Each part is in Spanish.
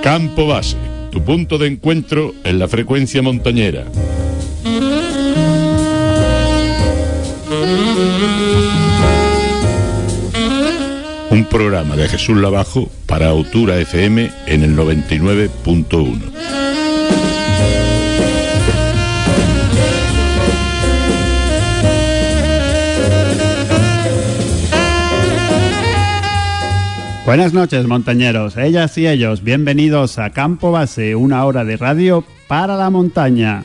Campo Base, tu punto de encuentro en la frecuencia montañera. Un programa de Jesús Lavajo para Autura FM en el 99.1. Buenas noches, montañeros, ellas y ellos, bienvenidos a Campo Base, una hora de radio para la montaña.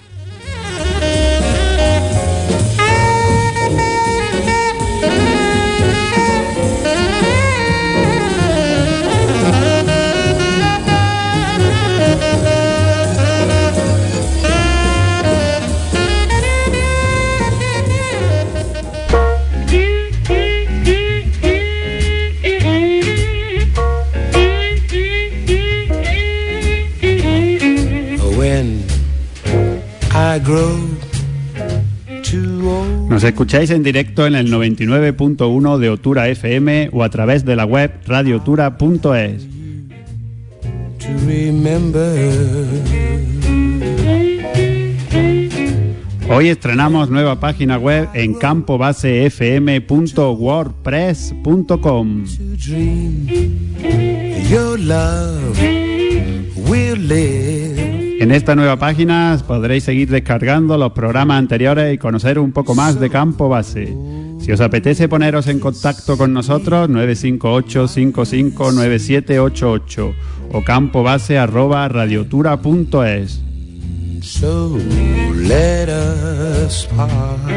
Nos escucháis en directo en el 99.1 de Autura FM o a través de la web radiotura.es. Hoy estrenamos nueva página web en campobasefm.wordpress.com. En esta nueva página podréis seguir descargando los programas anteriores y conocer un poco más de Campo Base. Si os apetece poneros en contacto con nosotros, 958-559788 o campobase@radiotura.es. So let us part.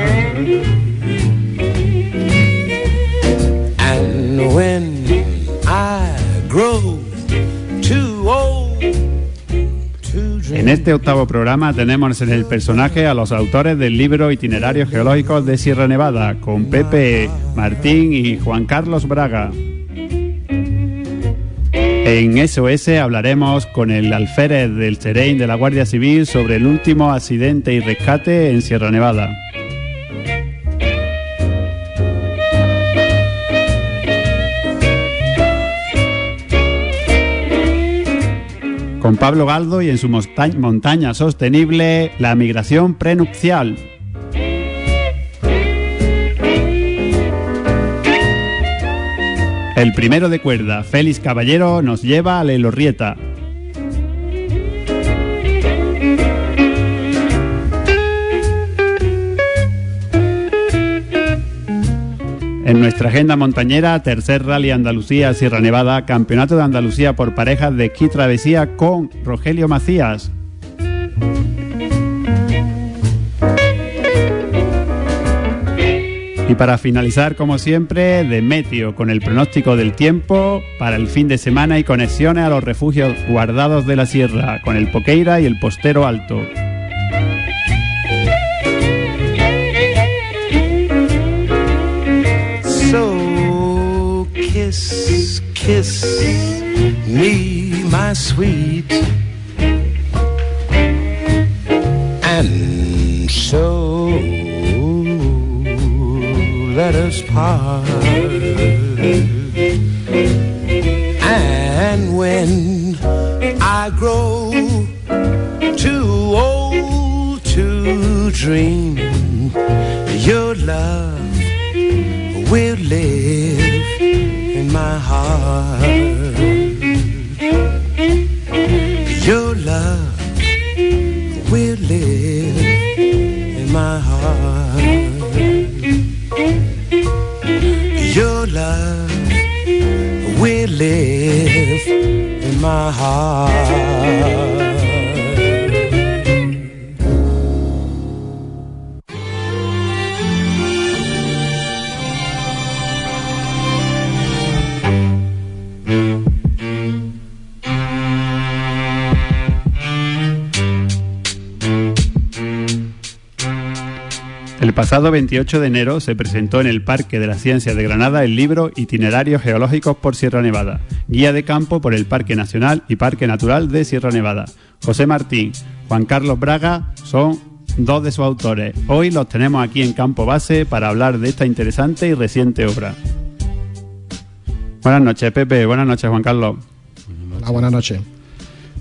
And when I grow too old. En este octavo programa tenemos en el personaje a los autores del libro Itinerarios Geológicos de Sierra Nevada, con Pepe Martín y Juan Carlos Braga. En SOS hablaremos con el alférez del Serén de la Guardia Civil sobre el último accidente y rescate en Sierra Nevada. Con Pablo Galdo y en su montaña sostenible, la migración prenupcial. El primero de cuerda, Félix Caballero, nos lleva a la Elorrieta. En nuestra agenda montañera, tercer Rally Andalucía Sierra Nevada, Campeonato de Andalucía por parejas de esquí travesía con Rogelio Macías. Y para finalizar, como siempre, de Meteo, con el pronóstico del tiempo para el fin de semana y conexiones a los refugios guardados de la sierra, con el Poqueira y el Postero Alto. So kiss, kiss me, my sweet, and so let us part. And when I grow too old to dream, your love will live in my heart. Your love will live in my heart. Your love will live in my heart. El pasado 28 de enero se presentó en el Parque de las Ciencias de Granada el libro Itinerarios Geológicos por Sierra Nevada, guía de campo por el Parque Nacional y Parque Natural de Sierra Nevada. José Martín, Juan Carlos Braga son dos de sus autores. Hoy los tenemos aquí en Campo Base para hablar de esta interesante y reciente obra. Buenas noches, Pepe. Buenas noches, Juan Carlos. Hola, buenas noches.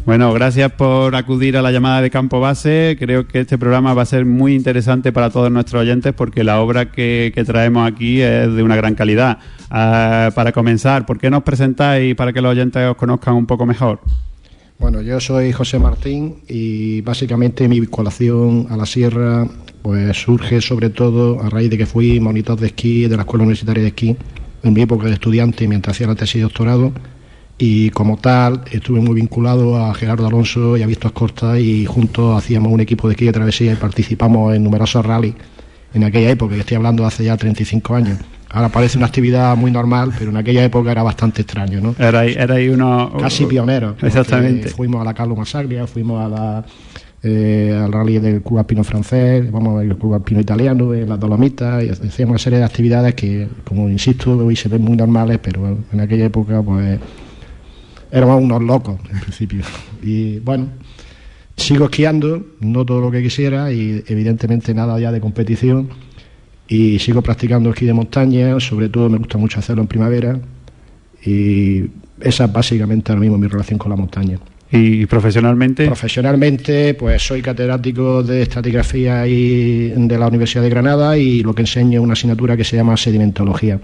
Bueno, gracias por acudir a la llamada de Campo Base. Creo que este programa va a ser muy interesante para todos nuestros oyentes porque la obra que traemos aquí es de una gran calidad. Para comenzar, ¿por qué nos presentáis para que los oyentes os conozcan un poco mejor? Bueno, yo soy José Martín y básicamente mi vinculación a la sierra pues surge sobre todo a raíz de que fui monitor de esquí de la Escuela Universitaria de Esquí en mi época de estudiante mientras hacía la tesis de doctorado. Y como tal estuve muy vinculado a Gerardo Alonso y a Víctor Costa y juntos hacíamos un equipo de esquí de travesía y participamos en numerosos rallies en aquella época, que estoy hablando de hace ya 35 años. Ahora parece una actividad muy normal, pero en aquella época era bastante extraño, ¿no? Era ahí uno... Casi pioneros. Exactamente. Fuimos a la Carlo Massaglia, fuimos a al rally del Club Alpino francés, vamos al Club Alpino italiano, en las Dolomitas, y hacíamos una serie de actividades que, como insisto, hoy se ven muy normales, pero en aquella época, pues... éramos unos locos, en principio. Y bueno, sigo esquiando, no todo lo que quisiera y evidentemente nada ya de competición. Y sigo practicando esquí de montaña, sobre todo me gusta mucho hacerlo en primavera. Y esa es básicamente ahora mismo mi relación con la montaña. ¿Y profesionalmente? Profesionalmente, pues soy catedrático de estratigrafía de la Universidad de Granada y lo que enseño es una asignatura que se llama sedimentología.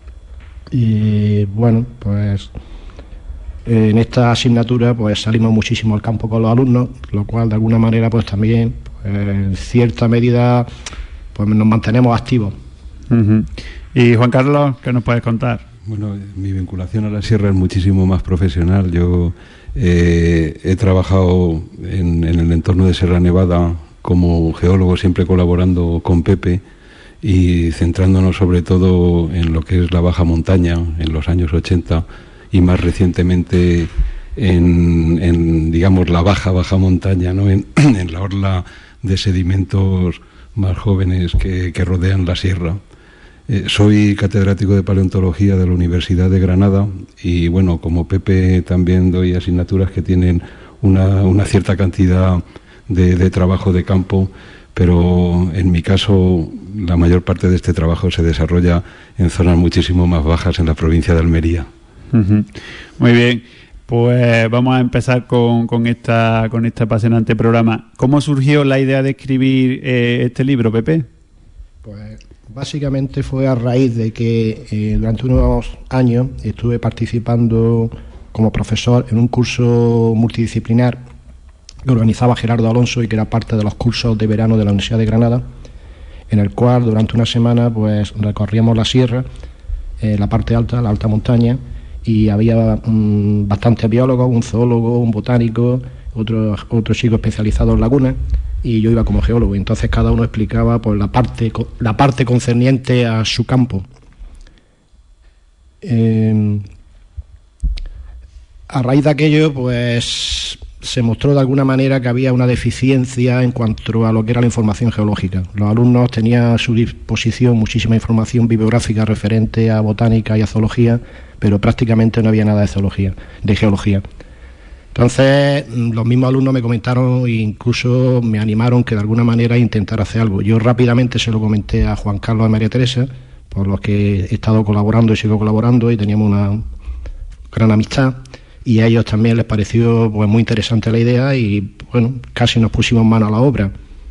Y bueno, pues... en esta asignatura pues salimos muchísimo al campo con los alumnos, lo cual de alguna manera pues también en cierta medida pues nos mantenemos activos. Uh-huh. Y Juan Carlos, ¿qué nos puedes contar? Bueno, mi vinculación a la sierra es muchísimo más profesional. Yo he trabajado en el entorno de Sierra Nevada como geólogo, siempre colaborando con Pepe y centrándonos sobre todo en lo que es la baja montaña en los años 80 y más recientemente en digamos la baja montaña, ¿no? en la orla de sedimentos más jóvenes que rodean la sierra. Soy catedrático de paleontología de la Universidad de Granada y bueno, como Pepe también doy asignaturas que tienen una cierta cantidad de trabajo de campo, pero en mi caso la mayor parte de este trabajo se desarrolla en zonas muchísimo más bajas en la provincia de Almería. Uh-huh. Muy bien, pues vamos a empezar con este apasionante programa. ¿Cómo surgió la idea de escribir este libro, Pepe? Pues básicamente fue a raíz de que durante unos años estuve participando como profesor en un curso multidisciplinar que organizaba Gerardo Alonso y que era parte de los cursos de verano de la Universidad de Granada, en el cual durante una semana pues recorríamos la sierra, la parte alta, la alta montaña, y había bastantes biólogos, un zoólogo, un botánico, otro chico especializado en lagunas, y yo iba como geólogo. Y entonces cada uno explicaba pues la parte concerniente a su campo. A raíz de aquello, pues se mostró de alguna manera que había una deficiencia en cuanto a lo que era la información geológica. Los alumnos tenían a su disposición muchísima información bibliográfica referente a botánica y a zoología, pero prácticamente no había nada de geología. Entonces, los mismos alumnos me comentaron e incluso me animaron que de alguna manera intentar hacer algo. Yo rápidamente se lo comenté a Juan Carlos y María Teresa, por los que he estado colaborando y sigo colaborando, y teníamos una gran amistad, y a ellos también les pareció pues muy interesante la idea y bueno, casi nos pusimos mano a la obra.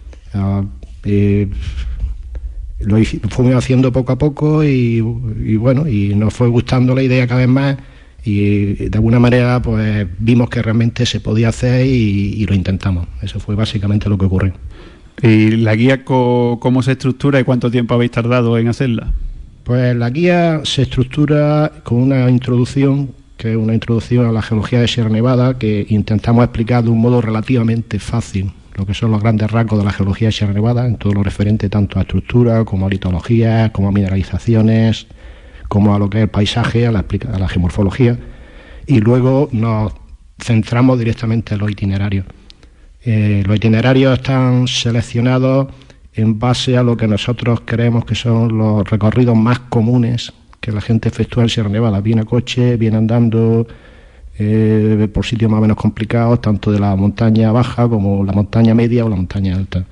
Lo fuimos haciendo poco a poco y bueno, y nos fue gustando la idea cada vez más y de alguna manera pues vimos que realmente se podía hacer y lo intentamos. Eso fue básicamente lo que ocurrió. ¿Y la guía cómo se estructura y cuánto tiempo habéis tardado en hacerla? Pues la guía se estructura con una introducción, que es una introducción a la geología de Sierra Nevada, que intentamos explicar de un modo relativamente fácil lo que son los grandes rasgos de la geología de Sierra Nevada, en todo lo referente tanto a estructura como a litología, como a mineralizaciones, como a lo que es el paisaje, a la geomorfología, y luego nos centramos directamente en los itinerarios. Los itinerarios están seleccionados en base a lo que nosotros creemos que son los recorridos más comunes que la gente efectúa en Sierra Nevada, bien a coche, bien andando, por sitios más o menos complicados, tanto de la montaña baja como la montaña media o la montaña alta.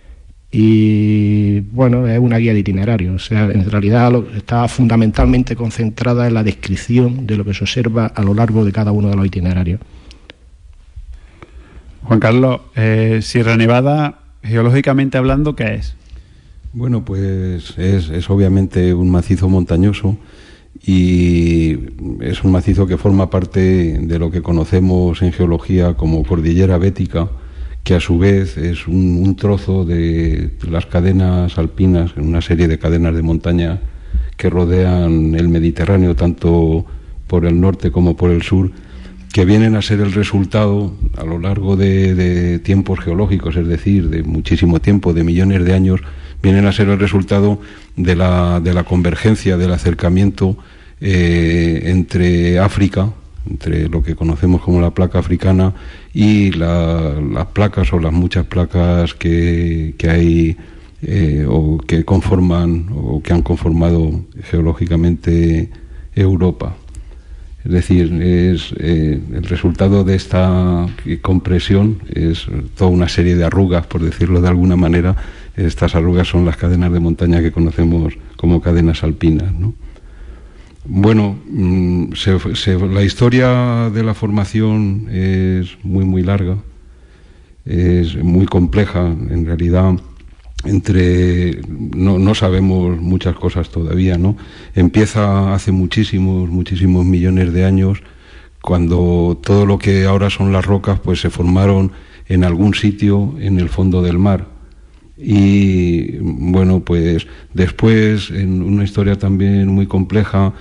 Y bueno, es una guía de itinerarios, o sea, en realidad está fundamentalmente concentrada en la descripción de lo que se observa a lo largo de cada uno de los itinerarios. Juan Carlos, Sierra Nevada, geológicamente hablando, ¿qué es? Bueno, pues es obviamente un macizo montañoso y es un macizo que forma parte de lo que conocemos en geología como cordillera bética, que a su vez es un trozo de las cadenas alpinas, una serie de cadenas de montaña que rodean el Mediterráneo, tanto por el norte como por el sur, que vienen a ser el resultado a lo largo de tiempos geológicos, es decir, de muchísimo tiempo, de millones de años, vienen a ser el resultado de la convergencia, del acercamiento entre África, entre lo que conocemos como la placa africana, y las placas o las muchas placas que hay o que conforman o que han conformado geológicamente Europa. Es decir, el resultado de esta compresión es toda una serie de arrugas, por decirlo de alguna manera. Estas arrugas son las cadenas de montaña que conocemos como cadenas alpinas, ¿no? Bueno, la historia de la formación es muy larga, es muy compleja, en realidad. No sabemos muchas cosas todavía, ¿no? Empieza hace muchísimos millones de años, cuando todo lo que ahora son las rocas pues se formaron en algún sitio en el fondo del mar. Y bueno, pues después, en una historia también muy compleja,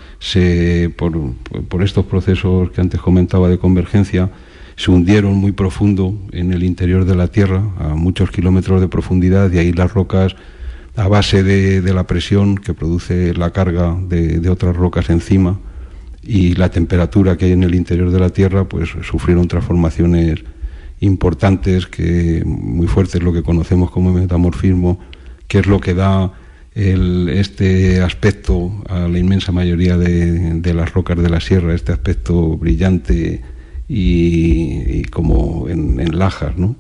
por estos procesos que antes comentaba de convergencia, se hundieron muy profundo en el interior de la Tierra, a muchos kilómetros de profundidad, y ahí las rocas, a base de la presión que produce la carga de otras rocas encima y la temperatura que hay en el interior de la Tierra, pues sufrieron transformaciones importantes, muy fuertes, lo que conocemos como metamorfismo, que es lo que da este aspecto a la inmensa mayoría de las rocas de la sierra, este aspecto brillante y como en lajas, ¿no?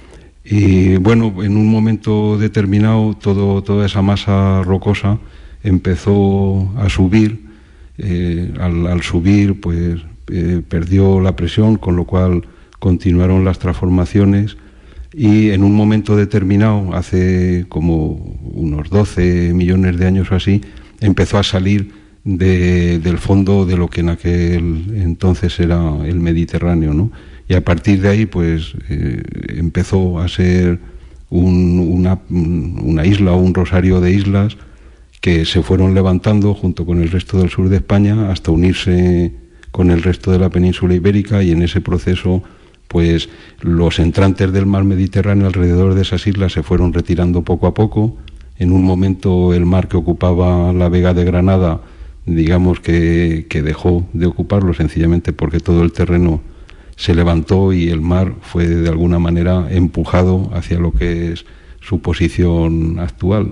Y bueno, en un momento determinado toda esa masa rocosa empezó a subir. Al subir pues perdió la presión, con lo cual continuaron las transformaciones, y en un momento determinado, hace como unos 12 millones de años o así, empezó a salir del fondo de lo que en aquel entonces era el Mediterráneo, ¿no? Y a partir de ahí pues empezó a ser una isla o un rosario de islas que se fueron levantando junto con el resto del sur de España hasta unirse con el resto de la península ibérica, y en ese proceso pues los entrantes del mar Mediterráneo alrededor de esas islas se fueron retirando poco a poco. En un momento el mar que ocupaba la Vega de Granada, digamos que dejó de ocuparlo, sencillamente porque todo el terreno se levantó y el mar fue de alguna manera empujado hacia lo que es su posición actual.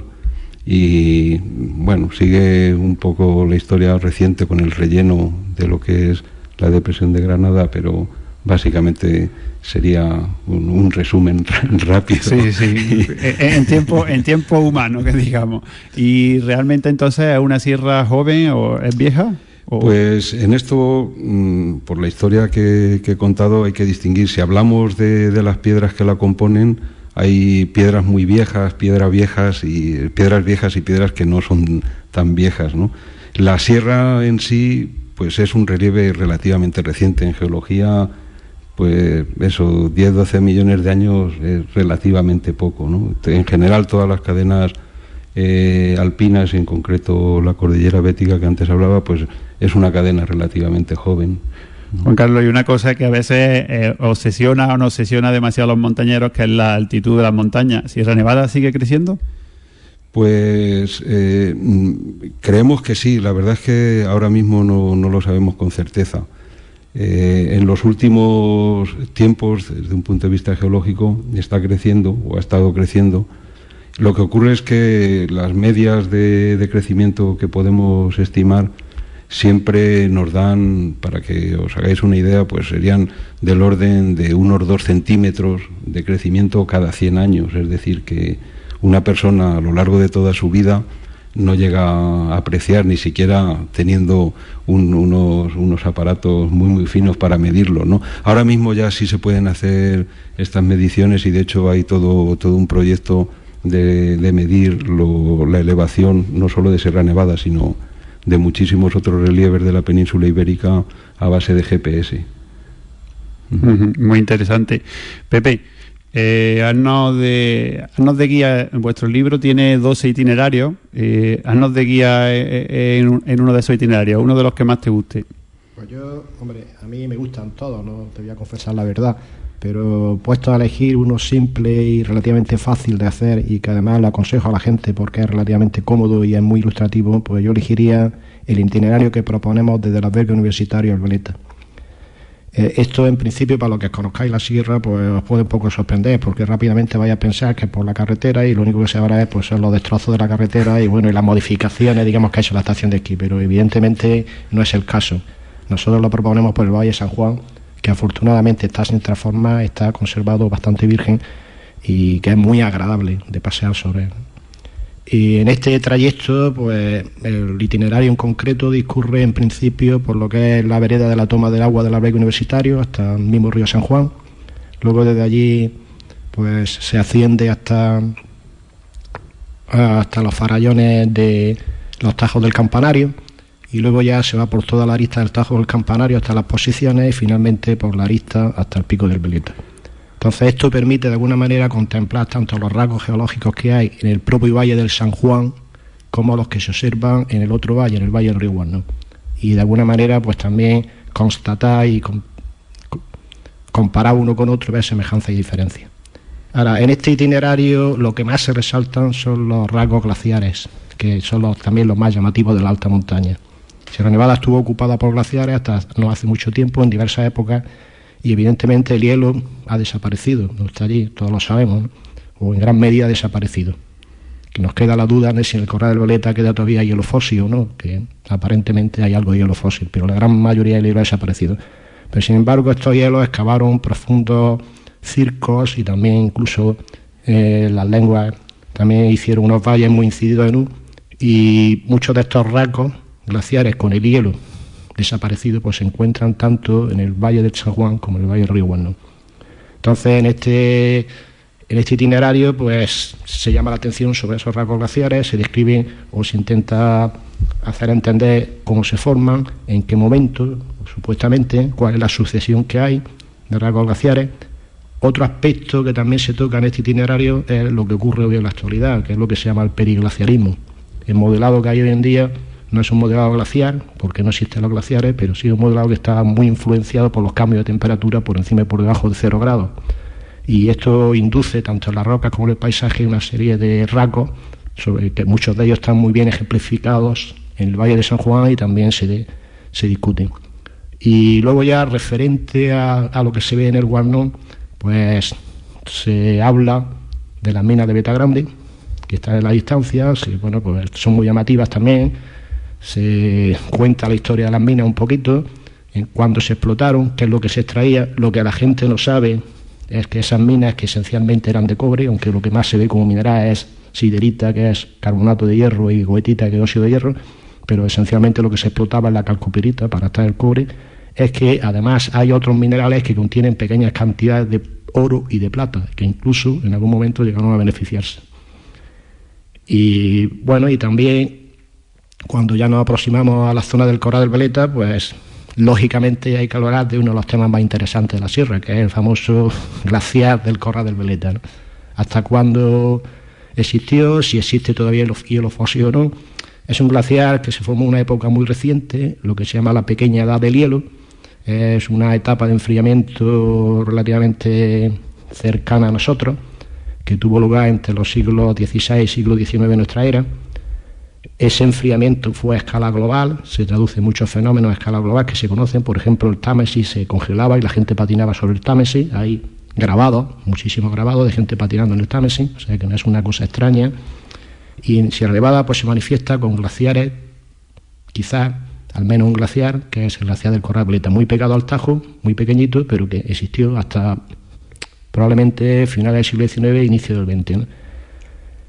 Y bueno, sigue un poco la historia reciente con el relleno de lo que es la depresión de Granada, pero básicamente sería un resumen rápido. Sí. En tiempo humano, que digamos. ¿Y realmente entonces es una sierra joven o es vieja? Pues en esto, por la historia que he contado, hay que distinguir. Si hablamos de las piedras que la componen, hay piedras muy viejas, piedras viejas y piedras que no son tan viejas, ¿no? La sierra en sí pues es un relieve relativamente reciente. En geología, pues eso, 10-12 millones de años es relativamente poco, ¿no? En general todas las cadenas alpinas, y en concreto la cordillera bética que antes hablaba, pues es una cadena relativamente joven. Juan Carlos, y una cosa que a veces obsesiona o no obsesiona demasiado a los montañeros, que es la altitud de las montañas. ¿Sierra Nevada sigue creciendo? Pues creemos que sí. La verdad es que ahora mismo no lo sabemos con certeza. En los últimos tiempos, desde un punto de vista geológico, está creciendo o ha estado creciendo. Lo que ocurre es que las medias de crecimiento que podemos estimar siempre nos dan, para que os hagáis una idea, pues serían del orden de unos 2 centímetros de crecimiento cada 100 años. Es decir, que una persona a lo largo de toda su vida no llega a apreciar, ni siquiera teniendo unos aparatos muy finos para medirlo, ¿no? Ahora mismo ya sí se pueden hacer estas mediciones, y de hecho hay todo un proyecto de medir la elevación no solo de Sierra Nevada, sino de muchísimos otros relieves de la península ibérica a base de GPS. Muy interesante. Pepe, haznos de guía. Vuestro libro tiene 12 itinerarios. Haznos de guía en uno de esos itinerarios, uno de los que más te guste. Pues yo, hombre, a mí me gustan todos, no te voy a confesar la verdad, pero puesto a elegir uno simple y relativamente fácil de hacer, y que además le aconsejo a la gente porque es relativamente cómodo y es muy ilustrativo, pues yo elegiría el itinerario que proponemos desde el albergue universitario El Veleta. Esto, en principio, para los que conozcáis la sierra, pues os puede un poco sorprender, porque rápidamente vais a pensar que por la carretera, y lo único que se habrá es pues son los destrozos de la carretera y bueno, y las modificaciones, digamos, que ha hecho la estación de esquí, pero evidentemente no es el caso. Nosotros lo proponemos por el Valle de San Juan, que afortunadamente está sin transformar, está conservado bastante virgen y que es muy agradable de pasear sobre él. Y en este trayecto, pues el itinerario en concreto discurre en principio por lo que es la vereda de la toma del agua del albergue universitario hasta el mismo río San Juan. Luego desde allí pues se asciende hasta los farallones de los Tajos del Campanario, y luego ya se va por toda la arista del Tajo del Campanario hasta las Posiciones, y finalmente por la arista hasta el Pico del Veleta. Entonces esto permite de alguna manera contemplar tanto los rasgos geológicos que hay en el propio valle del San Juan como los que se observan en el otro valle, en el valle del río Guarno, y de alguna manera pues también constatar y comparar uno con otro, ver semejanza y diferencia. Ahora, en este itinerario lo que más se resaltan son los rasgos glaciares, que son también los más llamativos de la alta montaña. Sierra Nevada estuvo ocupada por glaciares hasta no hace mucho tiempo, en diversas épocas, y evidentemente el hielo ha desaparecido, no está allí, todos lo sabemos, ¿no? O en gran medida ha desaparecido. Que nos queda la duda de si en el Corral del Veleta queda todavía hielo fósil o no, que aparentemente hay algo de hielo fósil, pero la gran mayoría del hielo ha desaparecido. Pero sin embargo estos hielos excavaron profundos circos, y también incluso las lenguas también hicieron unos valles muy incididos en y muchos de estos rasgos glaciares con el hielo desaparecido pues se encuentran tanto en el Valle del San Juan como en el Valle del Río Guarno. Entonces en este itinerario pues se llama la atención sobre esos rasgos glaciares, se describen o se intenta hacer entender cómo se forman, en qué momento, supuestamente, cuál es la sucesión que hay de rasgos glaciares. Otro aspecto que también se toca en este itinerario es lo que ocurre hoy en la actualidad, que es lo que se llama el periglaciarismo. El modelado que hay hoy en día no es un modelado glaciar, porque no existen los glaciares, pero sí un modelado que está muy influenciado por los cambios de temperatura por encima y por debajo de 0 grados. Y esto induce tanto en las rocas como en el paisaje una serie de rasgos, sobre que muchos de ellos están muy bien ejemplificados en el Valle de San Juan y también se discuten. Y luego ya referente a lo que se ve en el Guarno, pues se habla de las minas de Beta Grande, que están en la distancia, bueno, pues son muy llamativas también. Se cuenta la historia de las minas un poquito, en cuándo se explotaron, qué es lo que se extraía. Lo que la gente no sabe es que esas minas que esencialmente eran de cobre, aunque lo que más se ve como mineral es siderita, que es carbonato de hierro, y goetita, que es óxido de hierro, pero esencialmente lo que se explotaba es la calcopirita para extraer el cobre. Es que además hay otros minerales que contienen pequeñas cantidades de oro y de plata, que incluso en algún momento llegaron a beneficiarse. Y bueno, y también cuando ya nos aproximamos a la zona del Corral del Veleta, pues lógicamente hay que hablar de uno de los temas más interesantes de la sierra, que es el famoso glaciar del Corral del Veleta, ¿no? ¿Hasta cuándo existió? Si existe todavía el hielo fósil o no. Es un glaciar que se formó en una época muy reciente, lo que se llama la pequeña edad del hielo. Es una etapa de enfriamiento relativamente cercana a nosotros, que tuvo lugar entre los siglos XVI y siglo XIX de nuestra era. Ese enfriamiento fue a escala global, se traduce en muchos fenómenos a escala global que se conocen. Por ejemplo, el Támesis se congelaba y la gente patinaba sobre el Támesis. Hay grabados, muchísimos grabados de gente patinando en el Támesis, o sea que no es una cosa extraña. Y en Sierra Nevada pues se manifiesta con glaciares, quizás al menos un glaciar, que es el glaciar del Corral del Veleta, muy pegado al Tajo, muy pequeñito, pero que existió hasta probablemente finales del siglo XIX e inicio del XX, ¿no?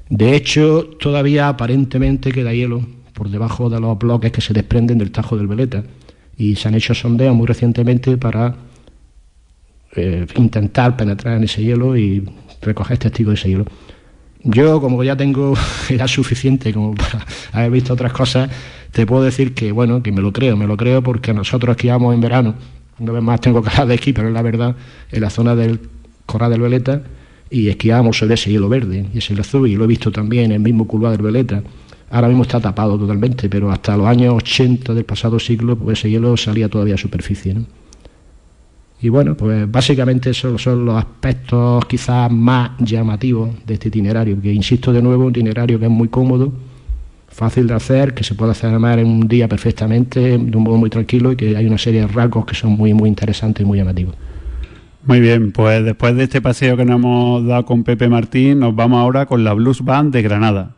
De hecho, todavía aparentemente queda hielo por debajo de los bloques que se desprenden del Tajo del Veleta, y se han hecho sondeos muy recientemente para intentar penetrar en ese hielo y recoger testigos de ese hielo. Yo, como ya tengo edad suficiente como para haber visto otras cosas, te puedo decir que, bueno, que me lo creo porque nosotros esquiamos en verano, una vez más tengo que hablar de esquí, pero es la verdad, en la zona del Corral del Veleta, y esquiábamos sobre ese hielo verde y ese hielo azul, y lo he visto también en el mismo curva del Veleta. Ahora mismo está tapado totalmente, pero hasta los años 80 del pasado siglo, pues ese hielo salía todavía a superficie, ¿no? Y bueno, pues básicamente esos son los aspectos quizás más llamativos de este itinerario, que insisto de nuevo, un itinerario que es muy cómodo, fácil de hacer, que se puede hacer además en un día perfectamente, de un modo muy tranquilo, y que hay una serie de rasgos que son muy, muy interesantes y muy llamativos. Muy bien, pues después de este paseo que nos hemos dado con Pepe Martín, nos vamos ahora con la Blues Band de Granada.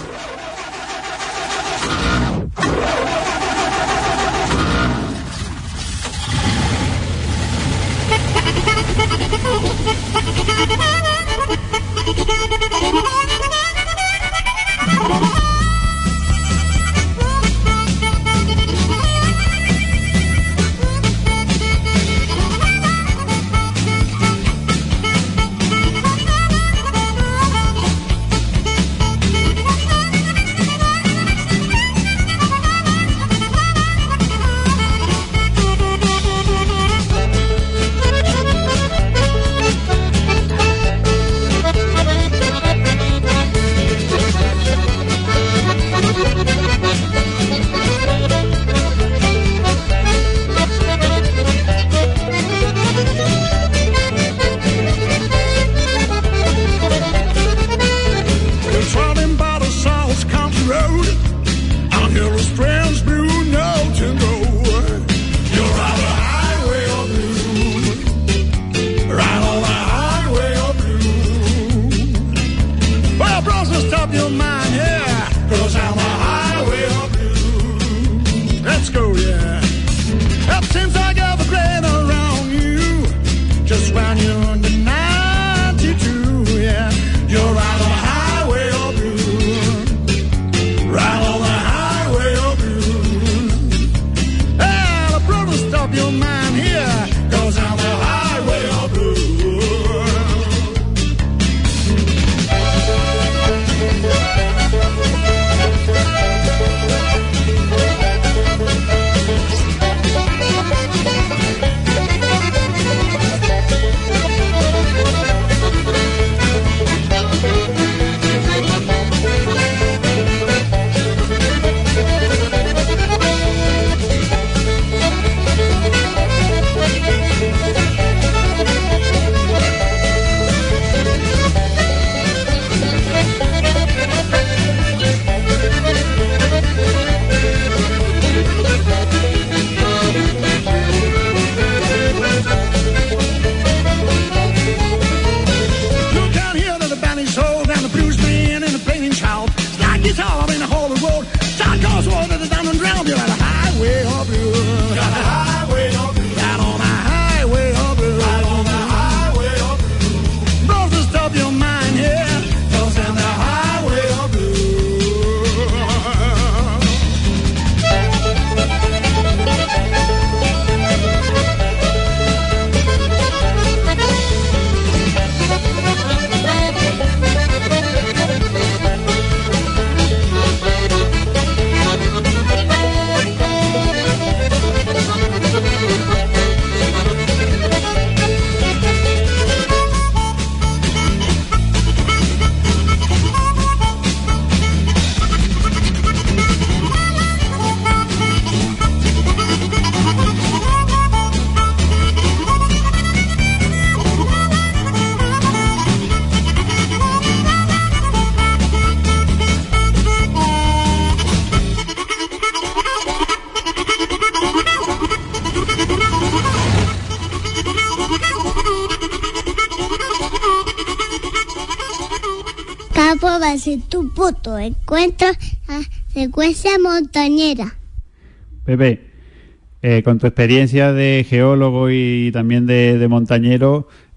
va a ser tu puto encuentro a secuencia montañera. Pepe, con tu experiencia de geólogo y también de montañero,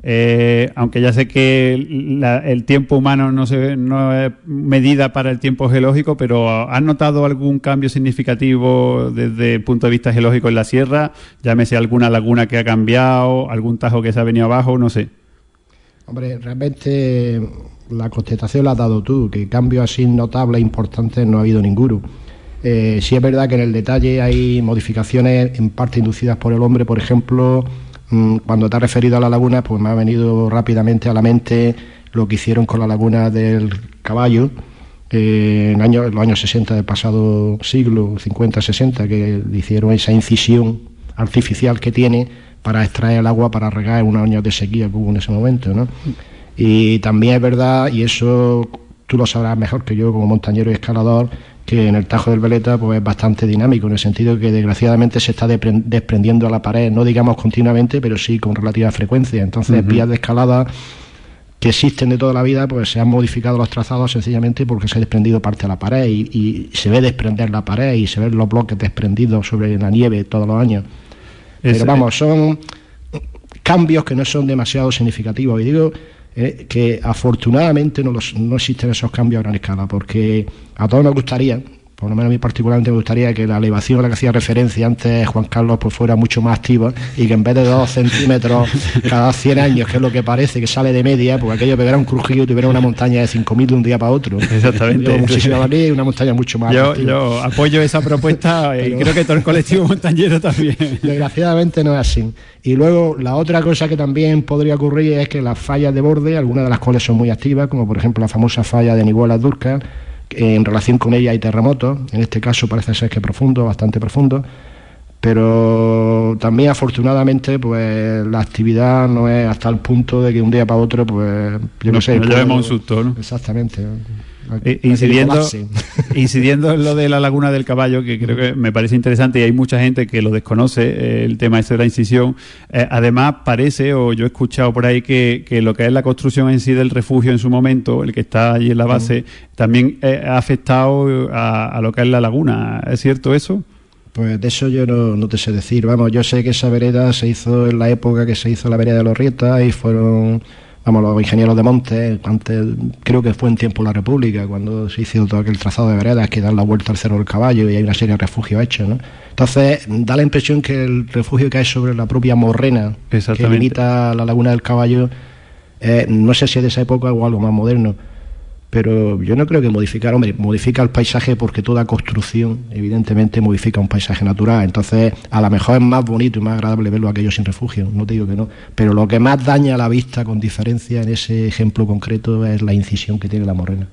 aunque ya sé que el tiempo humano no es medida para el tiempo geológico, pero ¿has notado algún cambio significativo desde el punto de vista geológico en la sierra? Llámese alguna laguna que ha cambiado, algún tajo que se ha venido abajo, no sé. Hombre, realmente la contestación la has dado tú, que cambios así notables, importantes, no ha habido ninguno. Sí es verdad que en el detalle hay modificaciones en parte inducidas por el hombre. Por ejemplo, cuando te has referido a la laguna, pues me ha venido rápidamente a la mente lo que hicieron con la laguna del Caballo en los años 60 del pasado siglo, 50-60, que hicieron esa incisión artificial que tiene para extraer el agua para regar unos años de sequía que hubo en ese momento, ¿no? Y también es verdad, y eso tú lo sabrás mejor que yo como montañero y escalador, que en el Tajo del Veleta pues es bastante dinámico, en el sentido que desgraciadamente se está desprendiendo a la pared, no digamos continuamente, pero sí con relativa frecuencia. Entonces, vías de escalada que existen de toda la vida, pues se han modificado los trazados sencillamente porque se ha desprendido parte de la pared y se ve desprender la pared y se ven los bloques desprendidos sobre la nieve todos los años. Pero vamos, son cambios que no son demasiado significativos. Y digo que afortunadamente no existen esos cambios a gran escala, porque a todos nos gustaría, por lo menos a mí particularmente me gustaría, que la elevación a la que hacía referencia antes Juan Carlos pues fuera mucho más activa y que en vez de 2 centímetros cada 100 años, que es lo que parece que sale de media, pues aquello pegara un crujido y tuviera una montaña de 5.000 de un día para otro. Exactamente. Muchísima valía y una montaña mucho más yo apoyo esa propuesta y creo que todo el colectivo montañero también. Desgraciadamente no es así. Y luego la otra cosa que también podría ocurrir es que las fallas de borde, algunas de las cuales son muy activas, como por ejemplo la famosa falla de Nihuelas-Dúrcal, en relación con ella hay terremotos, en este caso parece ser que profundo, bastante profundo, pero también afortunadamente pues la actividad no es hasta el punto de que un día para otro pues yo no sé, nos llevemos un susto, ¿no? Exactamente. Incidiendo en lo de la laguna del Caballo, que creo que me parece interesante y hay mucha gente que lo desconoce, el tema ese de la incisión. Además parece, o yo he escuchado por ahí, que lo que es la construcción en sí del refugio en su momento, el que está allí en la base, también ha afectado a lo que es la laguna. ¿Es cierto eso? Pues de eso yo no te sé decir. Vamos, yo sé que esa vereda se hizo en la época que se hizo la vereda de los Rietas y fueron... Vamos, los ingenieros de monte, antes, creo que fue en tiempo de la República, cuando se hizo todo aquel trazado de veredas que dan la vuelta al Cerro del Caballo y hay una serie de refugios hechos, ¿no? Entonces, da la impresión que el refugio cae sobre la propia morrena que limita la Laguna del Caballo, no sé si es de esa época o algo más moderno, pero yo no creo que modifica el paisaje porque toda construcción evidentemente modifica un paisaje natural. Entonces a lo mejor es más bonito y más agradable verlo aquello sin refugio, no te digo que no, pero lo que más daña a la vista con diferencia en ese ejemplo concreto es la incisión que tiene la morrena.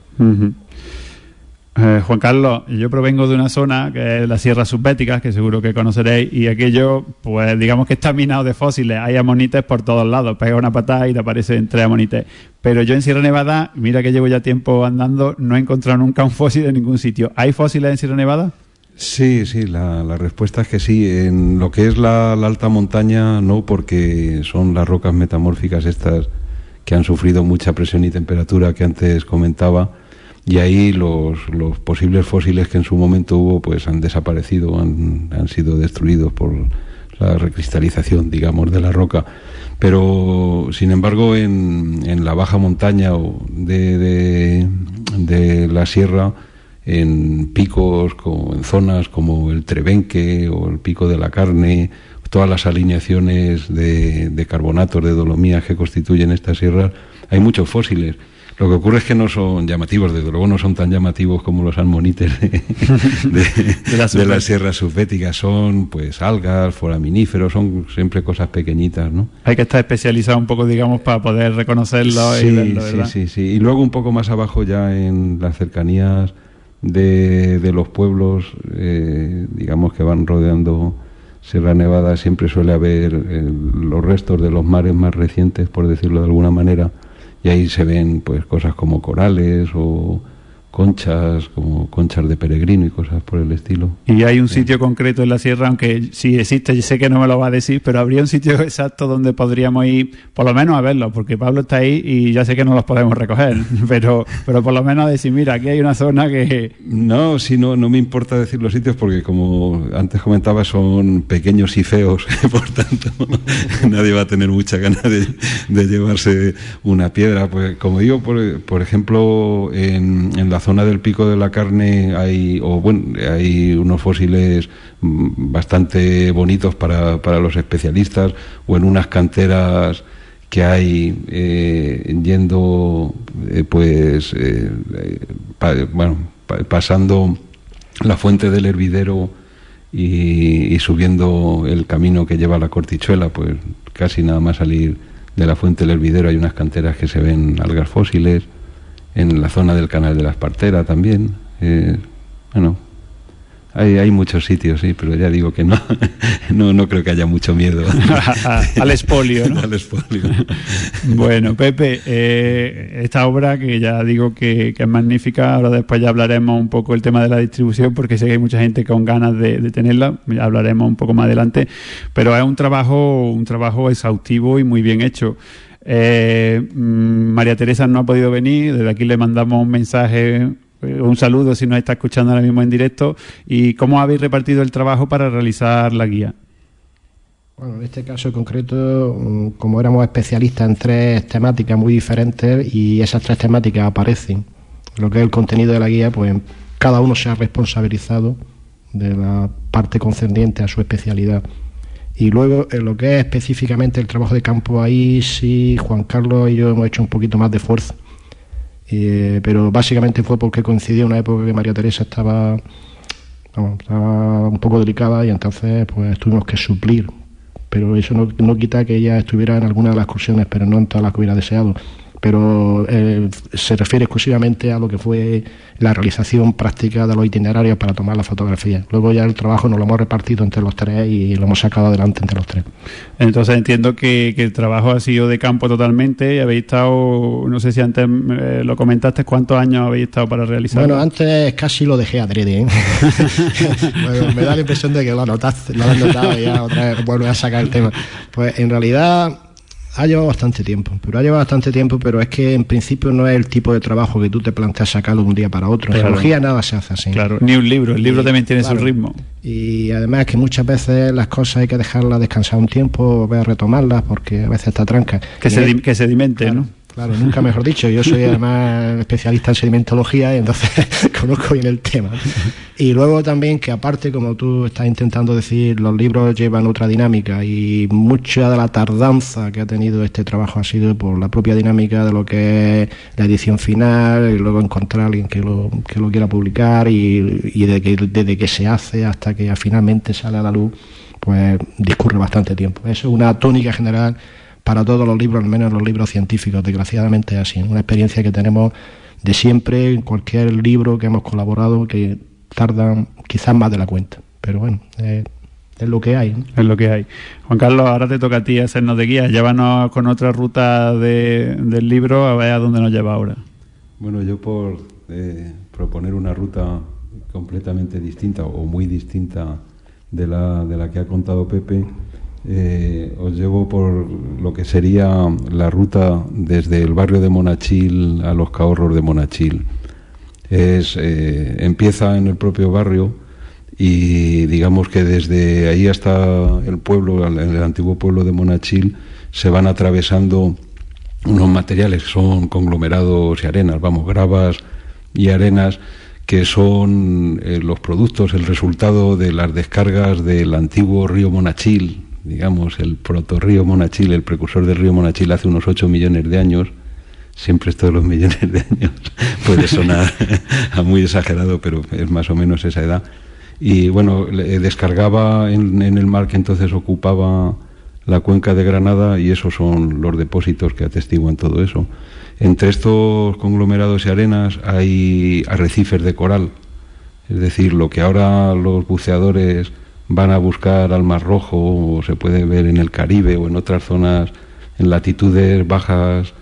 Juan Carlos, yo provengo de una zona que es la Sierra Subbética, que seguro que conoceréis, y aquello, pues digamos que está minado de fósiles, hay amonites por todos lados, pega una patada y te aparecen 3 amonites. Pero yo en Sierra Nevada, mira que llevo ya tiempo andando, no he encontrado nunca un fósil en ningún sitio. ¿Hay fósiles en Sierra Nevada? Sí, la respuesta es que sí. En lo que es la alta montaña, no, porque son las rocas metamórficas estas que han sufrido mucha presión y temperatura que antes comentaba. Y ahí los posibles fósiles que en su momento hubo pues han desaparecido, han sido destruidos por la recristalización, digamos, de la roca. Pero sin embargo en la baja montaña o de la sierra, en picos, en zonas como el Trebenque o el Pico de la Carne, todas las alineaciones de carbonatos, de dolomías que constituyen estas sierras, hay muchos fósiles. Lo que ocurre es que no son llamativos, desde luego no son tan llamativos como los almonites de las sierras subbéticas. Son pues algas, foraminíferos, son siempre cosas pequeñitas, ¿no? Hay que estar especializado un poco, digamos, para poder reconocerlo y verlo, ¿verdad? Sí. Y luego un poco más abajo, ya en las cercanías de los pueblos, digamos, que van rodeando Sierra Nevada, siempre suele haber los restos de los mares más recientes, por decirlo de alguna manera. Y ahí se ven pues cosas como corales o conchas, como conchas de peregrino y cosas por el estilo. ¿Y hay un sitio concreto en la sierra, aunque si existe, yo sé que no me lo va a decir, pero habría un sitio exacto donde podríamos ir, por lo menos a verlo, porque Pablo está ahí y ya sé que no los podemos recoger, pero por lo menos decir, mira, aquí hay una zona que... No, sí, no me importa decir los sitios porque, como antes comentaba, son pequeños y feos, por tanto nadie va a tener mucha ganas de llevarse una piedra. Pues como digo, por ejemplo, en la zona del Pico de la Carne hay unos fósiles bastante bonitos para los especialistas, o en unas canteras que hay pasando la fuente del Hervidero y subiendo el camino que lleva a la Cortichuela, pues casi nada más salir de la fuente del Hervidero hay unas canteras que se ven algas fósiles. En la zona del Canal de la Espartera también. Hay muchos sitios, sí, pero ya digo que no creo que haya mucho miedo al expolio, ¿no? Al expolio. Bueno, Pepe, esta obra que ya digo que es magnífica, ahora después ya hablaremos un poco el tema de la distribución, porque sé que hay mucha gente con ganas de tenerla, ya hablaremos un poco más adelante, pero es un trabajo exhaustivo y muy bien hecho. María Teresa no ha podido venir, desde aquí le mandamos un mensaje, un saludo si nos está escuchando ahora mismo en directo. ¿Y cómo habéis repartido el trabajo para realizar la guía? Bueno, en este caso en concreto, como éramos especialistas en 3 temáticas muy diferentes y esas 3 temáticas aparecen, lo que es el contenido de la guía, pues cada uno se ha responsabilizado de la parte concerniente a su especialidad. Y luego, en lo que es específicamente el trabajo de campo, ahí sí Juan Carlos y yo hemos hecho un poquito más de esfuerzo. Pero básicamente fue porque coincidió una época que María Teresa estaba un poco delicada y entonces pues tuvimos que suplir. Pero eso no quita que ella estuviera en alguna de las excursiones, pero no en todas las que hubiera deseado. Pero se refiere exclusivamente a lo que fue la realización práctica de los itinerarios para tomar la fotografía. Luego ya el trabajo nos lo hemos repartido entre los 3 y lo hemos sacado adelante entre los 3. Entonces entiendo que el trabajo ha sido de campo totalmente. Habéis estado, no sé si antes lo comentaste, ¿cuántos años habéis estado para realizarlo? Bueno, antes casi lo dejé adrede, ¿eh? Bueno, me da la impresión de que lo has notado y ya otra vez vuelves a sacar el tema. Pues en realidad ha llevado bastante tiempo, pero es que en principio no es el tipo de trabajo que tú te planteas sacarlo de un día para otro. En geología nada se hace así. Claro, ni un libro, el libro también tiene su ritmo. Y además que muchas veces las cosas hay que dejarlas descansar un tiempo, voy a retomarlas porque a veces está tranca. Que sedimente, claro, ¿no? Claro, nunca mejor dicho. Yo soy además especialista en sedimentología y entonces conozco bien el tema. Y luego también que aparte, como tú estás intentando decir, los libros llevan otra dinámica y mucha de la tardanza que ha tenido este trabajo ha sido por la propia dinámica de lo que es la edición final y luego encontrar a alguien que lo quiera publicar y desde que se hace hasta que finalmente sale a la luz, pues discurre bastante tiempo. Eso es una tónica general para todos los libros, al menos los libros científicos, desgraciadamente es así. Una experiencia que tenemos de siempre en cualquier libro que hemos colaborado, que tardan quizás más de la cuenta. Pero bueno, es lo que hay, ¿no? Es lo que hay. Juan Carlos, ahora te toca a ti hacernos de guía. Llévanos con otra ruta del libro, a ver a dónde nos lleva ahora. Bueno, yo por proponer una ruta completamente distinta o muy distinta de la que ha contado Pepe, os llevo por lo que sería la ruta desde el barrio de Monachil a los Cahorros de Monachil. Empieza en el propio barrio y digamos que desde ahí hasta el pueblo, el antiguo pueblo de Monachil, se van atravesando unos materiales que son conglomerados y arenas, gravas y arenas, que son los productos, el resultado de las descargas del antiguo río Monachil, digamos, el protorrío Monachil, el precursor del río Monachil hace unos 8 millones de años. Siempre esto de los millones de años puede sonar a muy exagerado, pero es más o menos esa edad. Y bueno, descargaba en el mar que entonces ocupaba la cuenca de Granada, y esos son los depósitos que atestiguan todo eso. Entre estos conglomerados y arenas hay arrecifes de coral, es decir, lo que ahora los buceadores van a buscar al Mar Rojo, o se puede ver en el Caribe o en otras zonas en latitudes bajas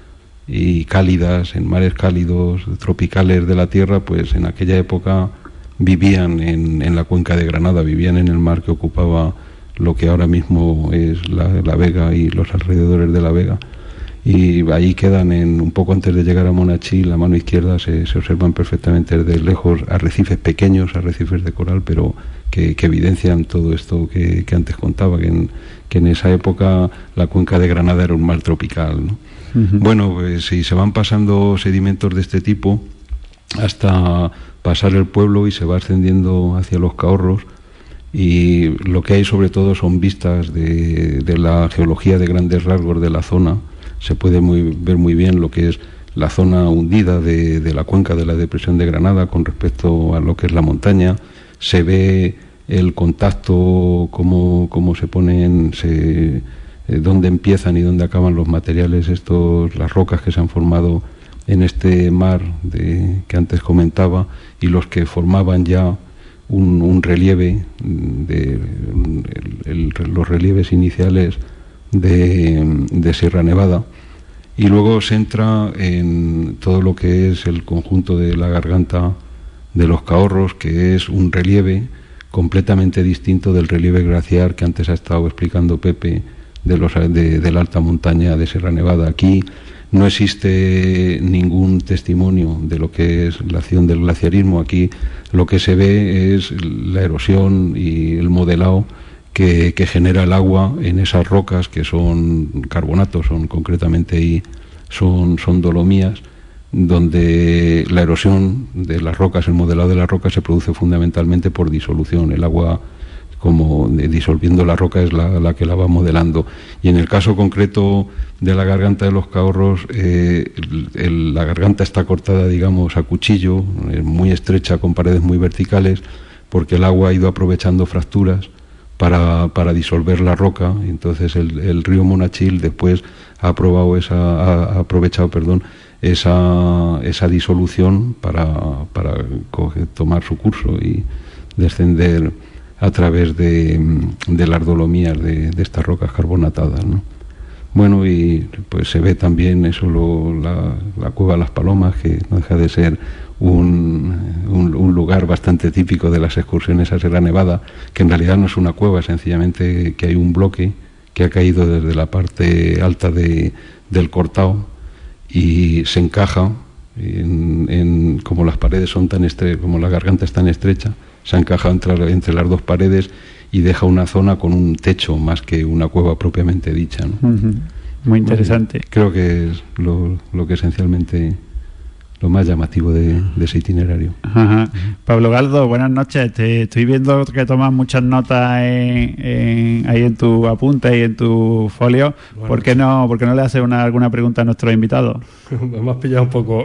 y cálidas, en mares cálidos, tropicales de la Tierra, pues en aquella época vivían en la cuenca de Granada, vivían en el mar que ocupaba lo que ahora mismo es la Vega y los alrededores de la Vega. Y ahí quedan, un poco antes de llegar a Monachil, la mano izquierda se observan perfectamente desde lejos arrecifes pequeños, arrecifes de coral, pero que evidencian todo esto que antes contaba, que en esa época la cuenca de Granada era un mar tropical, ¿no? Uh-huh. Bueno, pues si se van pasando sedimentos de este tipo hasta pasar el pueblo y se va ascendiendo hacia los Cahorros, y lo que hay sobre todo son vistas de la geología de grandes rasgos de la zona. Se puede ver muy bien lo que es la zona hundida de la cuenca de la depresión de Granada con respecto a lo que es la montaña. Se ve el contacto, cómo se ponen, dónde empiezan y dónde acaban los materiales, las rocas que se han formado en este mar que antes comentaba, y los que formaban ya un relieve, los relieves iniciales de Sierra Nevada. Y luego se entra en todo lo que es el conjunto de la garganta de los Cahorros, que es un relieve completamente distinto del relieve glaciar que antes ha estado explicando Pepe de la alta montaña de Sierra Nevada. Aquí no existe ningún testimonio de lo que es la acción del glaciarismo. Aquí lo que se ve es la erosión y el modelado que genera el agua en esas rocas, que son carbonatos, concretamente ahí son dolomías, donde la erosión de las rocas, el modelado de las rocas se produce fundamentalmente por disolución. El agua, como disolviendo la roca, es la que la va modelando. Y en el caso concreto de la garganta de los Cahorros, la garganta está cortada, digamos, a cuchillo, muy estrecha, con paredes muy verticales, porque el agua ha ido aprovechando fracturas para disolver la roca. Entonces el río Monachil después ha aprovechado esa disolución para tomar su curso y descender a través de las dolomías de estas rocas carbonatadas, ¿no? Bueno, y pues se ve también eso, la cueva de las Palomas, que no deja de ser un lugar bastante típico de las excursiones a Sierra Nevada, que en realidad no es una cueva, sencillamente que hay un bloque que ha caído desde la parte alta del Cortao y se encaja como las paredes son tan como la garganta es tan estrecha, se ha encajado entre las dos paredes y deja una zona con un techo más que una cueva propiamente dicha, ¿no? Uh-huh. Muy interesante. Creo que es lo que esencialmente lo más llamativo de ese itinerario. Ajá. Pablo Galdo, buenas noches. Te estoy viendo que tomas muchas notas ahí en tu apunte y en tu folio. Bueno, ¿Por qué no le haces alguna pregunta a nuestros invitados? Me has pillado un poco.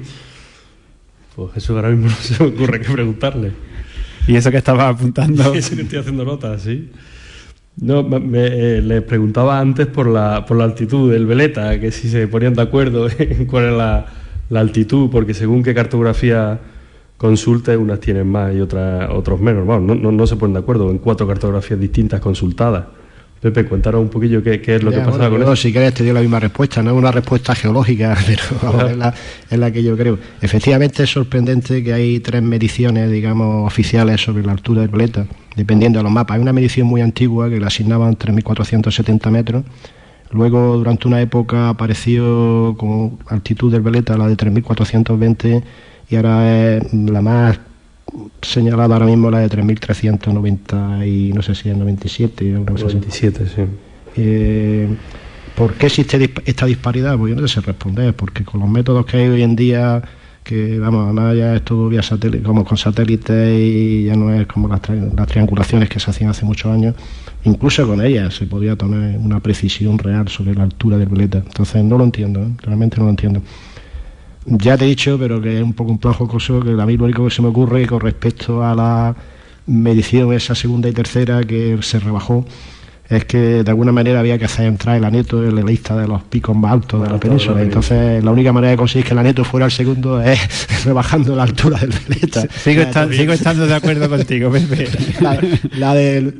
Pues Jesús, ahora mismo no se me ocurre qué preguntarle. ¿Y eso que estabas apuntando? Eso que estoy haciendo notas, sí. No, les preguntaba antes por la altitud del veleta, que si se ponían de acuerdo en cuál es la altitud, porque según qué cartografía consultes, unas tienen más y otros menos. Bueno, no se ponen de acuerdo en 4 cartografías distintas consultadas. Pepe, cuéntanos un poquillo qué es lo que pasa con eso. Si quieres te doy la misma respuesta, no es una respuesta geológica, pero vamos, es la que yo creo. Efectivamente es sorprendente que hay 3 mediciones, digamos, oficiales sobre la altura del veleta, dependiendo de los mapas. Hay una medición muy antigua que le asignaban 3.470 metros. Luego, durante una época, apareció como altitud del veleta la de 3.420 y ahora es la más señalada ahora mismo, la de 3.390 y no sé si es 97 o 97, sí. ¿Por qué existe esta disparidad? Pues yo no sé responder, porque con los métodos que hay hoy en día, que vamos, además ya es todo vía satélite, como con satélites, y ya no es como las triangulaciones que se hacían hace muchos años, incluso con ellas se podía tener una precisión real sobre la altura del veleta. Entonces no lo entiendo, realmente no lo entiendo. Ya te he dicho, pero que es un poco un plan jocoso, que a mí lo único que se me ocurre con respecto a la medición esa segunda y tercera que se rebajó es que de alguna manera había que hacer entrar el Aneto en la lista de los picos más altos de la península. Entonces la única manera de conseguir que el Aneto fuera el segundo es rebajando la altura del veleta. Sigo estando de acuerdo contigo, Pepe.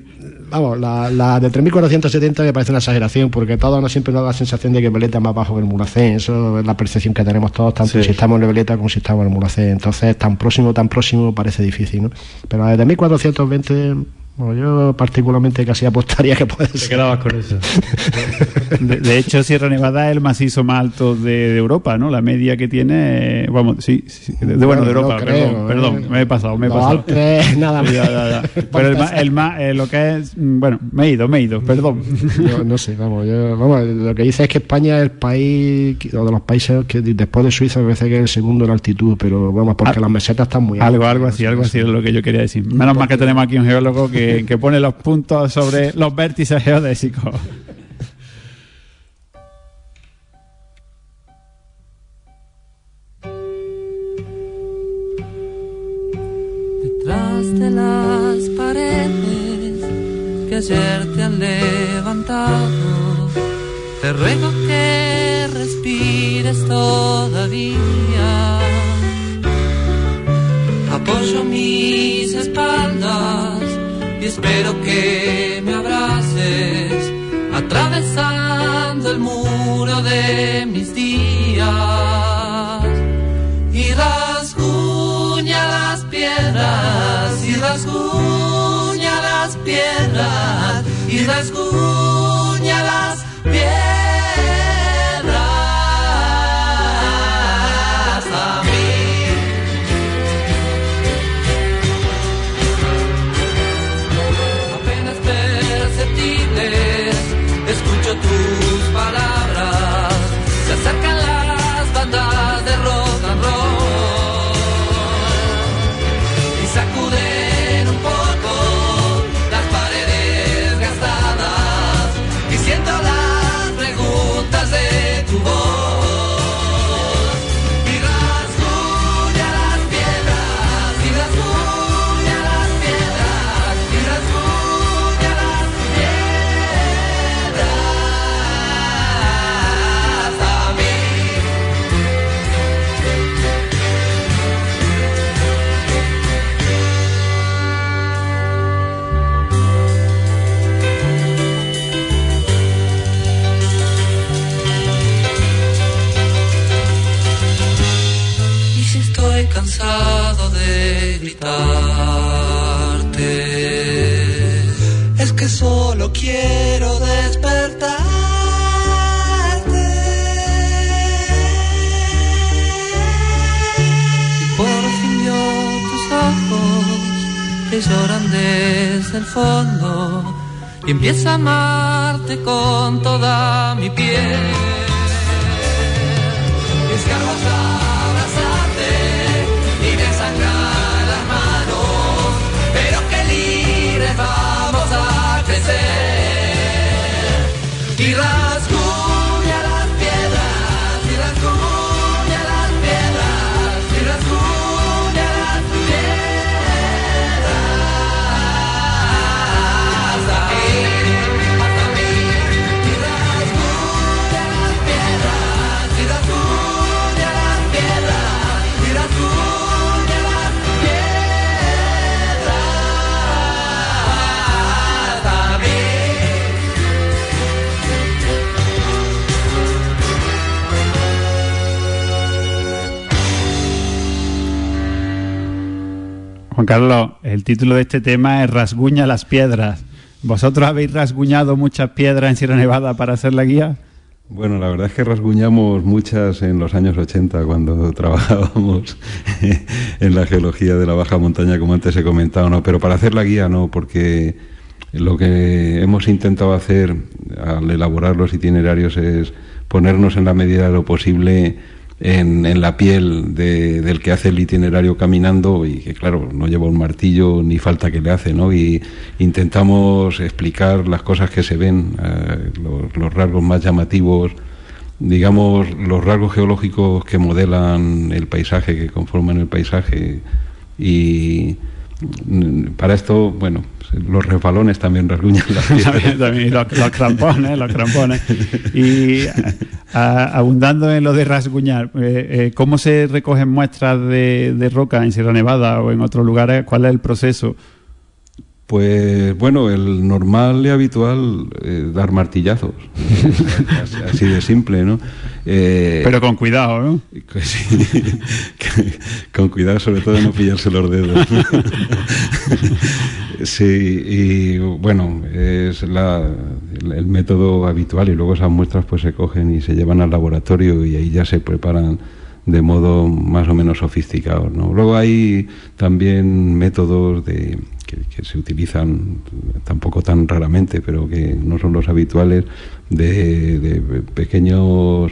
Vamos, la de 3.470 me parece una exageración, porque todos siempre nos da la sensación de que el Veleta es más bajo que el Mulhacén. Eso es la percepción que tenemos todos, tanto si estamos en el Veleta como si estamos en el Mulhacén. Entonces, tan próximo parece difícil, ¿no? Pero la de 3.420... Bueno, yo particularmente casi apostaría que puede ser. Te quedabas con eso. De hecho, Sierra Nevada es el macizo más alto de Europa, ¿no? La media que tiene, vamos, sí de Europa, creo, perdón, me he pasado. Alpes, nada más. Ya. Pero el más, lo que es, bueno, me he ido, perdón. No sé, vamos, lo que dice es que España es el país, o de los países que después de Suiza me parece que es el segundo en altitud, pero vamos, porque las mesetas están muy altas. Algo así es lo que yo quería decir. Menos mal que tenemos aquí un geólogo que pone los puntos sobre los vértices geodésicos. Detrás de las paredes que ayer te han levantado, te ruego que respires todavía. Apoyo mis espaldas y espero que me abraces, atravesando el muro de mis días, y rasguña las piedras, y rasguña las piedras, y rasguña las piedras. Tus palabras se acercan las bandas de rock and roll y sacuden un poco las paredes gastadas, y siento las preguntas de tu voz, y rasguña las piedras, y rasguña las piedras, y rasguña las piedras. Cansado de gritarte, es que solo quiero despertarte, y por fin vio tus ojos que lloran desde el fondo, y empiezo a amarte con toda mi piel. Es que sangrar las manos, pero que libres vamos a crecer, y rasguña las piedras, y rasguña las piedras, y rasguña las piedras, hasta mí, y rasguña las piedras, y rasguña las piedras, y rasguña. Juan Carlos, el título de este tema es Rasguña las piedras. ¿Vosotros habéis rasguñado muchas piedras en Sierra Nevada para hacer la guía? Bueno, la verdad es que rasguñamos muchas en los años 80 cuando trabajábamos en la geología de la baja montaña, como antes he comentado, ¿no? Pero para hacer la guía no, porque lo que hemos intentado hacer al elaborar los itinerarios es ponernos en la medida de lo posible en la piel del que hace el itinerario caminando, y que claro, no lleva un martillo ni falta que le hace, ¿no? Y intentamos explicar las cosas que se ven, los rasgos más llamativos, digamos, los rasgos geológicos que modelan el paisaje, que conforman el paisaje. Y para esto, bueno, los resbalones también rasguñan las piedras. También los crampones. Y abundando en lo de rasguñar, ¿cómo se recogen muestras de roca en Sierra Nevada o en otros lugares? ¿Cuál es el proceso? Pues bueno, el normal y habitual, dar martillazos, así de simple, ¿no? Pero con cuidado, ¿no? Sí, con cuidado, sobre todo de no pillarse los dedos. Sí, y bueno, es el método habitual, y luego esas muestras pues se cogen y se llevan al laboratorio y ahí ya se preparan de modo más o menos sofisticado, ¿no? Luego hay también métodos que se utilizan tampoco tan raramente, pero que no son los habituales, de pequeños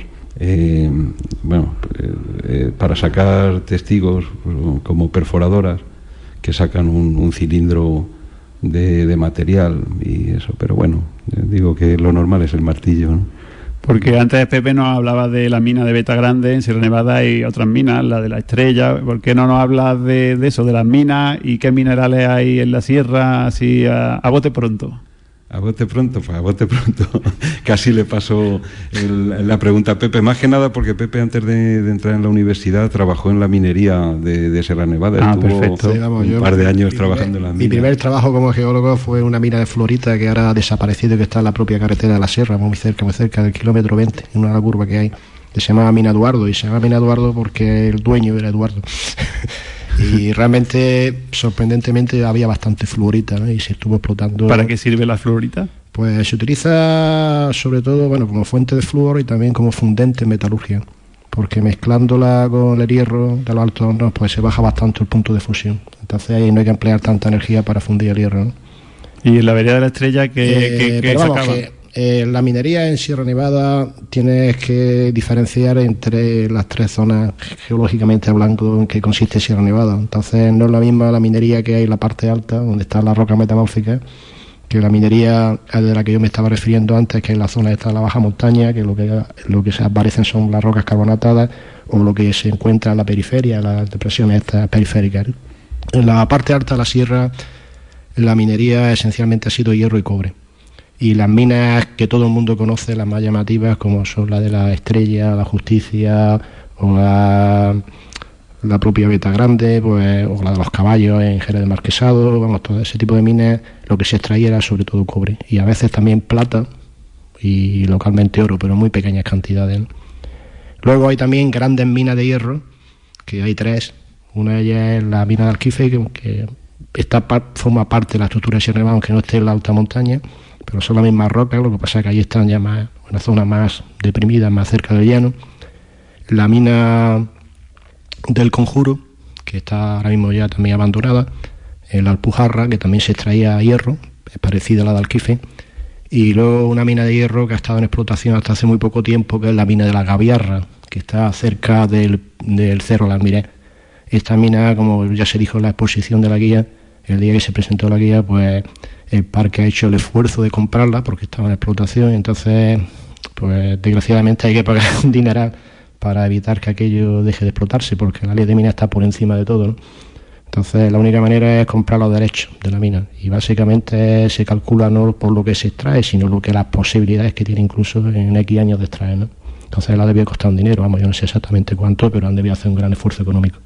para sacar testigos, como perforadoras que sacan un cilindro de material y eso. Pero bueno, digo que lo normal es el martillo, ¿no? Porque antes Pepe nos hablaba de la mina de Beta Grande en Sierra Nevada y otras minas, la de la Estrella. ¿Por qué no nos hablas de eso, de las minas y qué minerales hay en la sierra, así a bote pronto? A bote pronto, pues a bote pronto. Casi le paso la pregunta a Pepe, más que nada porque Pepe, antes de entrar en la universidad, trabajó en la minería de Sierra Nevada. Estuvo perfecto. Sí, vamos, un par de años trabajando en la mina. Mi primer trabajo como geólogo fue una mina de fluorita que ahora ha desaparecido, que está en la propia carretera de la sierra, muy cerca del kilómetro 20, en una curva que hay, que se llama Mina Eduardo, y se llama Mina Eduardo porque el dueño era Eduardo. Y realmente, sorprendentemente, había bastante fluorita, ¿no? Y se estuvo explotando. ¿Para qué sirve la fluorita? Pues se utiliza sobre todo, bueno, como fuente de flúor y también como fundente en metalurgia, porque mezclándola con el hierro de los altos hornos, pues se baja bastante el punto de fusión. Entonces ahí no hay que emplear tanta energía para fundir el hierro, ¿no? Y en la vereda de la Estrella, ¿qué sacaba? La minería en Sierra Nevada tienes que diferenciar entre las tres zonas geológicamente hablando en que consiste Sierra Nevada. Entonces no es la misma la minería que hay en la parte alta, donde están las rocas metamórficas, que la minería de la que yo me estaba refiriendo antes, que es la zona esta de la baja montaña, que lo que se aparecen son las rocas carbonatadas, o lo que se encuentra en la periferia, las depresiones estas periféricas. En la parte alta de la sierra, la minería esencialmente ha sido hierro y cobre. Y las minas que todo el mundo conoce, las más llamativas, como son la de la Estrella, la Justicia, o la propia Beta Grande, pues, o la de los Caballos en Jerez del Marquesado, vamos, todo ese tipo de minas, lo que se extraía era sobre todo cobre, y a veces también plata y localmente oro, pero en muy pequeñas cantidades, ¿no? Luego hay también grandes minas de hierro, que hay tres. Una de ellas es la mina de Alquife, que forma parte de la estructura de Sierra Nevada, aunque no esté en la alta montaña, pero son las mismas rocas, lo que pasa es que allí están ya más, una zona más deprimida, más cerca del llano. La mina del Conjuro, que está ahora mismo ya también abandonada, en la Alpujarra, que también se extraía hierro, es parecida a la de Alquife, y luego una mina de hierro que ha estado en explotación hasta hace muy poco tiempo, que es la mina de la Gaviarra, que está cerca del Cerro La Almiré. Esta mina, como ya se dijo en la exposición de la guía, el día que se presentó la guía, pues el parque ha hecho el esfuerzo de comprarla porque estaba en explotación, y entonces, pues desgraciadamente hay que pagar un dineral para evitar que aquello deje de explotarse, porque la ley de mina está por encima de todo, ¿no? Entonces la única manera es comprar los derechos de la mina, y básicamente se calcula no por lo que se extrae, sino lo que las posibilidades que tiene incluso en X años de extraer, ¿no? Entonces la debió costar un dinero, vamos, yo no sé exactamente cuánto, pero han debido hacer un gran esfuerzo económico.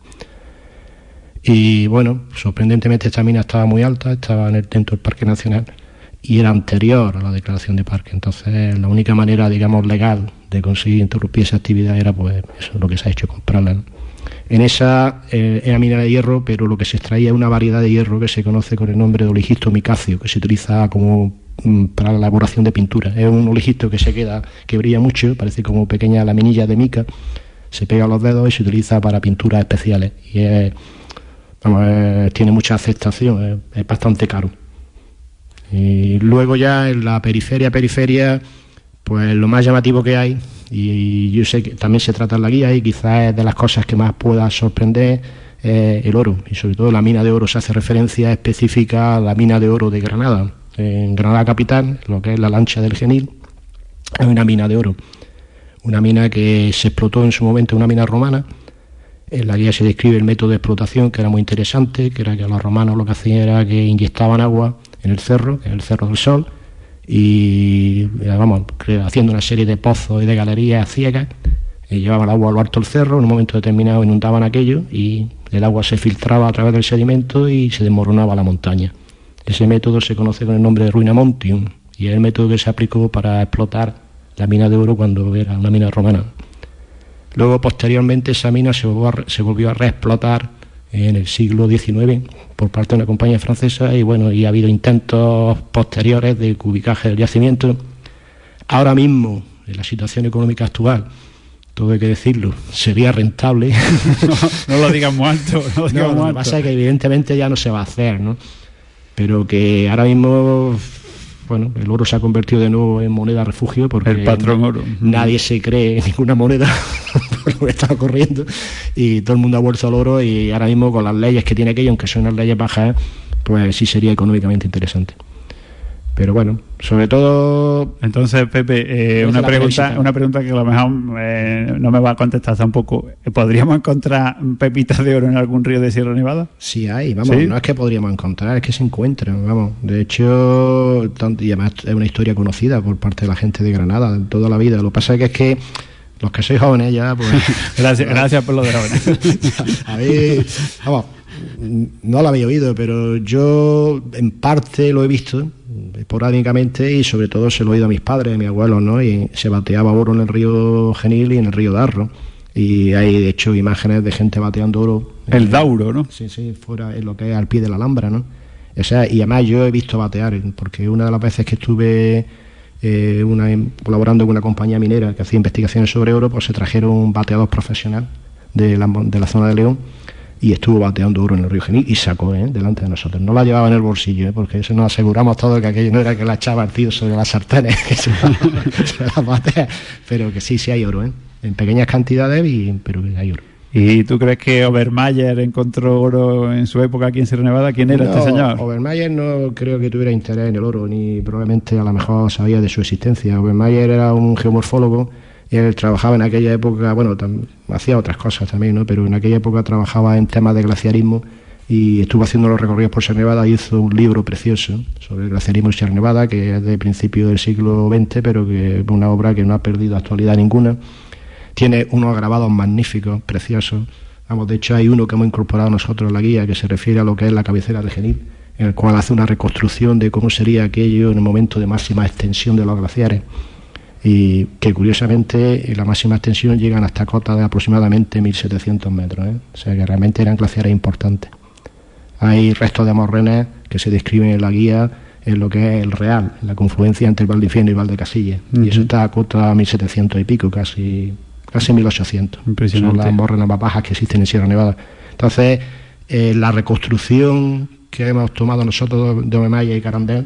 Y bueno, sorprendentemente esta mina estaba muy alta, estaba dentro del Parque Nacional y era anterior a la declaración de parque. Entonces la única manera, digamos, legal de conseguir interrumpir esa actividad era, pues, eso es lo que se ha hecho, comprarla, ¿no? En esa era mina de hierro, pero lo que se extraía es una variedad de hierro que se conoce con el nombre de oligisto micacio, que se utiliza como para la elaboración de pintura. Es un oligisto que brilla mucho, parece como pequeña laminilla de mica, se pega a los dedos y se utiliza para pinturas especiales. Y tiene mucha aceptación, es bastante caro. Y luego ya en la periferia, pues lo más llamativo que hay, y yo sé que también se trata en la guía, y quizás es de las cosas que más pueda sorprender, el oro, y sobre todo la mina de oro. Se hace referencia específica a la mina de oro de Granada. En Granada capital, lo que es la Lancha del Genil, es una mina de oro, una mina que se explotó en su momento, una mina romana. En la guía se describe el método de explotación, que era muy interesante, que era que los romanos lo que hacían era que inyectaban agua en el cerro, en el Cerro del Sol, y vamos, haciendo una serie de pozos y de galerías ciegas, y llevaban el agua a lo alto del cerro, en un momento determinado inundaban aquello y el agua se filtraba a través del sedimento y se desmoronaba la montaña. Ese método se conoce con el nombre de Ruinamontium y es el método que se aplicó para explotar la mina de oro cuando era una mina romana. Luego, posteriormente, esa mina se volvió a reexplotar en el siglo XIX por parte de una compañía francesa y ha habido intentos posteriores de ubicaje del yacimiento. Ahora mismo, en la situación económica actual, todo hay que decirlo, sería rentable. No lo digas muy alto. Lo que pasa es que evidentemente ya no se va a hacer, ¿no? Pero que ahora mismo, bueno, el oro se ha convertido de nuevo en moneda refugio porque el patrón oro. Nadie se cree en ninguna moneda por lo que está ocurriendo y todo el mundo ha vuelto al oro y ahora mismo con las leyes que tiene aquello, aunque son unas leyes bajas, pues sí sería económicamente interesante. Pero bueno, sobre todo... Entonces, Pepe, una pregunta que a lo mejor no me va a contestar tampoco. ¿Podríamos encontrar pepitas de oro en algún río de Sierra Nevada? Sí hay, vamos, ¿sí? No es que podríamos encontrar, es que se encuentran, vamos. De hecho, y además es una historia conocida por parte de la gente de Granada de toda la vida. Lo que pasa es que los que sois jóvenes ya, pues... gracias por lo de jóvenes. A ver, vamos, no lo había oído, pero yo en parte lo he visto esporádicamente y sobre todo se lo he oído a mis padres, a mis abuelos, ¿no? Y se bateaba oro en el río Genil y en el río Darro y hay de hecho imágenes de gente bateando oro. El Dauro, ¿no? Sí, fuera en lo que es al pie de la Alhambra, ¿no? O sea, y además yo he visto batear, porque una de las veces que estuve colaborando con una compañía minera que hacía investigaciones sobre oro, pues se trajeron un bateador profesional de la zona de León y estuvo bateando oro en el río Genil y sacó delante de nosotros. No la llevaba en el bolsillo, porque eso nos aseguramos todos que aquello no era que la echaba el tío sobre las sartenes, que se la batea, pero que sí hay oro, en pequeñas cantidades, pero hay oro. ¿Y tú crees que Obermayer encontró oro en su época aquí en Sierra Nevada? ¿Quién era este señor? Obermayer no creo que tuviera interés en el oro, ni probablemente a lo mejor sabía de su existencia. Obermayer era un geomorfólogo. Él trabajaba en aquella época, bueno, hacía otras cosas también, ¿no? Pero en aquella época trabajaba en temas de glaciarismo y estuvo haciendo los recorridos por Sierra Nevada y hizo un libro precioso sobre el glaciarismo en Sierra Nevada, que es de principio del siglo XX, pero que es una obra que no ha perdido actualidad ninguna. Tiene unos grabados magníficos, preciosos. Vamos, de hecho hay uno que hemos incorporado nosotros en la guía que se refiere a lo que es la cabecera de Genil, en el cual hace una reconstrucción de cómo sería aquello en el momento de máxima extensión de los glaciares. Y que curiosamente la máxima extensión llegan hasta cotas de aproximadamente 1.700 metros, o sea que realmente eran glaciares importantes. Hay restos de morrenas que se describen en la guía en lo que es el Real, en la confluencia entre el Valdifierno y Valdecasillas, y eso está a cota 1.700 y pico, casi 1.800. Impresionante. Son las morrenas más bajas que existen en Sierra Nevada. Entonces, la reconstrucción que hemos tomado nosotros de Obermayer y Carandel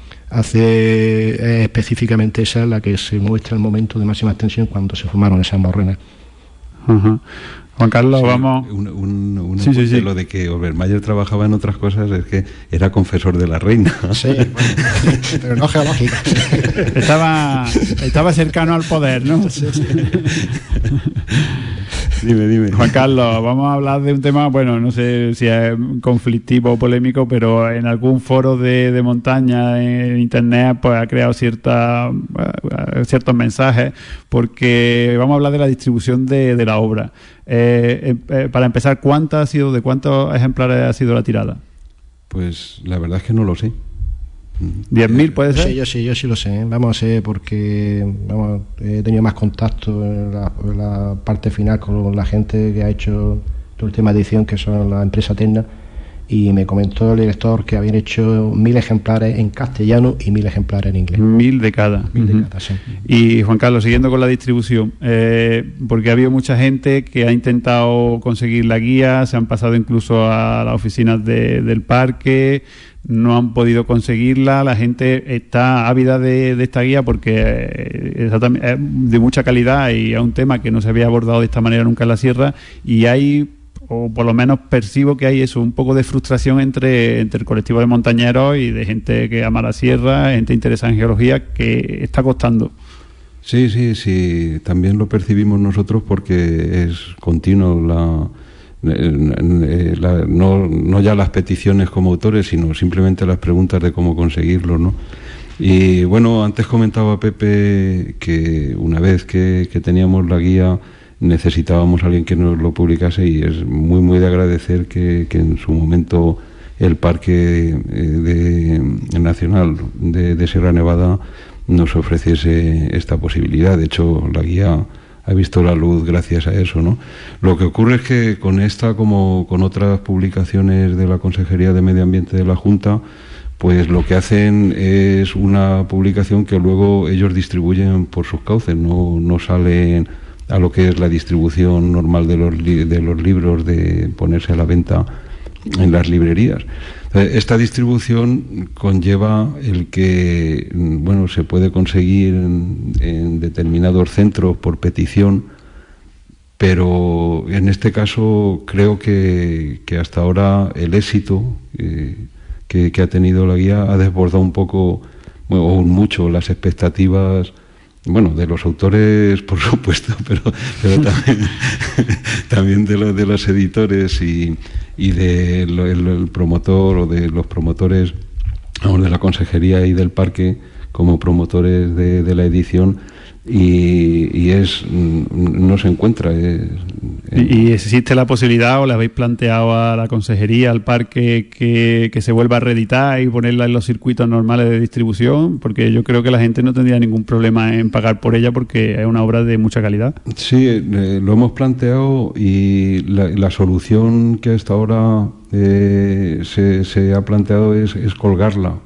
específicamente esa es la que se muestra el momento de máxima extensión cuando se formaron esas morrenas. Uh-huh. Juan Carlos, sí, vamos... Sí. Lo de que Obermayer trabajaba en otras cosas es que era confesor de la reina. Sí, bueno, pero no geológico. Estaba cercano al poder, ¿no? Sí. Dime. Juan Carlos, vamos a hablar de un tema, bueno, no sé si es conflictivo o polémico, pero en algún foro de montaña en internet pues ha creado ciertos mensajes, porque vamos a hablar de la distribución de la obra. Para empezar, ¿de cuántos ejemplares ha sido la tirada? Pues la verdad es que no lo sé. 10.000 puede ser. Sí, yo sí lo sé, porque he tenido más contacto en la parte final con la gente que ha hecho la última edición, que son la empresa Terna, y me comentó el director que habían hecho 1.000 ejemplares en castellano y 1.000 ejemplares en inglés. 1.000 de cada. 1.000 de cada, sí. Y Juan Carlos, siguiendo con la distribución, porque ha habido mucha gente que ha intentado conseguir la guía, se han pasado incluso a las oficinas del parque, no han podido conseguirla. La gente está ávida de esta guía porque es de mucha calidad y es un tema que no se había abordado de esta manera nunca en la sierra, y hay, o por lo menos percibo que hay eso, un poco de frustración entre el colectivo de montañeros y de gente que ama la sierra, gente interesada en geología, que está costando. Sí, también lo percibimos nosotros porque es continuo no ya las peticiones como autores, sino simplemente las preguntas de cómo conseguirlo, ¿no? Y bueno, antes comentaba Pepe que una vez que teníamos la guía necesitábamos a alguien que nos lo publicase, y es muy muy de agradecer que en su momento el Parque Nacional de Sierra Nevada nos ofreciese esta posibilidad. De hecho, la guía ha visto la luz gracias a eso, ¿no? Lo que ocurre es que con esta, como con otras publicaciones de la Consejería de Medio Ambiente de la Junta, pues lo que hacen es una publicación que luego ellos distribuyen por sus cauces, no salen a lo que es la distribución normal de los libros, de ponerse a la venta en las librerías. Esta distribución conlleva el que, bueno, se puede conseguir en determinados centros por petición, pero en este caso creo que hasta ahora el éxito que ha tenido la guía ha desbordado un poco, bueno, o mucho, las expectativas, bueno, de los autores, por supuesto, pero también de los editores y del promotor, o de los promotores, vamos, de la consejería y del parque como promotores de la edición, y no se encuentra. ¿Y existe la posibilidad, o le habéis planteado a la consejería, al parque, que se vuelva a reeditar y ponerla en los circuitos normales de distribución? Porque yo creo que la gente no tendría ningún problema en pagar por ella, porque es una obra de mucha calidad. Sí, lo hemos planteado, y la solución que hasta ahora se ha planteado es colgarla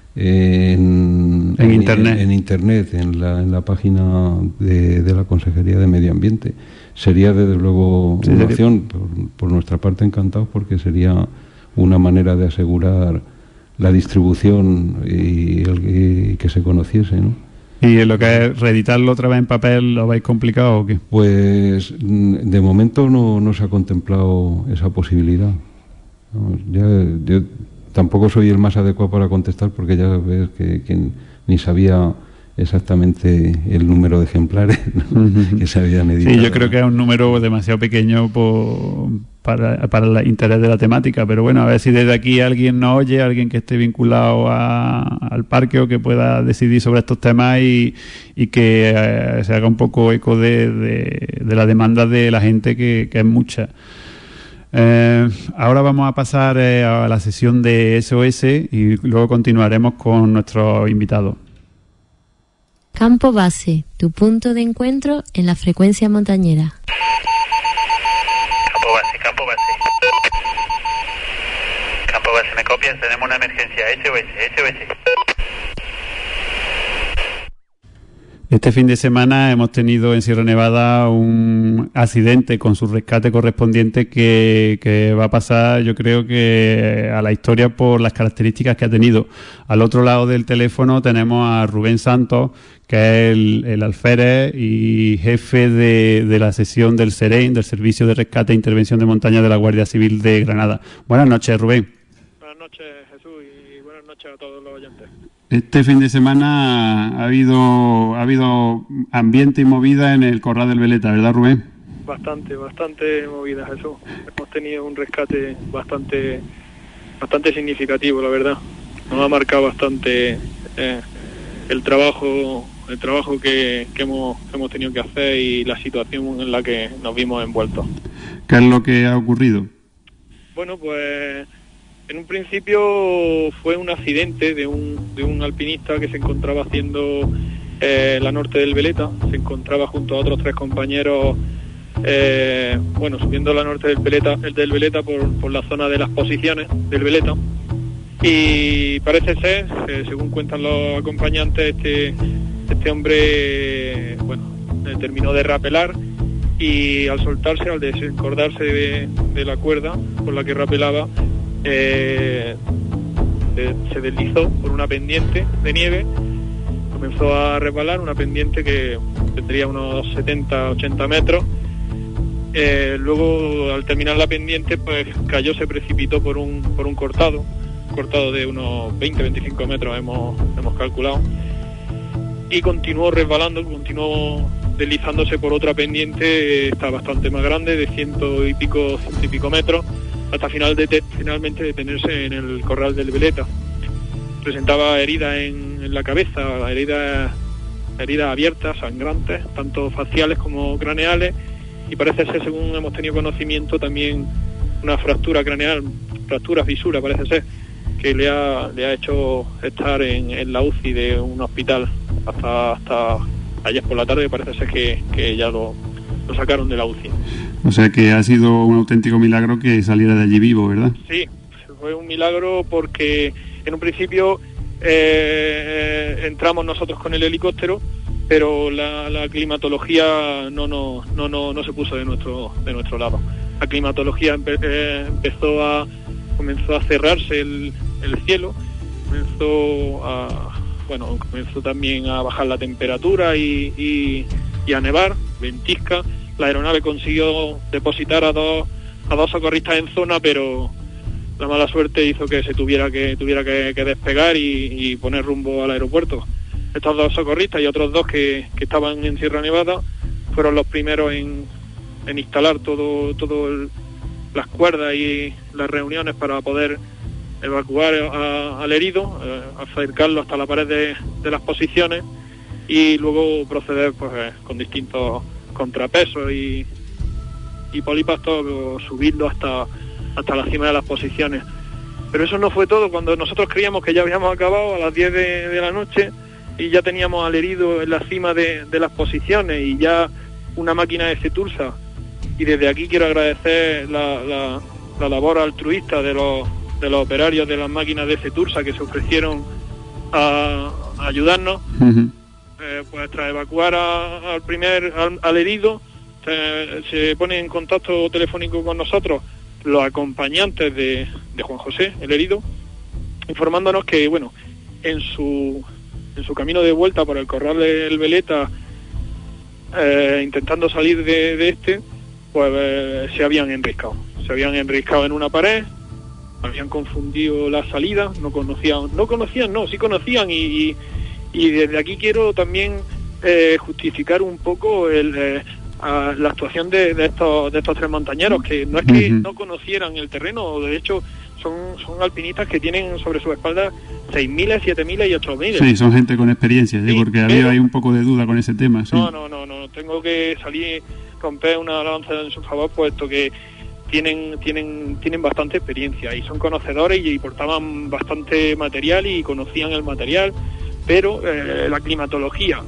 en internet, en la página de la Consejería de Medio Ambiente. Sería desde luego una opción. Por nuestra parte, encantados, porque sería una manera de asegurar la distribución y que se conociese, ¿no? ¿Y en lo que es reeditarlo otra vez en papel, lo habéis complicado o qué? Pues de momento no se ha contemplado esa posibilidad. Yo tampoco soy el más adecuado para contestar, porque ya ves que ni sabía exactamente el número de ejemplares, ¿no? que se habían editado. Sí, yo creo que es un número demasiado pequeño para el interés de la temática, pero bueno, a ver si desde aquí alguien nos oye, alguien que esté vinculado al parque, o que pueda decidir sobre estos temas, y que se haga un poco eco de la demanda de la gente, que es mucha. Ahora vamos a pasar a la sesión de SOS, y luego continuaremos con nuestros invitados. Campo Base, tu punto de encuentro en la frecuencia montañera. Campo Base, ¿me copias? Tenemos una emergencia. SOS. Este fin de semana hemos tenido en Sierra Nevada un accidente con su rescate correspondiente que va a pasar, yo creo que a la historia, por las características que ha tenido. Al otro lado del teléfono tenemos a Rubén Santos, que es el alférez y jefe de la sección del SEREN, del Servicio de Rescate e Intervención de Montaña de la Guardia Civil de Granada. Buenas noches, Rubén. Buenas noches, Jesús, y buenas noches a todos los oyentes. Este fin de semana ha habido ambiente y movida en el Corral del Veleta, ¿verdad, Rubén? Bastante movida, Jesús. Hemos tenido un rescate bastante significativo, la verdad. Nos ha marcado bastante el trabajo que hemos tenido que hacer, y la situación en la que nos vimos envueltos. ¿Qué es lo que ha ocurrido? Bueno, pues en un principio fue un accidente de un alpinista que se encontraba haciendo la norte del Veleta. Se encontraba junto a otros 3 compañeros, subiendo la norte del Veleta por la zona de las posiciones del Veleta. Y parece ser, según cuentan los acompañantes, este hombre terminó de rapelar, y al desencordarse de la cuerda con la que rapelaba, se deslizó por una pendiente de nieve, comenzó a resbalar, una pendiente que tendría unos 70-80 metros. Luego, al terminar la pendiente, pues cayó, se precipitó por un cortado de unos 20-25 metros hemos calculado, y continuó resbalando, continuó deslizándose por otra pendiente, está bastante más grande, de 100 y pico metros, hasta finalmente detenerse en el Corral del Veleta. Presentaba heridas en la cabeza, heridas abiertas, sangrantes, tanto faciales como craneales, y parece ser, según hemos tenido conocimiento, también una fractura craneal, fisura parece ser, que le ha hecho estar en la UCI de un hospital hasta ayer por la tarde. Parece ser que ya lo sacaron de la UCI. O sea que ha sido un auténtico milagro que saliera de allí vivo, ¿verdad? Sí, fue un milagro porque en un principio entramos nosotros con el helicóptero, pero la climatología no se puso de nuestro lado. La climatología comenzó a cerrarse el cielo, comenzó también a bajar la temperatura y a nevar, ventisca. La aeronave consiguió depositar a dos socorristas en zona, pero la mala suerte hizo que se tuviera que despegar y poner rumbo al aeropuerto. Estos dos socorristas y otros dos que estaban en Sierra Nevada fueron los primeros en instalar las cuerdas y las reuniones para poder evacuar al herido, acercarlo hasta la pared de las posiciones y luego proceder pues con distintos contrapesos y polipastos, subirlo hasta la cima de las posiciones. Pero eso no fue todo. Cuando nosotros creíamos que ya habíamos acabado a las 10 de la noche y ya teníamos al herido en la cima de las posiciones y ya una máquina de Cetursa, y desde aquí quiero agradecer la labor altruista de los operarios de las máquinas de Cetursa que se ofrecieron a ayudarnos. Uh-huh. Pues tras evacuar al herido, se pone en contacto telefónico con nosotros los acompañantes de Juan José, el herido, informándonos que, bueno, en su camino de vuelta por el corral del Veleta, intentando salir de este, pues se habían enriscado en una pared, habían confundido la salida, sí conocían y desde aquí quiero también justificar un poco la actuación de estos tres montañeros, que no es que no conocieran el terreno, de hecho son alpinistas que tienen sobre su espalda 6.000, 7.000 y 8.000. Sí, son gente con experiencia, ¿sí? Porque había ahí un poco de duda con ese tema. Sí. No, tengo que romper una lanza en su favor, puesto que tienen bastante experiencia y son conocedores y portaban bastante material y conocían el material, pero la climatología,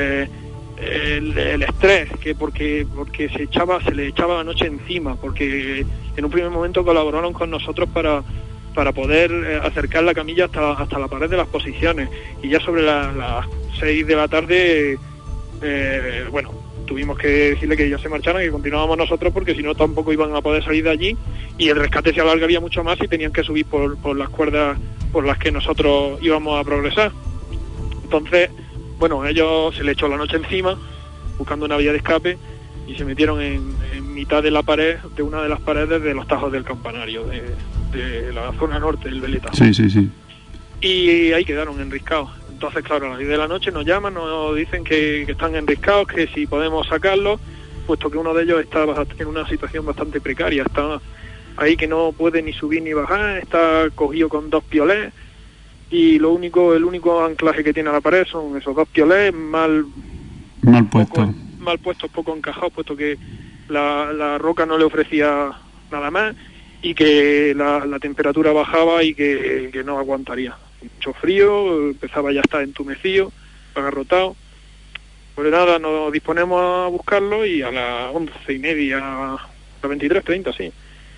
el estrés, que porque se le echaba la noche encima, porque en un primer momento colaboraron con nosotros para poder acercar la camilla hasta la pared de las posiciones, y ya sobre las 6 de la tarde tuvimos que decirle que ellos se marcharan y que continuábamos nosotros, porque si no tampoco iban a poder salir de allí y el rescate se alargaría mucho más y tenían que subir por las cuerdas por las que nosotros íbamos a progresar. Entonces, ellos se le echó la noche encima buscando una vía de escape y se metieron en mitad de la pared, de una de las paredes de los tajos del campanario de la zona norte del Veleta. Sí. Y ahí quedaron enriscados. Entonces, claro, a las 10 de la noche nos llaman, nos dicen que están enriscados, que si podemos sacarlos, puesto que uno de ellos está en una situación bastante precaria, está ahí que no puede ni subir ni bajar, está cogido con 2 piolés, y el único anclaje que tiene a la pared son esos 2 piolés mal puestos, poco encajados, puesto que la roca no le ofrecía nada más y que la temperatura bajaba y que no aguantaría. Mucho frío, empezaba ya a estar entumecido, agarrotado. Pues nada, nos disponemos a buscarlo y a las 11:30, a las 23:30, sí,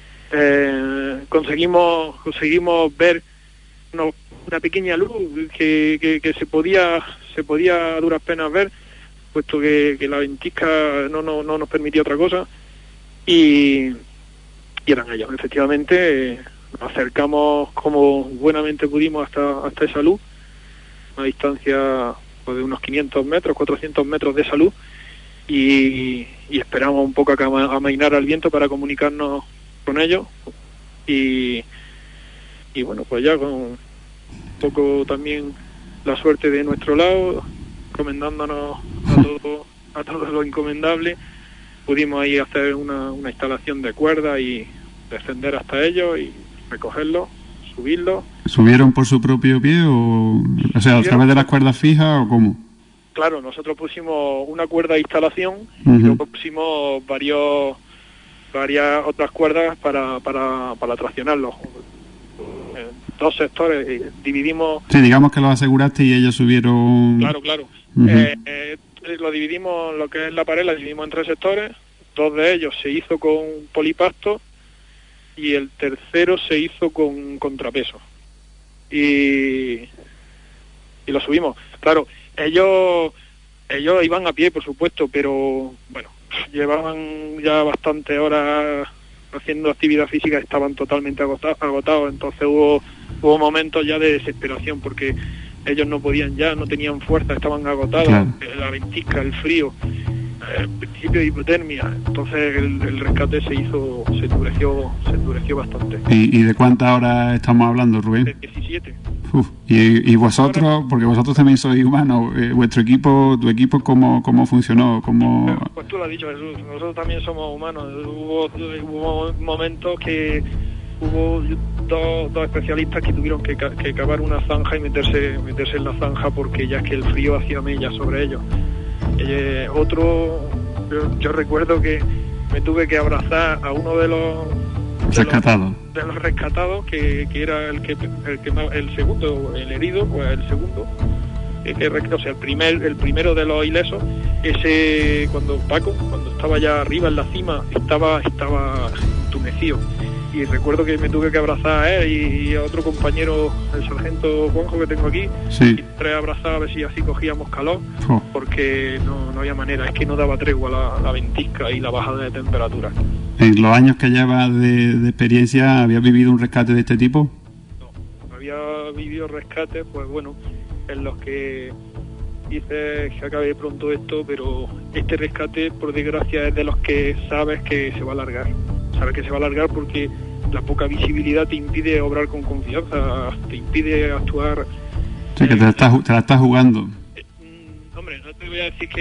conseguimos ver una pequeña luz que se podía a duras penas ver, puesto que la ventisca no nos permitía otra cosa, y eran ellos. Efectivamente, nos acercamos como buenamente pudimos hasta esa luz, una distancia de unos 500 metros, 400 metros de esa luz, y esperamos un poco a amainar al viento para comunicarnos con ellos, y bueno, pues ya con un poco también la suerte de nuestro lado, encomendándonos a todo lo encomendable, pudimos ahí hacer una instalación de cuerda y descender hasta ellos y recogerlos, subirlos. ¿Subieron por su propio pie o sea, a través de las cuerdas fijas o cómo? Claro, nosotros pusimos una cuerda de instalación y luego pusimos varios varias otras cuerdas para traccionarlo. 2 sectores, dividimos... Sí, digamos que los aseguraste y ellos subieron... Claro. Lo dividimos, lo que es la pared, la dividimos en 3 sectores. 2 de ellos se hizo con polipasto y el tercero se hizo con contrapeso. Y lo subimos. Claro, ellos iban a pie, por supuesto, pero bueno, llevaban ya bastantes horas haciendo actividad física, estaban totalmente agotados, entonces hubo momentos ya de desesperación porque ellos no podían ya, no tenían fuerza, estaban agotados, claro. La ventisca, el frío, el principio de hipotermia, entonces el rescate se endureció bastante. ¿Y de cuántas horas estamos hablando, Rubén? De 17. Y vosotros, porque vosotros también sois humanos, tu equipo ¿cómo funcionó? Pues tú lo has dicho, Jesús, nosotros también somos humanos. Hubo momentos que hubo dos especialistas que tuvieron que cavar una zanja y meterse en la zanja porque ya es que el frío hacía mella sobre ellos. Yo recuerdo que me tuve que abrazar a uno de los rescatados que era el segundo, el herido, pues el segundo, o sea, el primero de los ilesos. Ese, cuando estaba ya arriba en la cima, estaba entumecido, y recuerdo que me tuve que abrazar a él y a otro compañero, el sargento Juanjo que tengo aquí, sí. Y 3 abrazados a ver si así cogíamos calor, porque no había manera, es que no daba tregua la ventisca y la bajada de temperatura. ¿En los años que llevas de experiencia habías vivido un rescate de este tipo? No, había vivido rescates, pues bueno, en los que dices que acabe pronto esto, pero este rescate, por desgracia, es de los que sabes que se va a alargar. Sabes que se va a alargar porque la poca visibilidad te impide obrar con confianza, te impide actuar. Sí, que te la estás jugando. Hombre, no te voy a decir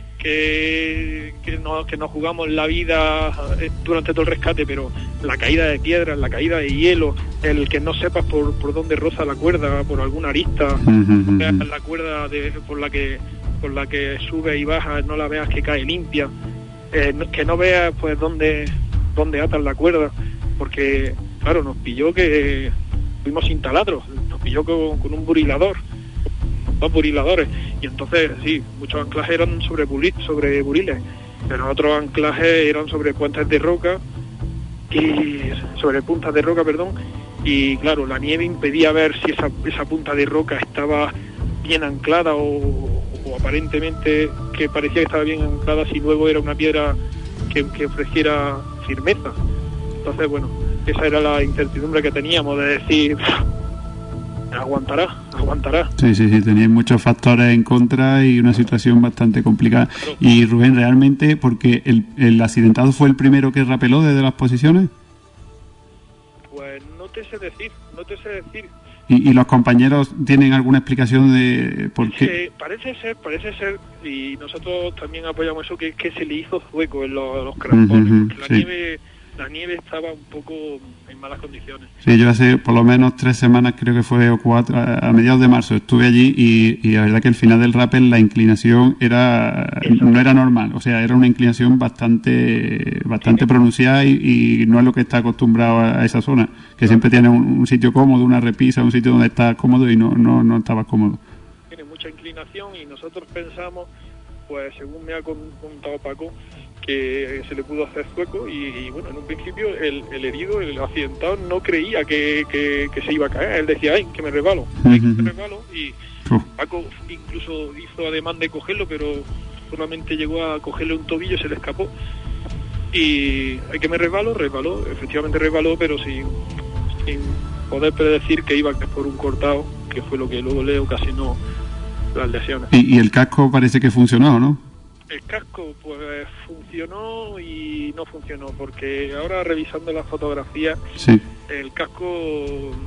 que nos jugamos la vida durante todo el rescate, pero la caída de piedras, la caída de hielo, el que no sepas por dónde roza la cuerda, por alguna arista, la cuerda por la que sube y baja, no la veas que cae limpia, que no veas pues dónde atas la cuerda, porque claro, nos pilló que fuimos sin taladros, nos pilló con un burilador, 2 buriladores, y entonces sí, muchos anclajes eran sobre buriles, pero otros anclajes eran sobre puentes de roca y sobre puntas de roca, y claro, la nieve impedía ver si esa punta de roca estaba bien anclada o aparentemente que parecía que estaba bien anclada, si luego era una piedra que ofreciera firmeza. Entonces, bueno, esa era la incertidumbre que teníamos, de decir, aguantará. Sí, teníais muchos factores en contra y una situación bastante complicada. Claro. Y Rubén, realmente, porque el accidentado fue el primero que rapeló desde las posiciones. Pues no te sé decir. ¿Y los compañeros tienen alguna explicación de por qué? Parece ser, y nosotros también apoyamos eso, que se le hizo zueco en los crampones, porque la nieve estaba un poco en malas condiciones. Sí, yo hace por lo menos 3 semanas, creo que fue, o 4, a mediados de marzo estuve allí y la verdad que al final del rappel la inclinación no era normal, o sea, era una inclinación bastante pronunciada y no es lo que está acostumbrado a esa zona, que siempre tiene un sitio cómodo, una repisa, un sitio donde estás cómodo, y no estaba cómodo. Tiene mucha inclinación y nosotros pensamos, pues según me ha contado Paco, que se le pudo hacer zueco y bueno, en un principio el herido, el accidentado, no creía que se iba a caer. Él decía, ay, que me resbalo, y Paco incluso hizo ademán de cogerlo, pero solamente llegó a cogerle un tobillo y se le escapó. Y hay que me resbaló, efectivamente resbaló, pero sin poder predecir que iba a caer por un cortado, que fue lo que luego le ocasionó las lesiones. Y el casco parece que funcionó, ¿no? El casco pues funcionó y no funcionó, porque ahora revisando las fotografías, sí, el casco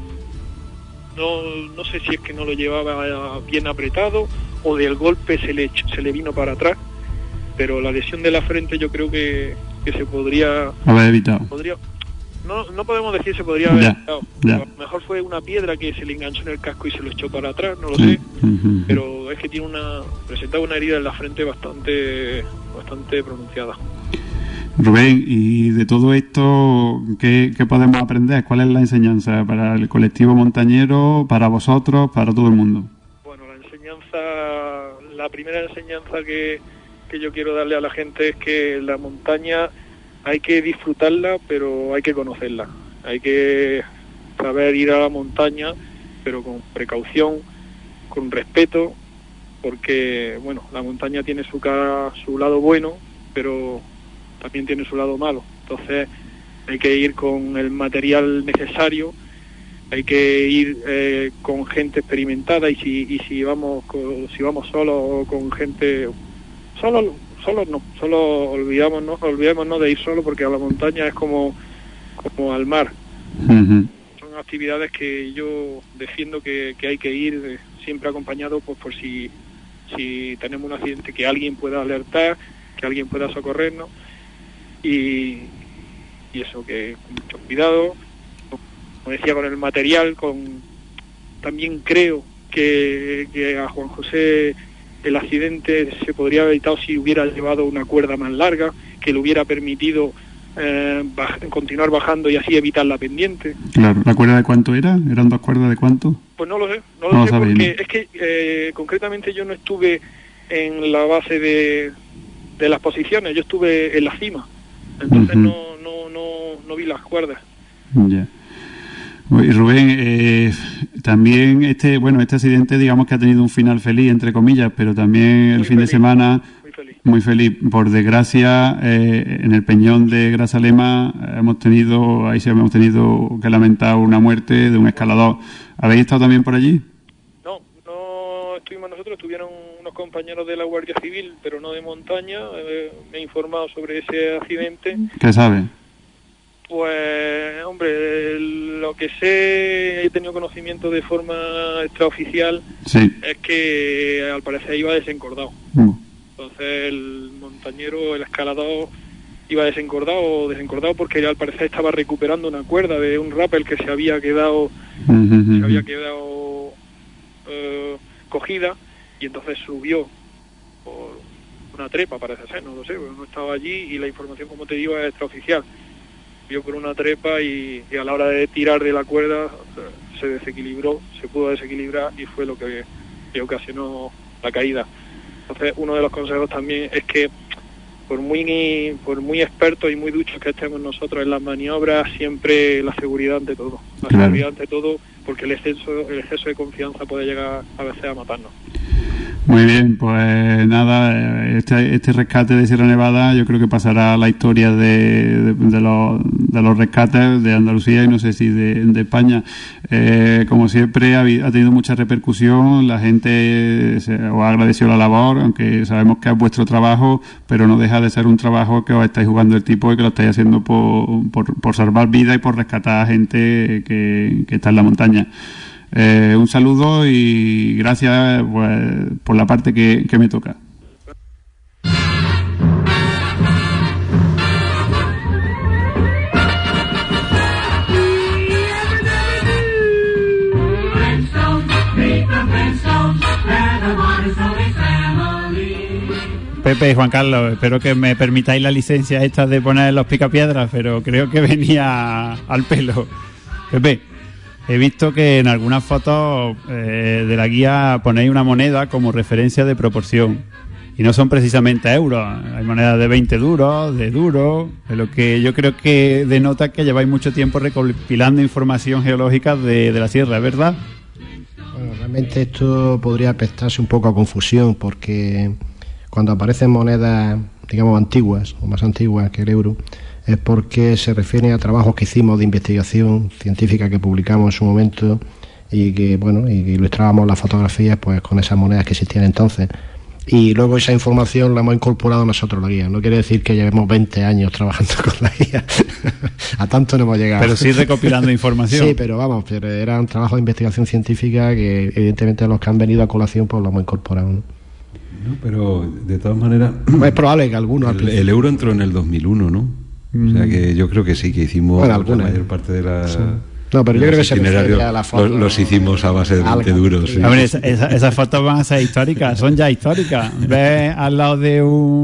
no sé si es que no lo llevaba bien apretado o del golpe se le vino para atrás, pero la lesión de la frente yo creo que se podría haber evitado. No podemos decir se podría haber evitado. A lo mejor fue una piedra que se le enganchó en el casco y se lo echó para atrás, no lo sé. Pero es que presentaba una herida en la frente bastante pronunciada. Rubén, y de todo esto, ¿qué podemos aprender? ¿Cuál es la enseñanza para el colectivo montañero, para vosotros, para todo el mundo? Bueno, la primera enseñanza que yo quiero darle a la gente es que la montaña hay que disfrutarla, pero hay que conocerla. Hay que saber ir a la montaña, pero con precaución, con respeto, porque, bueno, la montaña tiene su lado bueno, pero también tiene su lado malo. Entonces hay que ir con el material necesario, hay que ir con gente experimentada, y si vamos solos o con gente solo olvidémonos de ir solo, porque a la montaña es como al mar. Uh-huh. Son actividades que yo defiendo que hay que ir siempre acompañado, pues por si tenemos un accidente, que alguien pueda alertar, que alguien pueda socorrernos, y eso, que con mucho cuidado, como decía, con el material. También creo que a Juan José el accidente se podría haber evitado si hubiera llevado una cuerda más larga, que le hubiera permitido continuar bajando y así evitar la pendiente. Claro, ¿la cuerda de cuánto era? ¿Eran 2 cuerdas de cuánto? Pues no lo sé, no lo sé, sabéis, porque ¿no? Es que concretamente yo no estuve en la base de las posiciones, yo estuve en la cima, entonces uh-huh. no vi las cuerdas. Ya. Y Rubén, también este accidente, digamos que ha tenido un final feliz, entre comillas, pero también el fin de semana muy feliz. Por desgracia, en el Peñón de Grazalema hemos tenido que lamentar una muerte de un escalador. ¿Habéis estado también por allí? No estuvimos nosotros, estuvieron unos compañeros de la Guardia Civil, pero no de montaña. Me he informado sobre ese accidente. ¿Qué sabes? Pues, hombre, lo que sé, he tenido conocimiento de forma extraoficial, sí, es que al parecer iba desencordado. Entonces el montañero, el escalador, iba desencordado porque al parecer estaba recuperando una cuerda de un rappel que se había quedado cogida, y entonces subió por una trepa, parece ser, no lo sé, pero no estaba allí, y la información, como te digo, es extraoficial. Subió por una trepa y a la hora de tirar de la cuerda se pudo desequilibrar, y fue lo que ocasionó la caída. Entonces, uno de los consejos también es que por muy expertos y muy duchos que estemos nosotros en las maniobras, siempre la seguridad ante todo. Seguridad ante todo, porque el exceso de confianza puede llegar a veces a matarnos. Muy bien, pues nada, este rescate de Sierra Nevada yo creo que pasará a la historia de los rescates de Andalucía y no sé si de España. Como siempre ha tenido mucha repercusión, la gente os ha agradecido la labor, aunque sabemos que es vuestro trabajo, pero no deja de ser un trabajo que os estáis jugando el tipo y que lo estáis haciendo por salvar vidas y por rescatar a gente que está en la montaña. Un saludo y gracias, pues, por la parte que me toca. Pepe y Juan Carlos, espero que me permitáis la licencia esta de poner los picapiedras, pero creo que venía al pelo. Pepe, he visto que en algunas fotos de la guía ponéis una moneda como referencia de proporción. Y no son precisamente euros. Hay monedas de 20 duros, de duros, de lo que yo creo que denota que lleváis mucho tiempo recopilando información geológica de la sierra, ¿es verdad? Bueno, realmente esto podría prestarse un poco a confusión, porque cuando aparecen monedas, digamos, antiguas o más antiguas que el euro, es porque se refiere a trabajos que hicimos de investigación científica que publicamos en su momento y que, bueno, y que ilustrábamos las fotografías pues con esas monedas que existían entonces. Y luego esa información la hemos incorporado nosotros, la guía. No quiere decir que llevemos 20 años trabajando con la guía. A tanto no hemos llegado. Pero sí recopilando información. Sí, pero vamos, era un trabajo de investigación científica que evidentemente los que han venido a colación pues lo hemos incorporado, ¿no? No, pero de todas maneras... Es probable que algunos... El euro entró en el 2001, ¿no? O sea que yo creo que sí, que hicimos la mayor parte de la... Sí. No, pero yo creo que se itinerarios a la foto, los hicimos a base de 20 duros. Sí. Hombre, esas fotos van a ser históricas, son ya históricas. Ves al lado de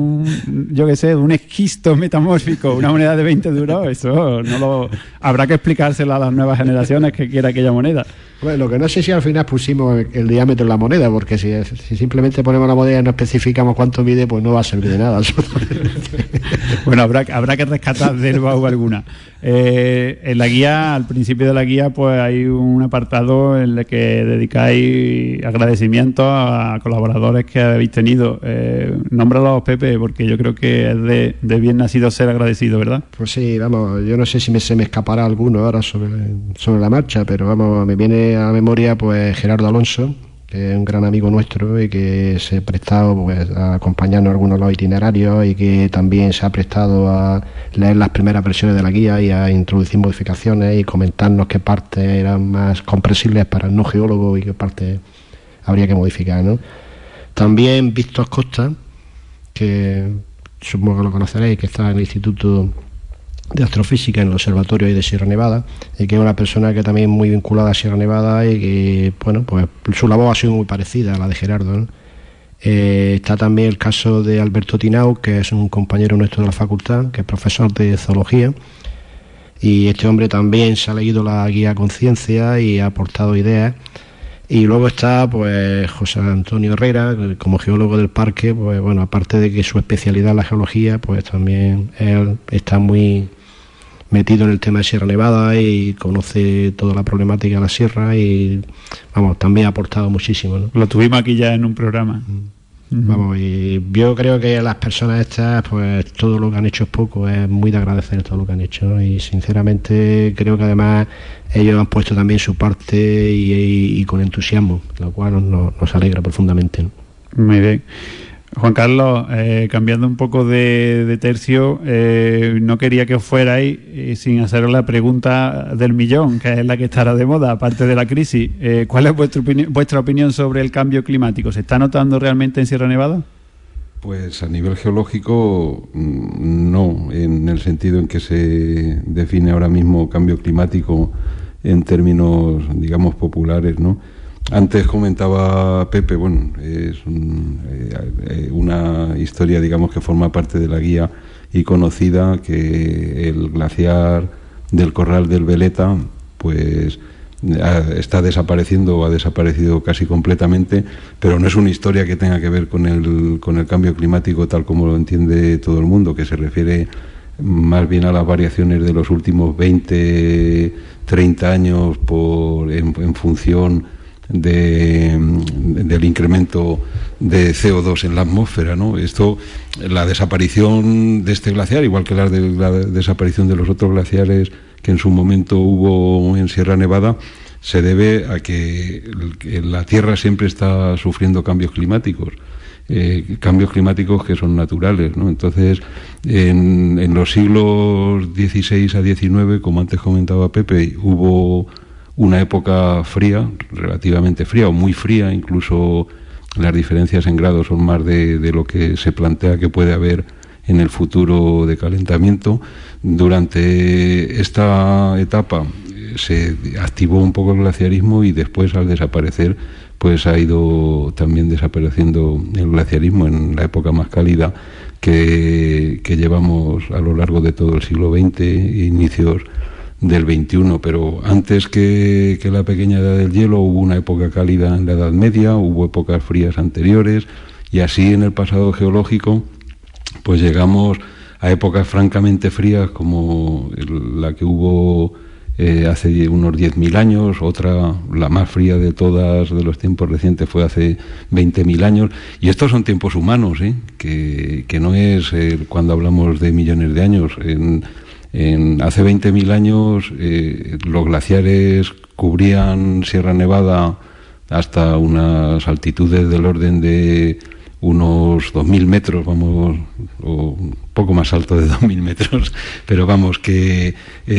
un esquisto metamórfico, una moneda de 20 duros, eso habrá que explicárselo a las nuevas generaciones que quiera aquella moneda. Bueno, lo que no sé si al final pusimos el diámetro de la moneda, porque si simplemente ponemos la moneda y no especificamos cuánto mide, pues no va a servir de nada. Bueno, habrá que rescatar del baúl alguna. En la guía, al principio de la guía, pues hay un apartado en el que dedicáis agradecimientos a colaboradores que habéis tenido. Nómbralos, Pepe, porque yo creo que es de bien nacido ser agradecido, ¿verdad? Pues sí, vamos, yo no sé si se me escapará alguno ahora sobre la marcha, pero vamos, me viene a la memoria pues Gerardo Alonso, que es un gran amigo nuestro y que se ha prestado pues a acompañarnos en algunos de los itinerarios y que también se ha prestado a leer las primeras versiones de la guía y a introducir modificaciones y comentarnos qué partes eran más comprensibles para el no geólogo y qué partes habría que modificar, ¿no? También Víctor Costa, que supongo que lo conoceréis, que está en el Instituto de Astrofísica en el Observatorio de Sierra Nevada, y que es una persona que también muy vinculada a Sierra Nevada y que, bueno, pues su labor ha sido muy parecida a la de Gerardo, ¿no? Está también el caso de Alberto Tinau, que es un compañero nuestro de la facultad, que es profesor de zoología, y este hombre también se ha leído la guía Conciencia y ha aportado ideas. Y luego está pues José Antonio Herrera, como geólogo del parque, pues bueno, aparte de que su especialidad es la geología, pues también él está muy metido en el tema de Sierra Nevada y conoce toda la problemática de la sierra y vamos, también ha aportado muchísimo, ¿no? Lo tuvimos aquí ya en un programa. Vamos, y yo creo que las personas estas, pues todo lo que han hecho es poco, es muy de agradecer todo lo que han hecho, ¿no? Y sinceramente creo que además ellos han puesto también su parte y con entusiasmo, lo cual nos alegra profundamente, ¿no? Muy bien. Juan Carlos, cambiando un poco de tercio, no quería que os fuerais sin haceros la pregunta del millón, que es la que estará de moda, aparte de la crisis. ¿Cuál es vuestra opinión sobre el cambio climático? ¿Se está notando realmente en Sierra Nevada? Pues a nivel geológico, no, en el sentido en que se define ahora mismo cambio climático en términos, digamos, populares, ¿no? Antes comentaba Pepe, bueno, es una historia, digamos, que forma parte de la guía y conocida, que el glaciar del Corral del Veleta, pues está desapareciendo o ha desaparecido casi completamente, pero no es una historia que tenga que ver con el cambio climático tal como lo entiende todo el mundo, que se refiere más bien a las variaciones de los últimos 20, 30 años en función del incremento de CO2 en la atmósfera, ¿no? La desaparición de este glaciar, igual que la desaparición de los otros glaciares que en su momento hubo en Sierra Nevada, se debe a que la Tierra siempre está sufriendo cambios climáticos que son naturales, ¿no? Entonces, en los siglos XVI a XIX, como antes comentaba Pepe, hubo una época fría, relativamente fría o muy fría, incluso las diferencias en grados son más de lo que se plantea que puede haber en el futuro de calentamiento. Durante esta etapa se activó un poco el glaciarismo y después, al desaparecer, pues ha ido también desapareciendo el glaciarismo en la época más cálida que llevamos a lo largo de todo el siglo XX e inicios del XXI, pero antes que la pequeña edad del hielo hubo una época cálida en la Edad Media, hubo épocas frías anteriores y así en el pasado geológico pues llegamos a épocas francamente frías como la que hubo hace unos 10.000 años, otra, la más fría de todas de los tiempos recientes, fue hace 20.000 años, y estos son tiempos humanos, que no es cuando hablamos de millones de años. Hace 20.000 años los glaciares cubrían Sierra Nevada hasta unas altitudes del orden de unos 2.000 metros, vamos, o un poco más alto de 2.000 metros, pero vamos, que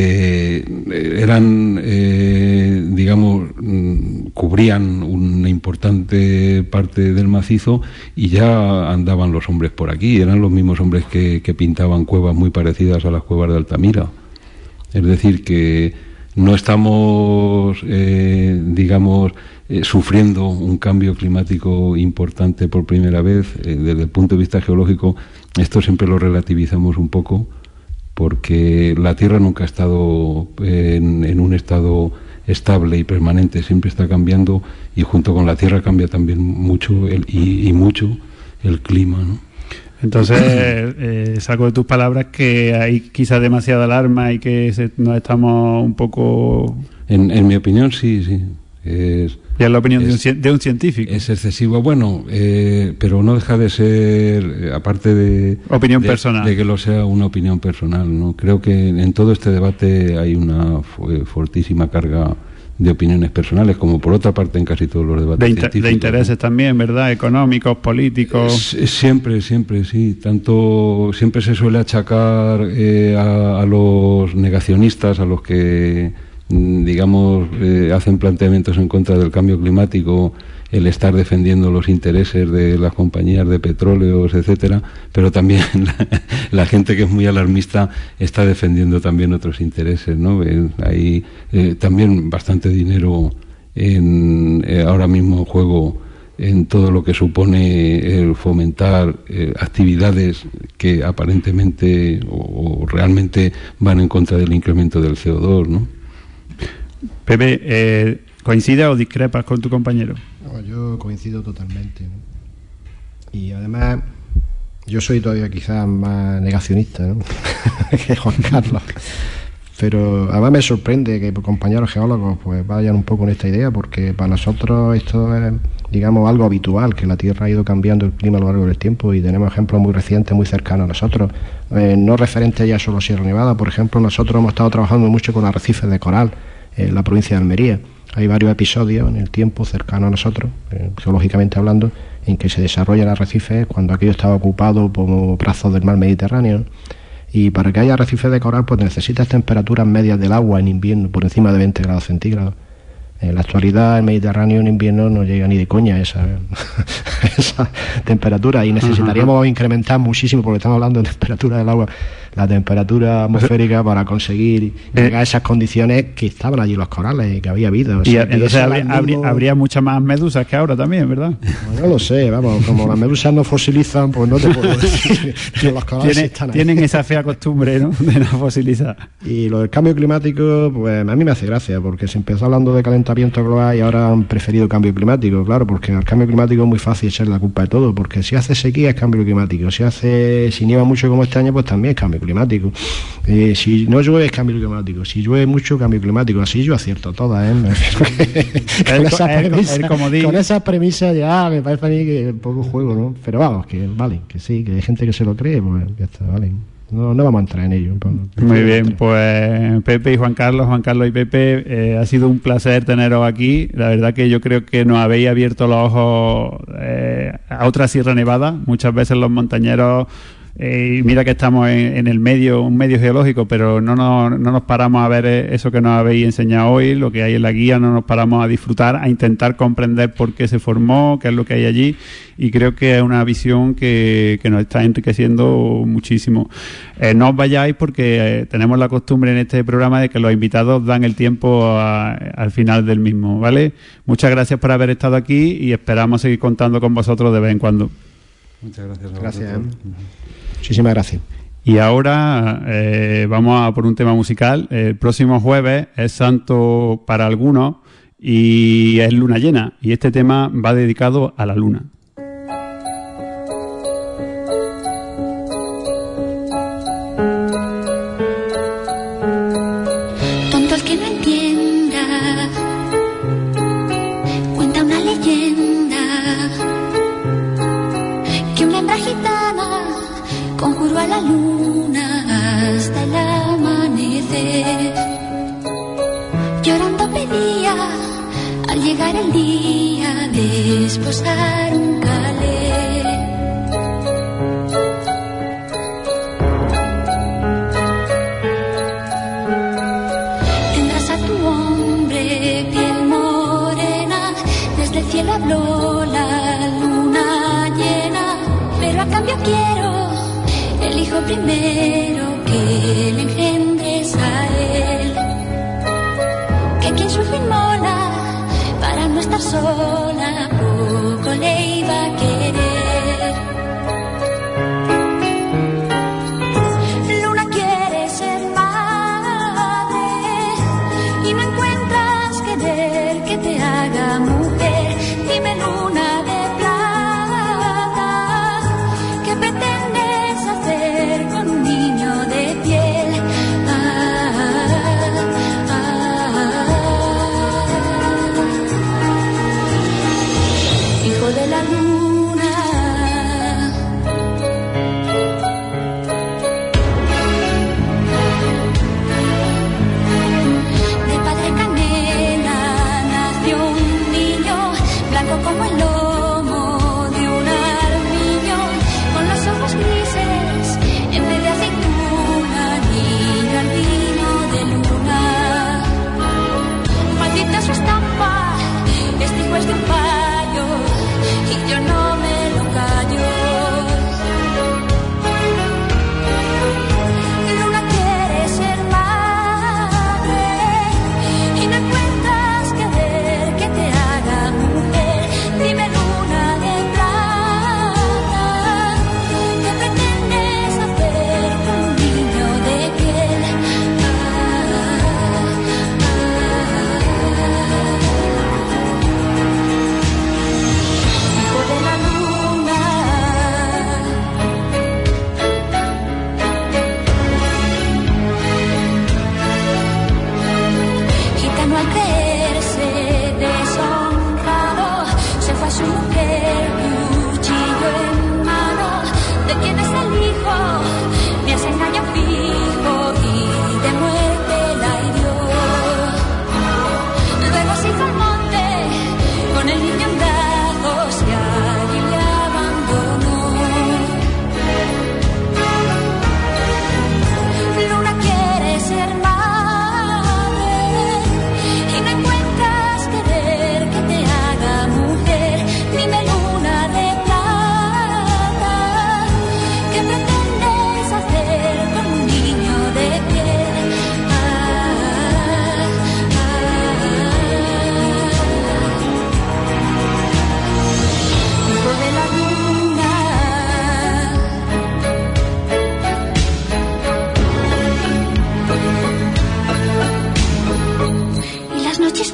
eran, digamos, cubrían una importante parte del macizo y ya andaban los hombres por aquí, eran los mismos hombres que pintaban cuevas muy parecidas a las cuevas de Altamira. Es decir, que no estamos, digamos, sufriendo un cambio climático importante por primera vez. Desde el punto de vista geológico, esto siempre lo relativizamos un poco, porque la Tierra nunca ha estado en un estado estable y permanente, siempre está cambiando, y junto con la Tierra cambia también mucho mucho el clima, ¿no? Entonces, saco de tus palabras que hay quizás demasiada alarma y que nos estamos un poco... En mi opinión, sí. Y es la opinión de un científico. Es excesivo, bueno, pero no deja de ser, aparte de... Opinión personal. De que lo sea una opinión personal, ¿no? Creo que en todo este debate hay una fortísima carga de opiniones personales, como por otra parte en casi todos los debates científicos. De intereses, ¿no? También, ¿verdad? Económicos, políticos... Siempre, sí. Siempre se suele achacar a los negacionistas, a los que, digamos, hacen planteamientos en contra del cambio climático, el estar defendiendo los intereses de las compañías de petróleos, etcétera, pero también la gente que es muy alarmista está defendiendo también otros intereses, ¿no? Hay también bastante dinero ahora mismo en juego en todo lo que supone el fomentar actividades que aparentemente o realmente van en contra del incremento del CO2, ¿no? Pepe, ¿coincides o discrepas con tu compañero? No, yo coincido totalmente, ¿no? Y además yo soy todavía quizás más negacionista, ¿no? que Juan Carlos, pero además me sorprende que compañeros geólogos pues vayan un poco en esta idea, porque para nosotros esto es, digamos, algo habitual, que la Tierra ha ido cambiando el clima a lo largo del tiempo, y tenemos ejemplos muy recientes, muy cercanos a nosotros, no referente ya solo a Sierra Nevada. Por ejemplo, nosotros hemos estado trabajando mucho con arrecifes de coral en la provincia de Almería. Hay varios episodios en el tiempo cercano a nosotros, geológicamente hablando, en que se desarrollan arrecifes cuando aquello estaba ocupado por brazos del mar Mediterráneo. Y para que haya arrecifes de coral, pues necesitas temperaturas medias del agua en invierno por encima de 20 grados centígrados. En la actualidad el Mediterráneo en invierno no llega ni de coña a esa temperatura, y necesitaríamos incrementar muchísimo, porque estamos hablando de temperatura del agua, la temperatura atmosférica, para conseguir llegar a esas condiciones que estaban allí los corales, que había vida. O sea, y entonces habría muchas más medusas que ahora también, ¿verdad? Bueno, no lo sé, vamos, como las medusas no fosilizan, pues no te puedo decir que los corales están ahí. Tienen esa fea costumbre, ¿no?, de no fosilizar. Y lo del cambio climático, pues a mí me hace gracia, porque se empezó hablando de calentamiento global y ahora han preferido cambio climático, claro, porque al cambio climático es muy fácil echar la culpa de todo, porque si hace sequía es cambio climático, si nieva mucho como este año, pues también es cambio climático, si no llueve es cambio climático, si llueve mucho cambio climático. Así yo acierto todas, con esas premisas ya me parece a mí que es un poco juego, ¿no? Pero vamos, que vale, que sí, que hay gente que se lo cree, pues ya está, vale. No vamos a entrar en ello. Muy bien, pues Pepe y Juan Carlos y Pepe, ha sido un placer teneros aquí. La verdad que yo creo que nos habéis abierto los ojos a otra Sierra Nevada. Muchas veces los montañeros, mira que estamos en el medio, un medio geológico, pero no nos paramos a ver eso que nos habéis enseñado hoy, lo que hay en la guía, no nos paramos a disfrutar, a intentar comprender por qué se formó, qué es lo que hay allí, y creo que es una visión que nos está enriqueciendo muchísimo. No os vayáis, porque tenemos la costumbre en este programa de que los invitados dan el tiempo al final del mismo, ¿vale? Muchas gracias por haber estado aquí y esperamos seguir contando con vosotros de vez en cuando. Muchas gracias. Gracias. Muchísimas gracias. Y ahora vamos a por un tema musical. El próximo jueves es santo para algunos y es luna llena, y este tema va dedicado a la luna. Tonto el que no entienda, cuenta una leyenda que una hembra gitana conjuró a la luna hasta el amanecer. Llorando pedía al llegar el día de esposar un calé. Tendrás a tu hombre piel morena, desde el cielo habló la luna llena, pero a cambio quiero el hijo primero que le engendres a él.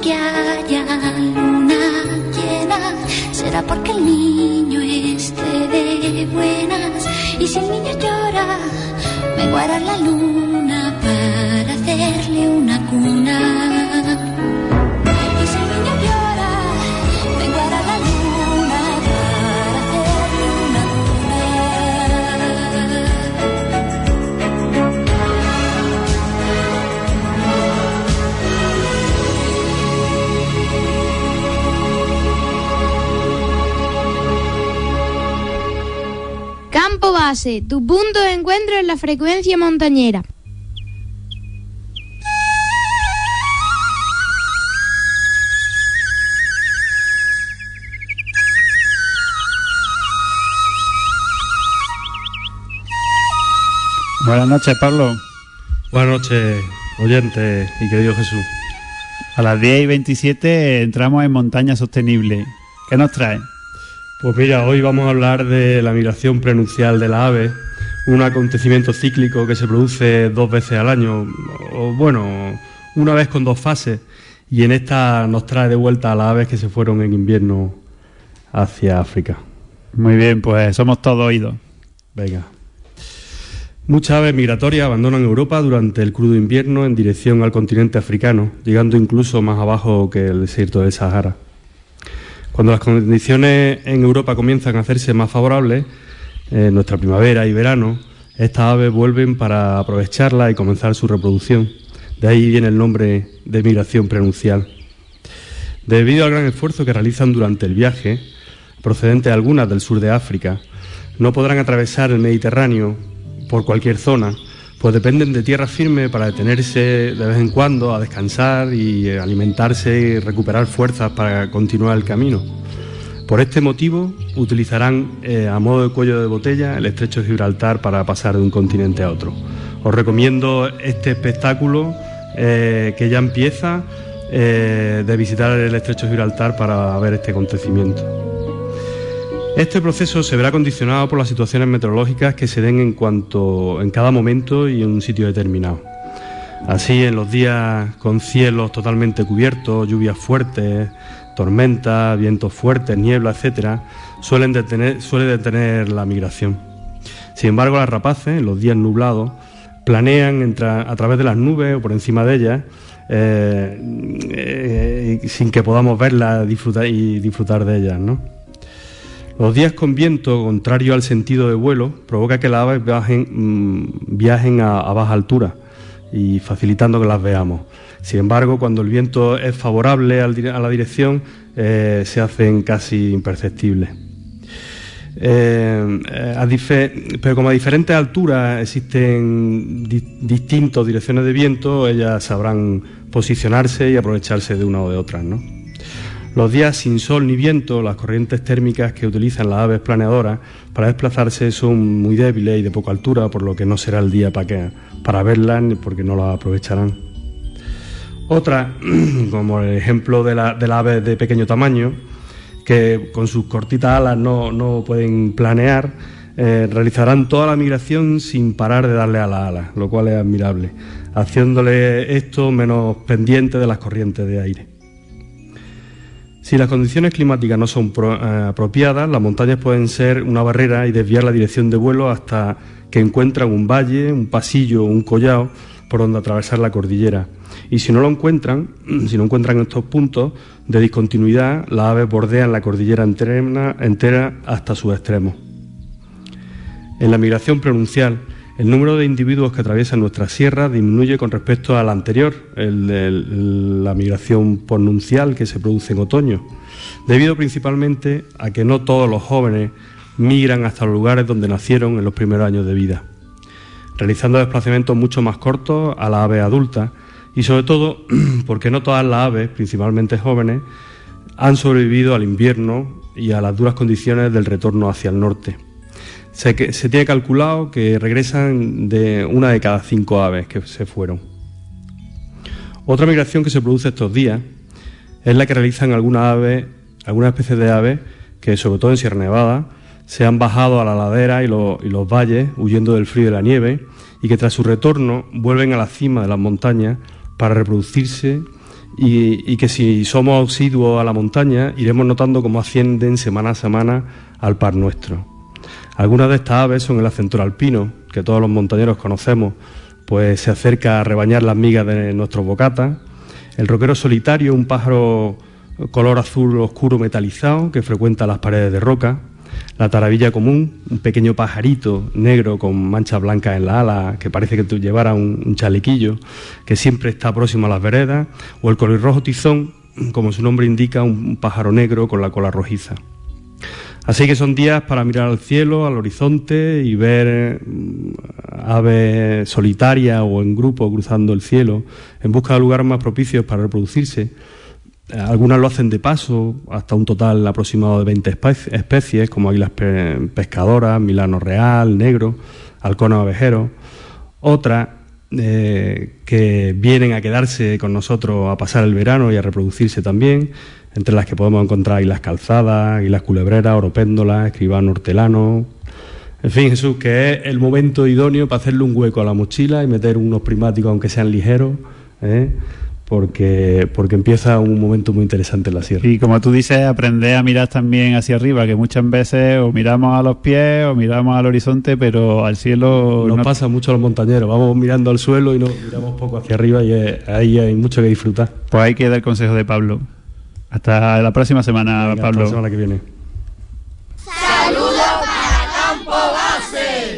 que haya luna llena, será porque el niño esté de buenas. Y si el niño llora, me guarda la luna para hacerle una cuna. Y si el niño llora, me guarda la luna para hacerle una Campo base, tu punto de encuentro en la frecuencia montañera. Buenas noches, Pablo. Buenas noches, oyentes y querido Jesús. A las 10:27 entramos en Montaña Sostenible. ¿Qué nos trae? Pues mira, hoy vamos a hablar de la migración prenupcial de las aves, un acontecimiento cíclico que se produce 2 veces al año, o bueno, una vez con 2 fases, y en esta nos trae de vuelta a las aves que se fueron en invierno hacia África. Muy bien, pues somos todos oídos. Venga. Muchas aves migratorias abandonan Europa durante el crudo invierno en dirección al continente africano, llegando incluso más abajo que el desierto del Sahara. Cuando las condiciones en Europa comienzan a hacerse más favorables, nuestra primavera y verano, estas aves vuelven para aprovecharla y comenzar su reproducción. De ahí viene el nombre de migración prenupcial. Debido al gran esfuerzo que realizan durante el viaje, procedentes algunas del sur de África, no podrán atravesar el Mediterráneo por cualquier zona, pues dependen de tierra firme para detenerse de vez en cuando a descansar y alimentarse y recuperar fuerzas para continuar el camino. Por este motivo utilizarán a modo de cuello de botella el estrecho de Gibraltar para pasar de un continente a otro. Os recomiendo este espectáculo que ya empieza de visitar el estrecho de Gibraltar para ver este acontecimiento. Este proceso se verá condicionado por las situaciones meteorológicas que se den en cada momento y en un sitio determinado. Así, en los días con cielos totalmente cubiertos, lluvias fuertes, tormentas, vientos fuertes, niebla, etcétera, suele detener la migración. Sin embargo, las rapaces, en los días nublados, planean a través de las nubes o por encima de ellas, sin que podamos verlas y disfrutar de ellas, ¿no? Los días con viento contrario al sentido de vuelo provoca que las aves viajen a baja altura y facilitando que las veamos. Sin embargo, cuando el viento es favorable a la dirección, se hacen casi imperceptibles. Pero como a diferentes alturas existen distintas direcciones de viento, ellas sabrán posicionarse y aprovecharse de una o de otras, ¿no? Los días sin sol ni viento, las corrientes térmicas que utilizan las aves planeadoras para desplazarse son muy débiles y de poca altura, por lo que no será el día para verlas, porque no las aprovecharán. Otra, como el ejemplo de las aves de pequeño tamaño, que con sus cortitas alas no pueden planear, realizarán toda la migración sin parar de darle a las alas, lo cual es admirable, haciéndole esto menos pendiente de las corrientes de aire. Si las condiciones climáticas no son apropiadas, las montañas pueden ser una barrera y desviar la dirección de vuelo hasta que encuentran un valle, un pasillo o un collado por donde atravesar la cordillera. Y si no encuentran estos puntos de discontinuidad, las aves bordean la cordillera entera hasta sus extremos. En la migración prenupcial, el número de individuos que atraviesan nuestras sierras disminuye con respecto a la anterior, la migración postnupcial que se produce en otoño, debido principalmente a que no todos los jóvenes migran hasta los lugares donde nacieron en los primeros años de vida, realizando desplazamientos mucho más cortos a las aves adultas y sobre todo porque no todas las aves, principalmente jóvenes, han sobrevivido al invierno y a las duras condiciones del retorno hacia el norte. Se tiene calculado que regresan de 1 de cada 5 aves que se fueron. Otra migración que se produce estos días es la que realizan algunas especies de aves que, sobre todo en Sierra Nevada, se han bajado a la ladera y los valles huyendo del frío y de la nieve, y que tras su retorno vuelven a la cima de las montañas para reproducirse y que si somos asiduos a la montaña iremos notando cómo ascienden semana a semana al par nuestro. Algunas de estas aves son el acentor alpino, que todos los montañeros conocemos, pues se acerca a rebañar las migas de nuestros bocatas. El roquero solitario, un pájaro color azul oscuro metalizado que frecuenta las paredes de roca. La taravilla común, un pequeño pajarito negro con manchas blancas en la ala que parece que llevara un chalequillo, que siempre está próximo a las veredas. O el colirrojo tizón, como su nombre indica, un pájaro negro con la cola rojiza. Así que son días para mirar al cielo, al horizonte y ver aves solitarias o en grupo cruzando el cielo en busca de lugares más propicios para reproducirse. Algunas lo hacen de paso, hasta un total aproximado de 20 especies, como águilas pescadoras, milano real, negro, halcones abejeros. Otras que vienen a quedarse con nosotros a pasar el verano y a reproducirse también, entre las que podemos encontrar águilas calzadas, águilas culebreras, oropéndolas, escribano hortelano. En fin, Jesús, que es el momento idóneo para hacerle un hueco a la mochila y meter unos prismáticos, aunque sean ligeros, porque empieza un momento muy interesante en la sierra. Y como tú dices, aprender a mirar también hacia arriba, que muchas veces o miramos a los pies o miramos al horizonte, pero al cielo... Nos pasa mucho a los montañeros, vamos mirando al suelo y nos miramos poco hacia arriba y ahí hay mucho que disfrutar. Pues ahí queda el consejo de Pablo. Hasta la próxima semana. Venga, Pablo. Hasta la semana que viene. ¡Saludos para Campo Base!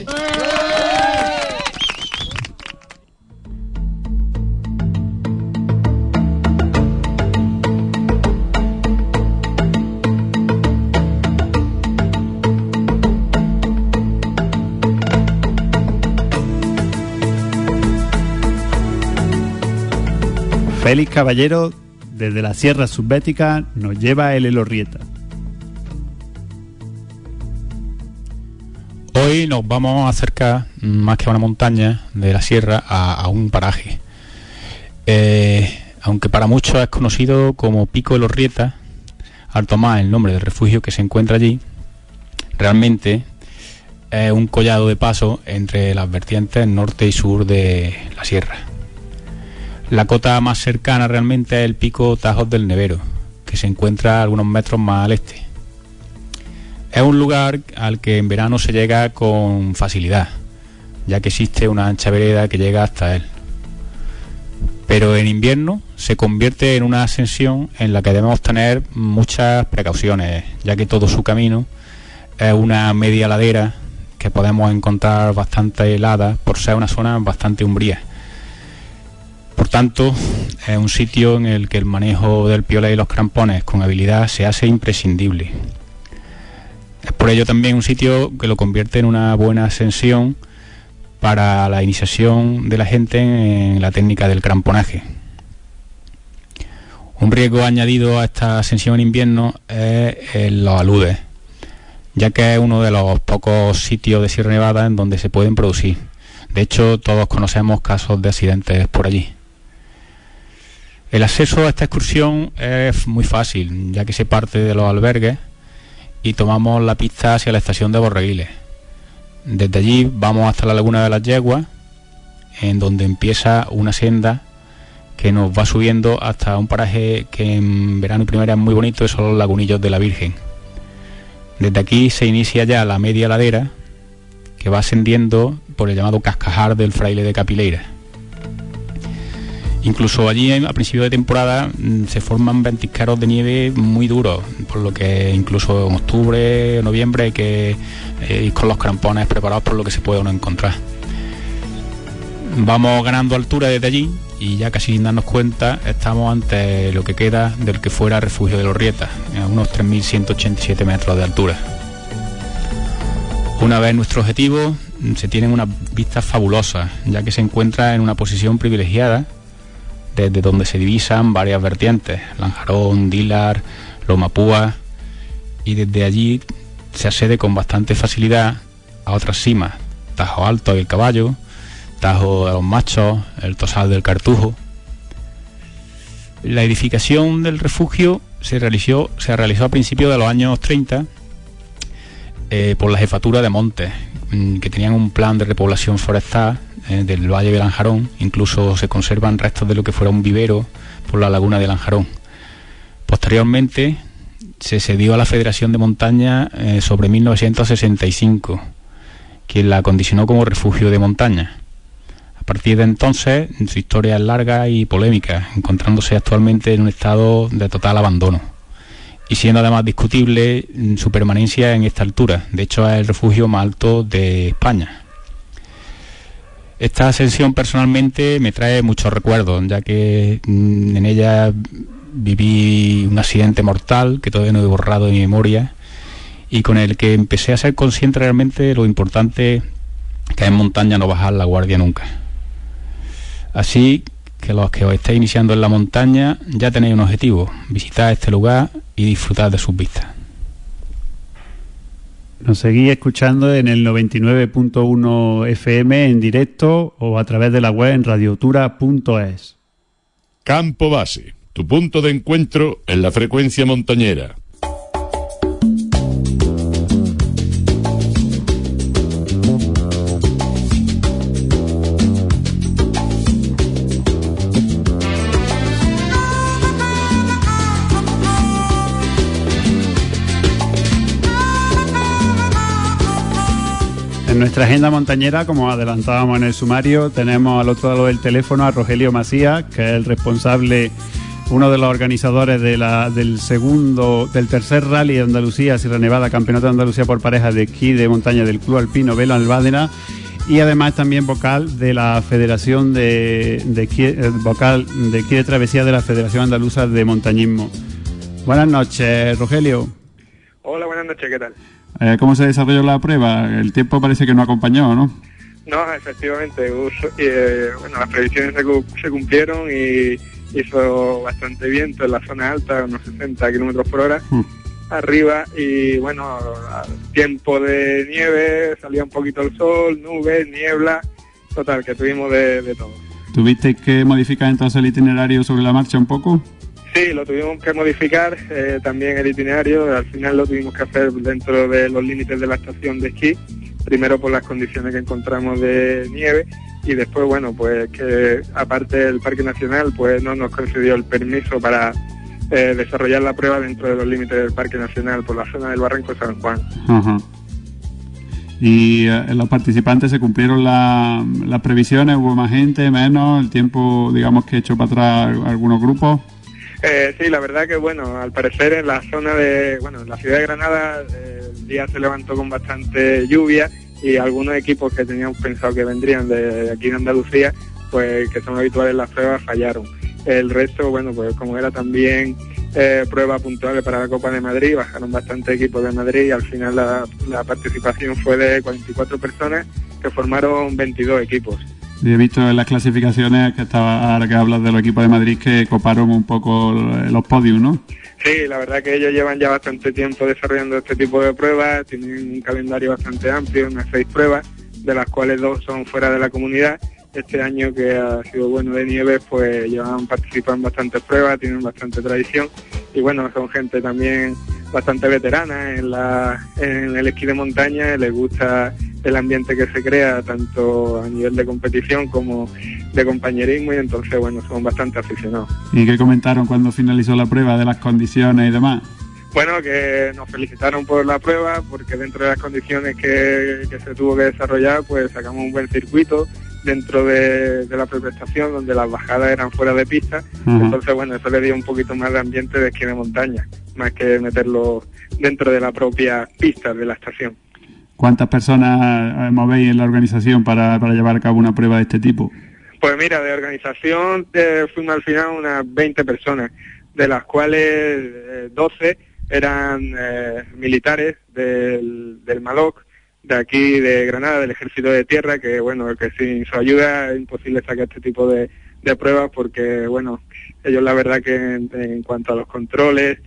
Félix Caballero, desde la Sierra Subbética, nos lleva el Elorrieta. Hoy nos vamos a acercar, más que a una montaña de la sierra, a un paraje. Aunque para muchos es conocido como Pico Elorrieta, al tomar el nombre del refugio que se encuentra allí, realmente es un collado de paso entre las vertientes norte y sur de la sierra. La cota más cercana realmente es el pico Tajos del Nevero, que se encuentra a algunos metros más al este. Es un lugar al que en verano se llega con facilidad, ya que existe una ancha vereda que llega hasta él. Pero en invierno se convierte en una ascensión en la que debemos tener muchas precauciones, ya que todo su camino es una media ladera que podemos encontrar bastante helada por ser una zona bastante umbría. Por tanto, es un sitio en el que el manejo del piolet y los crampones con habilidad se hace imprescindible. Es por ello también un sitio que lo convierte en una buena ascensión para la iniciación de la gente en la técnica del cramponaje. Un riesgo añadido a esta ascensión en invierno es los aludes, ya que es uno de los pocos sitios de Sierra Nevada en donde se pueden producir. De hecho, todos conocemos casos de accidentes por allí. El acceso a esta excursión es muy fácil, ya que se parte de los albergues y tomamos la pista hacia la estación de Borreguiles. Desde allí vamos hasta la Laguna de las Yeguas, en donde empieza una senda que nos va subiendo hasta un paraje que en verano y primavera es muy bonito, y son los Lagunillos de la Virgen. Desde aquí se inicia ya la media ladera, que va ascendiendo por el llamado Cascajar del Fraile de Capileira. Incluso allí a principio de temporada se forman ventisqueros de nieve muy duros, por lo que incluso en octubre o noviembre hay que ir con los crampones preparados por lo que se puede uno encontrar. Vamos ganando altura desde allí y ya casi sin darnos cuenta estamos ante lo que queda del que fuera refugio de Elorrieta, a unos 3.187 metros de altura. Una vez nuestro objetivo, se tienen unas vistas fabulosas, ya que se encuentra en una posición privilegiada desde donde se divisan varias vertientes, Lanjarón, Dilar, Loma Púa, y desde allí se accede con bastante facilidad a otras cimas, Tajo Alto del Caballo, Tajo de los Machos, el Tosal del Cartujo. La edificación del refugio se realizó a principios de los años 30 por la Jefatura de Montes, que tenían un plan de repoblación forestal del Valle de Lanjarón. Incluso se conservan restos de lo que fuera un vivero por la laguna de Lanjarón. Posteriormente se cedió a la Federación de Montaña sobre 1965, quien la acondicionó como refugio de montaña. A partir de entonces, su historia es larga y polémica, encontrándose actualmente en un estado de total abandono, y siendo además discutible su permanencia en esta altura. De hecho, es el refugio más alto de España. Esta ascensión personalmente me trae muchos recuerdos, ya que en ella viví un accidente mortal que todavía no he borrado de mi memoria, y con el que empecé a ser consciente realmente de lo importante que es en montaña no bajar la guardia nunca. Así que los que os estéis iniciando en la montaña ya tenéis un objetivo: visitar este lugar y disfrutar de sus vistas. Nos seguís escuchando en el 99.1 FM en directo o a través de la web en radiotura.es. Campo Base, tu punto de encuentro en la frecuencia montañera. En nuestra agenda montañera, como adelantábamos en el sumario, tenemos al otro lado del teléfono a Rogelio Macías, que es el responsable, uno de los organizadores del tercer rally de Andalucía, Sierra Nevada, Campeonato de Andalucía por parejas de esquí de montaña del Club Alpino Velo Albádena, y además también vocal de la Federación de esquí de travesía de la Federación Andaluza de Montañismo. Buenas noches, Rogelio. Hola, buenas noches, ¿qué tal? ¿Cómo se desarrolló la prueba? El tiempo parece que no acompañó, ¿no? No, efectivamente. Las previsiones se cumplieron y hizo bastante viento en la zona alta, unos 60 kilómetros por hora, arriba, y bueno, tiempo de nieve, salía un poquito el sol, nubes, niebla, total, que tuvimos de todo. ¿Tuviste que modificar entonces el itinerario sobre la marcha un poco? Sí, lo tuvimos que modificar, también el itinerario, al final lo tuvimos que hacer dentro de los límites de la estación de esquí, primero por las condiciones que encontramos de nieve, y después, bueno, pues que aparte del Parque Nacional, pues no nos concedió el permiso para desarrollar la prueba dentro de los límites del Parque Nacional, por la zona del Barranco de San Juan. Ajá. ¿Y los participantes se cumplieron las previsiones? ¿Hubo más gente, menos? ¿El tiempo, digamos, que echó para atrás algunos grupos? Sí, la verdad que bueno, al parecer en la zona en la ciudad de Granada el día se levantó con bastante lluvia y algunos equipos que teníamos pensado que vendrían de aquí de Andalucía, pues que son habituales en las pruebas, fallaron. El resto, bueno, pues como era también prueba puntual para la Copa de Madrid, bajaron bastante equipos de Madrid y al final la participación fue de 44 personas que formaron 22 equipos. Y he visto en las clasificaciones que ahora que hablas de los equipos de Madrid que coparon un poco los podios, ¿no? Sí, la verdad que ellos llevan ya bastante tiempo desarrollando este tipo de pruebas, tienen un calendario bastante amplio, unas 6 pruebas, de las cuales 2 son fuera de la comunidad. Este año, que ha sido bueno de nieve, pues llevan participado en bastantes pruebas, tienen bastante tradición y bueno, son gente también bastante veterana en el esquí de montaña, les gusta el ambiente que se crea tanto a nivel de competición como de compañerismo y entonces bueno, son bastante aficionados. ¿Y qué comentaron cuando finalizó la prueba de las condiciones y demás? Bueno, que nos felicitaron por la prueba porque dentro de las condiciones que se tuvo que desarrollar, pues sacamos un buen circuito dentro de la propia estación, donde las bajadas eran fuera de pista. Entonces bueno, eso le dio un poquito más de ambiente de esquí de montaña, más que meterlo dentro de la propia pista de la estación. ¿Cuántas personas movéis en la organización para llevar a cabo una prueba de este tipo? Pues mira, de organización fuimos al final unas 20 personas, de las cuales 12 eran militares del MALOC, de aquí de Granada, del Ejército de Tierra, que bueno, que sin su ayuda es imposible sacar este tipo de pruebas porque bueno, ellos la verdad que en cuanto a los controles,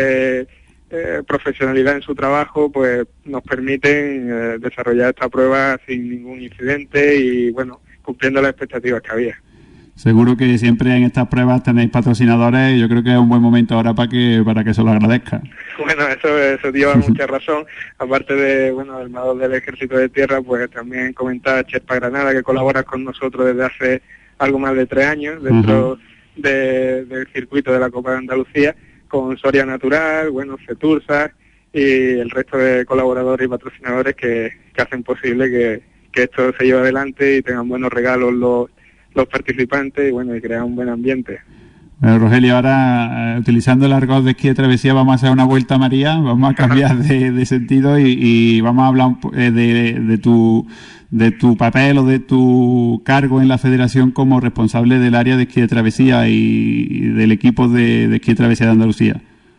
profesionalidad en su trabajo, pues nos permiten desarrollar esta prueba sin ningún incidente y bueno, cumpliendo las expectativas que había. Seguro que siempre en estas pruebas tenéis patrocinadores y yo creo que es un buen momento ahora para que se lo agradezca. Bueno, eso lleva mucha razón. Aparte de, bueno, del armador del Ejército de Tierra, pues también comentar Cherpa Granada, que colabora con nosotros desde hace algo más de 3 años dentro del circuito de la Copa de Andalucía, con Soria Natural, bueno, Cetursa y el resto de colaboradores y patrocinadores que hacen posible que esto se lleve adelante y tengan buenos regalos los participantes y bueno, y crear un buen ambiente. Rogelio, ahora utilizando el argot de esquí de travesía vamos a hacer una vuelta a María, vamos a cambiar de sentido y vamos a hablar de tu papel o de tu cargo en la federación como responsable del área de esquí de travesía y del equipo de esquí de travesía de Andalucía.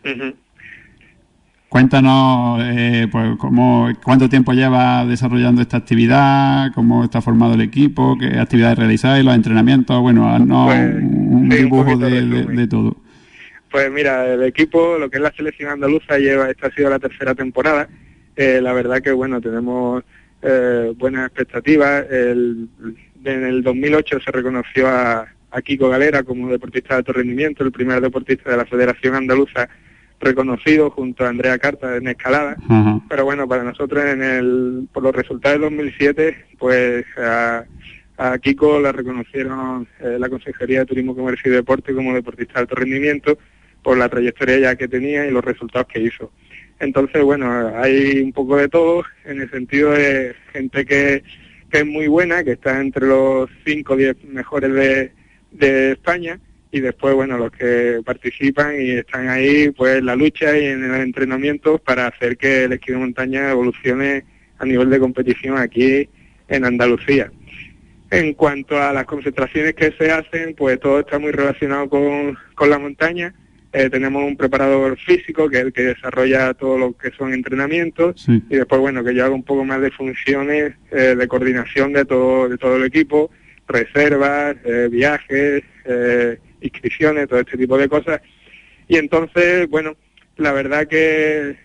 Cuéntanos pues cuánto tiempo lleva desarrollando esta actividad, cómo está formado el equipo, qué actividades realizáis, los entrenamientos, bueno, haznos un dibujo de todo. Pues mira, el equipo, lo que es la selección andaluza, esta ha sido la 3ª temporada. La verdad que bueno, tenemos buenas expectativas. En el 2008 se reconoció a Kiko Galera como deportista de alto rendimiento, el primer deportista de la Federación Andaluza reconocido junto a Andrea Carta en escalada. Pero bueno, para nosotros por los resultados del 2007, pues a Kiko la reconocieron la Consejería de Turismo, Comercio y Deporte como deportista de alto rendimiento por la trayectoria ya que tenía y los resultados que hizo. Entonces, bueno, hay un poco de todo en el sentido de gente que es muy buena, que está entre los 5 o 10 mejores de España, y después, bueno, los que participan y están ahí, pues en la lucha y en el entrenamiento para hacer que el esquí de montaña evolucione a nivel de competición aquí en Andalucía. En cuanto a las concentraciones que se hacen, pues todo está muy relacionado con la montaña. Tenemos un preparador físico que es el que desarrolla todo lo que son entrenamientos, y después, bueno, que yo hago un poco más de funciones de coordinación de todo el equipo, reservas, viajes, inscripciones, todo este tipo de cosas. Y entonces, bueno, la verdad que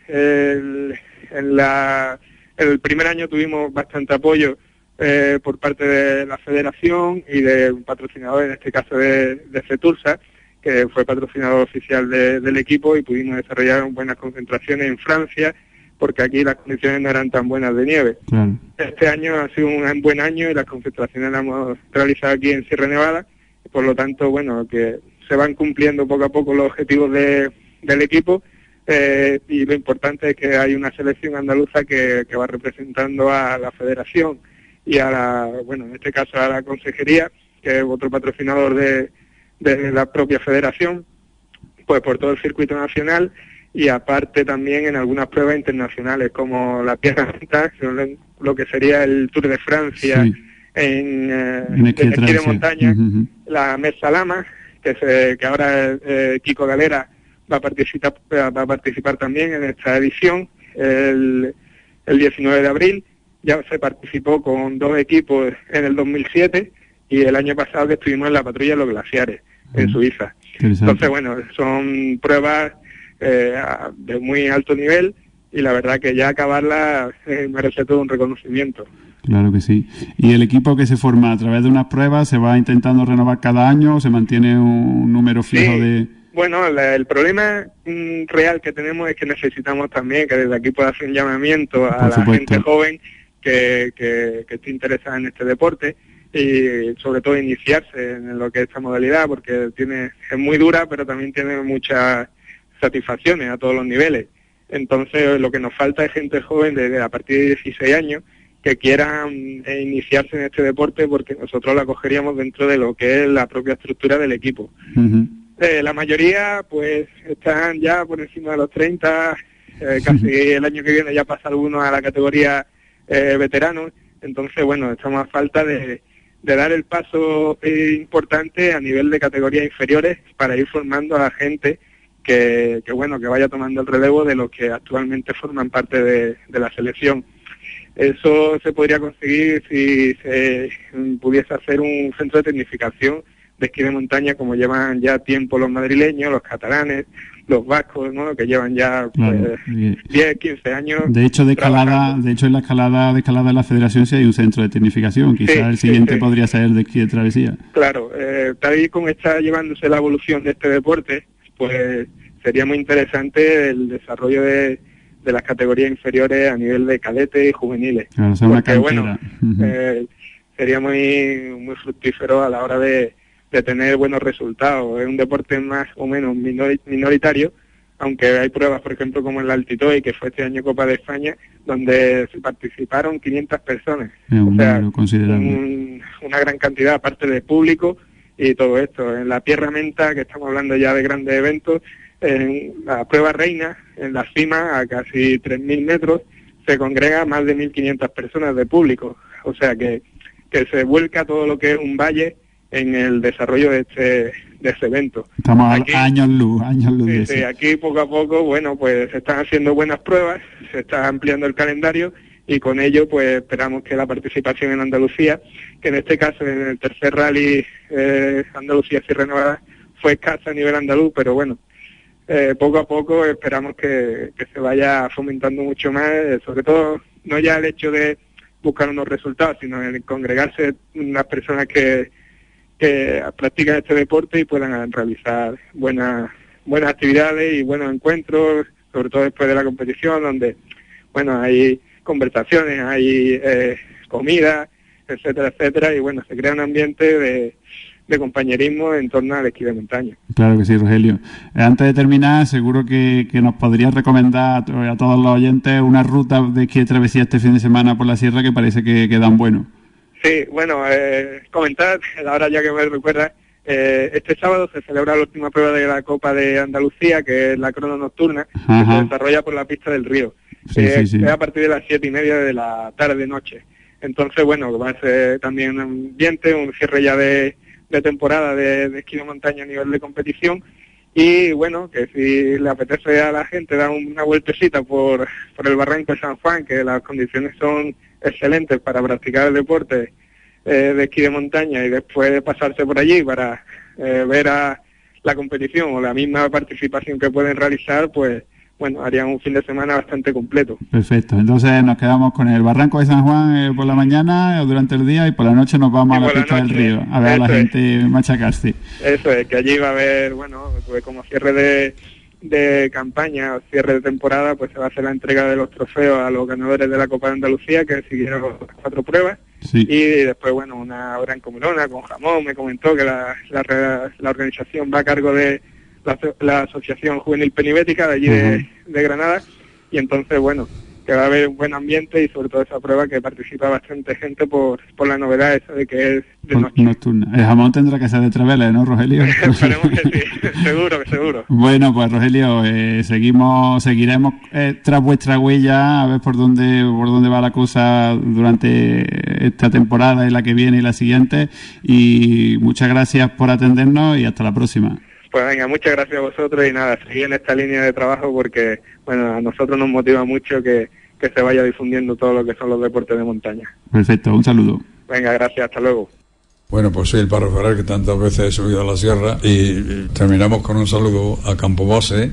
el primer año tuvimos bastante apoyo por parte de la federación y de un patrocinador, en este caso de Cetursa, que fue patrocinador oficial del equipo, y pudimos desarrollar buenas concentraciones en Francia, porque aquí las condiciones no eran tan buenas de nieve. Este año ha sido un buen año y las concentraciones las hemos realizado aquí en Sierra Nevada. Por lo tanto, bueno, que se van cumpliendo poco a poco los objetivos del equipo, y lo importante es que hay una selección andaluza que va representando a la federación y en este caso a la consejería, que es otro patrocinador de la propia federación, pues por todo el circuito nacional, y aparte también en algunas pruebas internacionales como la Pierna Alta, lo que sería el Tour de Francia, en esquí de montaña, la Mesa Lama, que ahora Kiko Galera va a participar también en esta edición, el 19 de abril. Ya se participó con 2 equipos en el 2007 y el año pasado que estuvimos en la patrulla de los glaciares en Suiza. Entonces, bueno, son pruebas de muy alto nivel, y la verdad que ya acabarla merece todo un reconocimiento. Claro que sí. ¿Y el equipo que se forma a través de unas pruebas se va intentando renovar cada año o se mantiene un número fijo de...? Bueno, el problema real que tenemos es que necesitamos también que desde aquí pueda hacer un llamamiento a la gente joven que esté interesada en este deporte, y sobre todo iniciarse en lo que es esta modalidad, porque es muy dura, pero también tiene muchas satisfacciones a todos los niveles. Entonces, lo que nos falta es gente joven a partir de 16 años que quieran iniciarse en este deporte, porque nosotros la cogeríamos dentro de lo que es la propia estructura del equipo. La mayoría pues están ya por encima de los 30, casi el año que viene ya pasa algunos a la categoría veteranos. Entonces, bueno, estamos a falta de dar el paso importante a nivel de categorías inferiores para ir formando a la gente que vaya tomando el relevo de los que actualmente forman parte de la selección. Eso se podría conseguir si se pudiese hacer un centro de tecnificación esquí de montaña como llevan ya tiempo los madrileños, los catalanes, los vascos, ¿no? Que llevan ya pues, 10, 15 años. De hecho, en la escalada de la Federación sí hay un centro de tecnificación. Quizás el siguiente podría ser de esquí de travesía. Claro, tal y como está llevándose la evolución de este deporte, pues sería muy interesante el desarrollo de las categorías inferiores a nivel de cadetes y juveniles. Claro, porque, bueno, sería muy fructífero a la hora de tener buenos resultados. Es un deporte más o menos minoritario, aunque hay pruebas, por ejemplo, como en la Altitoy, que fue este año Copa de España, donde participaron 500 personas. O sea, una gran cantidad, aparte de público y todo esto. En la Pierra Menta, que estamos hablando ya de grandes eventos, en la prueba reina, en la cima, a casi 3.000 metros, se congrega más de 1.500 personas de público. O sea que se vuelca todo lo que es un valle en el desarrollo de este evento. Estamos aquí, años luz. Sí, aquí poco a poco, bueno, pues se están haciendo buenas pruebas, se está ampliando el calendario y con ello pues esperamos que la participación en Andalucía, que en este caso en el tercer rally Andalucía-Sierra Nevada fue escasa a nivel andaluz, pero bueno, poco a poco esperamos que se vaya fomentando mucho más, sobre todo no ya el hecho de buscar unos resultados, sino el congregarse unas personas que practican este deporte y puedan realizar buenas actividades y buenos encuentros, sobre todo después de la competición, donde bueno hay conversaciones, hay comida, etcétera, etcétera, y bueno, se crea un ambiente de compañerismo en torno al esquí de montaña. Claro que sí, Rogelio. Antes de terminar, seguro que nos podrías recomendar a todos los oyentes una ruta de esquí de travesía este fin de semana por la sierra que parece que dan bueno. Sí, bueno, comentar, ahora ya que me recuerda, este sábado se celebra la última prueba de la Copa de Andalucía, que es la crono nocturna, que se desarrolla por la pista del río. Es a partir de las 7:30 de la tarde-noche. Entonces, bueno, va a ser también un ambiente, un cierre ya de temporada de esquí de montaña a nivel de competición. Y bueno, que si le apetece a la gente dar una vueltecita por el barranco de San Juan, que las condiciones son excelentes para practicar el deporte de esquí de montaña y después pasarse por allí para ver a la competición o la misma participación que pueden realizar, pues bueno, harían un fin de semana bastante completo. Perfecto, entonces nos quedamos con el barranco de San Juan por la mañana o durante el día y por la noche nos vamos a la pista del río a ver a la gente machacarse. Eso es, que allí va a haber, bueno, pues como cierre de campaña o cierre de temporada, pues se va a hacer la entrega de los trofeos a los ganadores de la Copa de Andalucía, que siguieron las 4 pruebas. Sí. Y después, bueno, una hora en comilona con jamón. Me comentó que la organización va a cargo de la Asociación Juvenil Penibética de allí de Granada, y entonces, bueno, que va a haber un buen ambiente y sobre todo esa prueba que participa bastante gente por la novedad esa de que es de noche. Nocturna. El jamón tendrá que ser de Treveles, ¿no, Rogelio? Esperemos que sí, seguro. Bueno, pues Rogelio, seguiremos tras vuestra huella a ver por dónde va la cosa durante esta temporada y la que viene y la siguiente, y muchas gracias por atendernos y hasta la próxima. Pues venga, muchas gracias a vosotros y nada, seguir en esta línea de trabajo porque, bueno, a nosotros nos motiva mucho que se vaya difundiendo todo lo que son los deportes de montaña. Perfecto, un saludo. Venga, gracias, hasta luego. Bueno, pues soy el Parro Ferrer, que tantas veces he subido a la sierra, y terminamos con un saludo a Campo Base.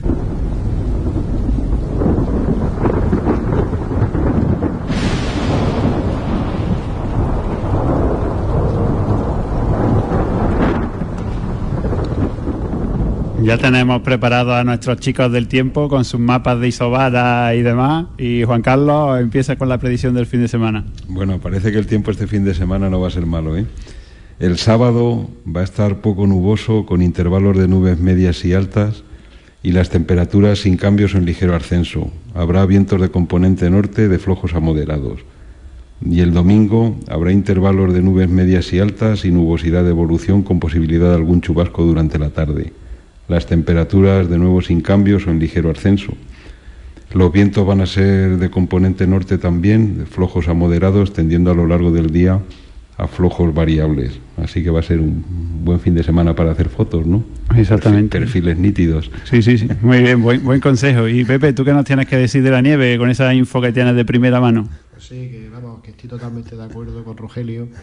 Ya tenemos preparados a nuestros chicos del tiempo con sus mapas de isobara y demás. Y Juan Carlos empieza con la predicción del fin de semana. Bueno, parece que el tiempo este fin de semana no va a ser malo, ¿eh? El sábado va a estar poco nuboso, con intervalos de nubes medias y altas, y las temperaturas sin cambios o en ligero ascenso. Habrá vientos de componente norte de flojos a moderados. Y el domingo habrá intervalos de nubes medias y altas y nubosidad de evolución con posibilidad de algún chubasco durante la tarde. Las temperaturas de nuevo sin cambios o en ligero ascenso. Los vientos van a ser de componente norte también, de flojos a moderados, tendiendo a lo largo del día a flojos variables. Así que va a ser un buen fin de semana para hacer fotos, ¿no? Exactamente. Perfiles nítidos. Sí. Muy bien, buen consejo. Y Pepe, ¿tú qué nos tienes que decir de la nieve con esa info que tienes de primera mano? Pues sí, que estoy totalmente de acuerdo con Rogelio,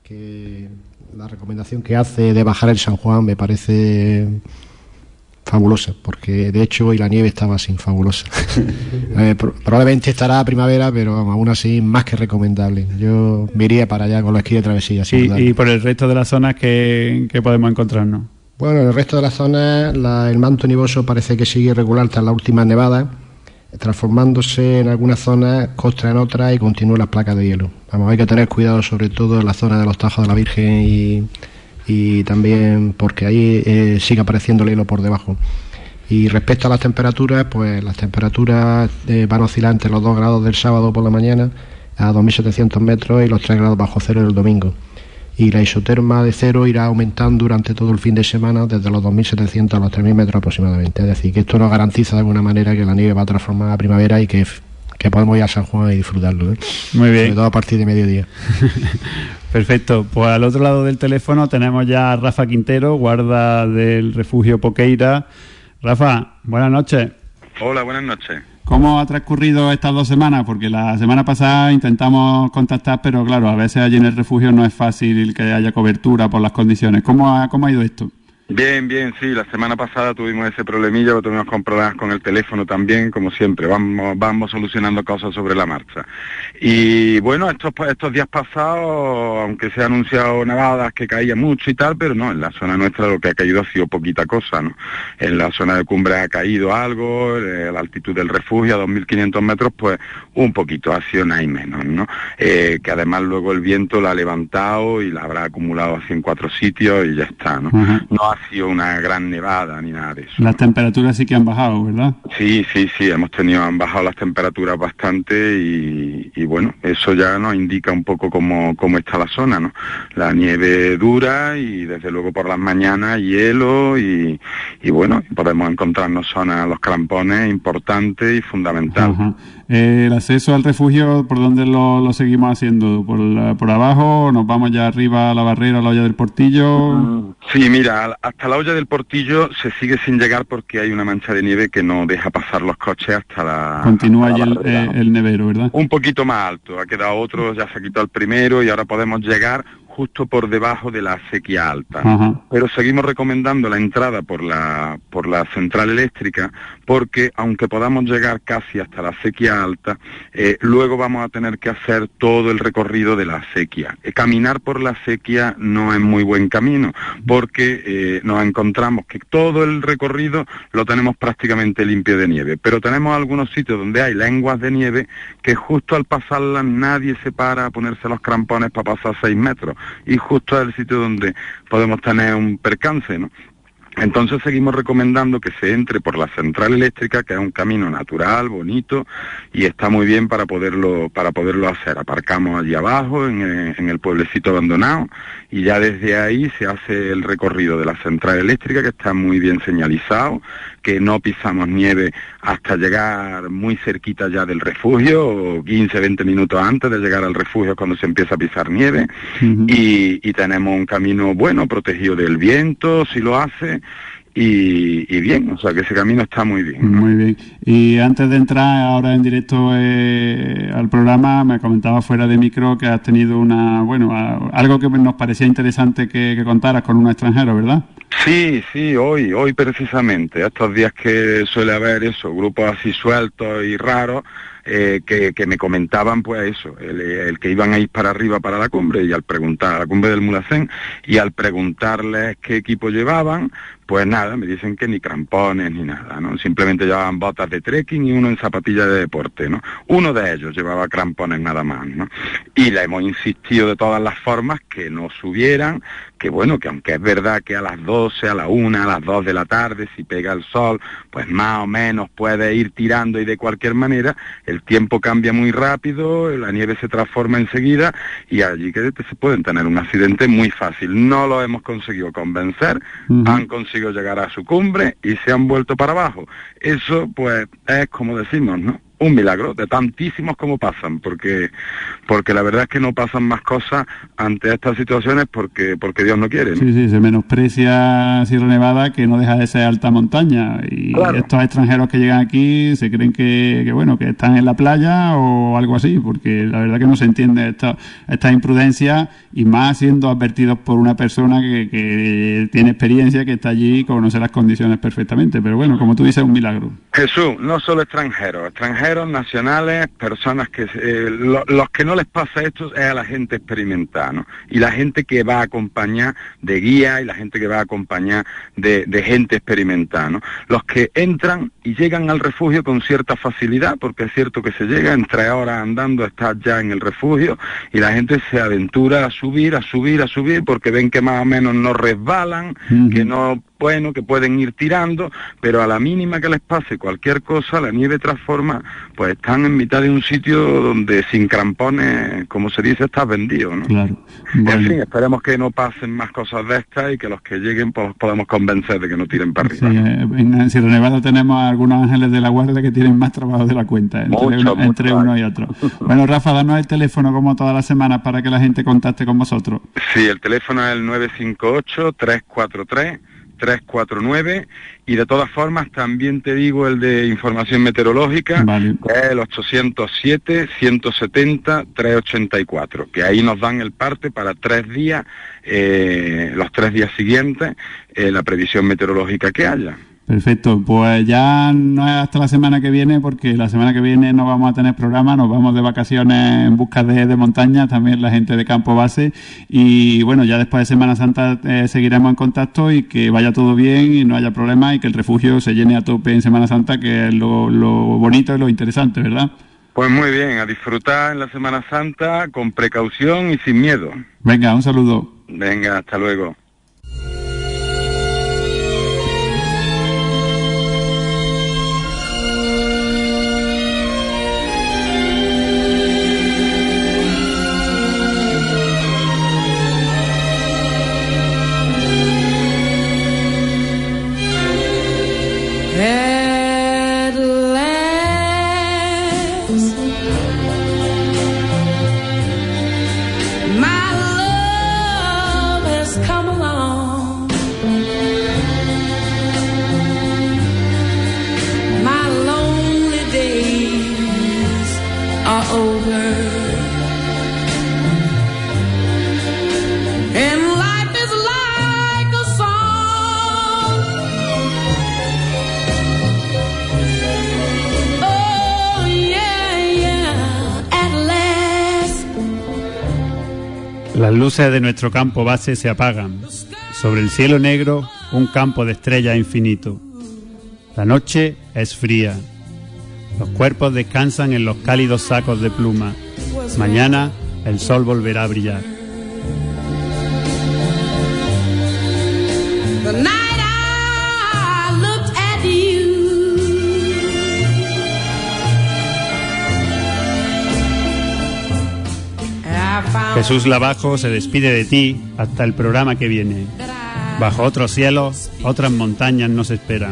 que la recomendación que hace de bajar el San Juan me parece fabulosa, porque de hecho hoy la nieve estaba así, fabulosa. Probablemente estará a primavera, pero vamos, aún así más que recomendable. Yo me iría para allá con los esquí de travesía. Y por el resto de las zonas que podemos encontrarnos. Bueno, en el resto de las zonas el manto nevoso parece que sigue irregular tras la última nevada, transformándose en algunas zonas, costra en otras y continúan las placas de hielo. Vamos, hay que tener cuidado sobre todo en la zona de los Tajos de la Virgen y también porque ahí sigue apareciendo el hielo por debajo. Y respecto a las temperaturas, pues las temperaturas van a oscilar entre los 2 grados del sábado por la mañana a 2.700 metros y los 3 grados bajo cero el domingo. Y la isoterma de cero irá aumentando durante todo el fin de semana desde los 2.700 a los 3.000 metros aproximadamente. Es decir, que esto nos garantiza de alguna manera que la nieve va a transformar a primavera y que podemos ir a San Juan y disfrutarlo. Muy bien. Sobre todo a partir de mediodía. Perfecto. Pues al otro lado del teléfono tenemos ya a Rafa Quintero, guarda del refugio Poqueira. Rafa, buenas noches. Hola, buenas noches. ¿Cómo ha transcurrido estas 2 semanas? Porque la semana pasada intentamos contactar, pero claro, a veces allí en el refugio no es fácil que haya cobertura por las condiciones. ¿Cómo ha ido esto? Bien, sí, la semana pasada tuvimos ese problemilla, lo tuvimos con problemas con el teléfono también, como siempre, vamos solucionando cosas sobre la marcha. Y bueno, estos días pasados, aunque se han anunciado nevadas que caía mucho y tal, pero no, en la zona nuestra lo que ha caído ha sido poquita cosa, ¿no? En la zona de cumbre ha caído algo, la altitud del refugio a 2.500 metros, pues un poquito, ha sido nada y menos, ¿no? Que además luego el viento la ha levantado y la habrá acumulado así en 4 sitios y ya está, ¿no? Uh-huh. No ha sido una gran nevada ni nada de eso. Las temperaturas sí que han bajado, ¿verdad? Sí, han bajado las temperaturas bastante y bueno, eso ya nos indica un poco cómo está la zona, ¿no? La nieve dura y desde luego por las mañanas hielo y bueno, podemos encontrarnos zonas, los crampones, importantes y fundamentales. Uh-huh. ¿El acceso al refugio por dónde lo seguimos haciendo? ¿Por abajo? ¿Nos vamos ya arriba a la barrera, a la olla del Portillo? Sí, mira, hasta la olla del Portillo se sigue sin llegar porque hay una mancha de nieve que no deja pasar los coches hasta la... Continúa allí el nevero, ¿verdad? Un poquito más alto, ha quedado otro, ya se ha quitado el primero y ahora podemos llegar justo por debajo de la acequia alta. Uh-huh. Pero seguimos recomendando la entrada por la central eléctrica porque aunque podamos llegar casi hasta la acequia alta, luego vamos a tener que hacer todo el recorrido de la acequia. Caminar por la acequia no es muy buen camino porque nos encontramos que todo el recorrido lo tenemos prácticamente limpio de nieve, pero tenemos algunos sitios donde hay lenguas de nieve que justo al pasarlas nadie se para a ponerse los crampones para pasar 6 metros. Y justo es el sitio donde podemos tener un percance, ¿no? Entonces seguimos recomendando que se entre por la central eléctrica, que es un camino natural, bonito, y está muy bien para poderlo hacer. Aparcamos allí abajo, en el pueblecito abandonado, y ya desde ahí se hace el recorrido de la central eléctrica, que está muy bien señalizado, que no pisamos nieve hasta llegar muy cerquita ya del refugio, 15, 20 minutos antes de llegar al refugio cuando se empieza a pisar nieve, uh-huh. y tenemos un camino bueno, protegido del viento, si lo hace, y bien, o sea que ese camino está muy bien, ¿no? Muy bien. Y antes de entrar ahora en directo al programa, me comentaba fuera de micro que has tenido algo que nos parecía interesante que contaras con un extranjero, ¿verdad? Sí, hoy precisamente, estos días que suele haber eso, grupos así sueltos y raros, que me comentaban pues eso, el que iban a ir para arriba para la cumbre y al preguntar, a la cumbre del Mulhacén, y al preguntarles qué equipo llevaban, pues nada, me dicen que ni crampones ni nada, ¿no? Simplemente llevaban botas de trekking y uno en zapatillas de deporte, ¿no? Uno de ellos llevaba crampones nada más, ¿no? Y le hemos insistido de todas las formas que no subieran, que bueno, que aunque es verdad que a las 12, a la 1, a las 2 de la tarde, si pega el sol, pues más o menos puede ir tirando y de cualquier manera, el tiempo cambia muy rápido, la nieve se transforma enseguida y allí que se pueden tener un accidente muy fácil. No lo hemos conseguido convencer, uh-huh. Han conseguido llegar a su cumbre y se han vuelto para abajo. Eso pues es como decimos, ¿no? un milagro, de tantísimos como pasan, porque la verdad es que no pasan más cosas ante estas situaciones porque Dios no quiere, ¿no? Sí, se menosprecia Sierra Nevada, que no deja de ser alta montaña, y claro, estos extranjeros que llegan aquí se creen que están en la playa o algo así, porque la verdad que no se entiende esta imprudencia, y más siendo advertidos por una persona que tiene experiencia, que está allí y conoce las condiciones perfectamente. Pero bueno, como tú dices, un milagro. Jesús, no solo extranjeros, nacionales, personas que los que no les pasa esto es a la gente experimentada, ¿no? Y la gente que va a acompañar de guía, y la gente que va a acompañar de gente experimentada, ¿no? Los que entran y llegan al refugio con cierta facilidad, porque es cierto que se llega en 3 horas andando, estás ya en el refugio, y la gente se aventura a subir, porque ven que más o menos no resbalan, que no, bueno, que pueden ir tirando, pero a la mínima que les pase cualquier cosa, la nieve transforma, pues están en mitad de un sitio donde sin crampones, como se dice, estás vendido, ¿no? Claro. Bueno. En fin, esperemos que no pasen más cosas de estas y que los que lleguen pues podamos convencer de que no tiren para arriba. Sí, en Sierra Nevada tenemos algunos ángeles de la guardia que tienen más trabajo de la cuenta, entre uno y otro. Bueno, Rafa, danos el teléfono como todas las semanas para que la gente contacte con vosotros. Sí, el teléfono es el 958-343-349, y de todas formas también te digo el de información meteorológica, vale, que es el 807-170-384, que ahí nos dan el parte para 3 días, los 3 días siguientes, la previsión meteorológica que haya. Perfecto, pues ya no es hasta la semana que viene, porque la semana que viene no vamos a tener programa, nos vamos de vacaciones en busca de montaña, también la gente de Campo Base, y bueno, ya después de Semana Santa seguiremos en contacto, y que vaya todo bien y no haya problemas, y que el refugio se llene a tope en Semana Santa, que es lo bonito y lo interesante, ¿verdad? Pues muy bien, a disfrutar en la Semana Santa con precaución y sin miedo. Venga, un saludo. Venga, hasta luego. Las luces de nuestro campo base se apagan. Sobre el cielo negro, un campo de estrellas infinito. La noche es fría. Los cuerpos descansan en los cálidos sacos de pluma. Mañana el sol volverá a brillar. Jesús Lavajo se despide de ti hasta el programa que viene. Bajo otros cielos, otras montañas nos esperan.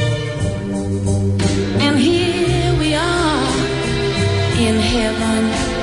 In heaven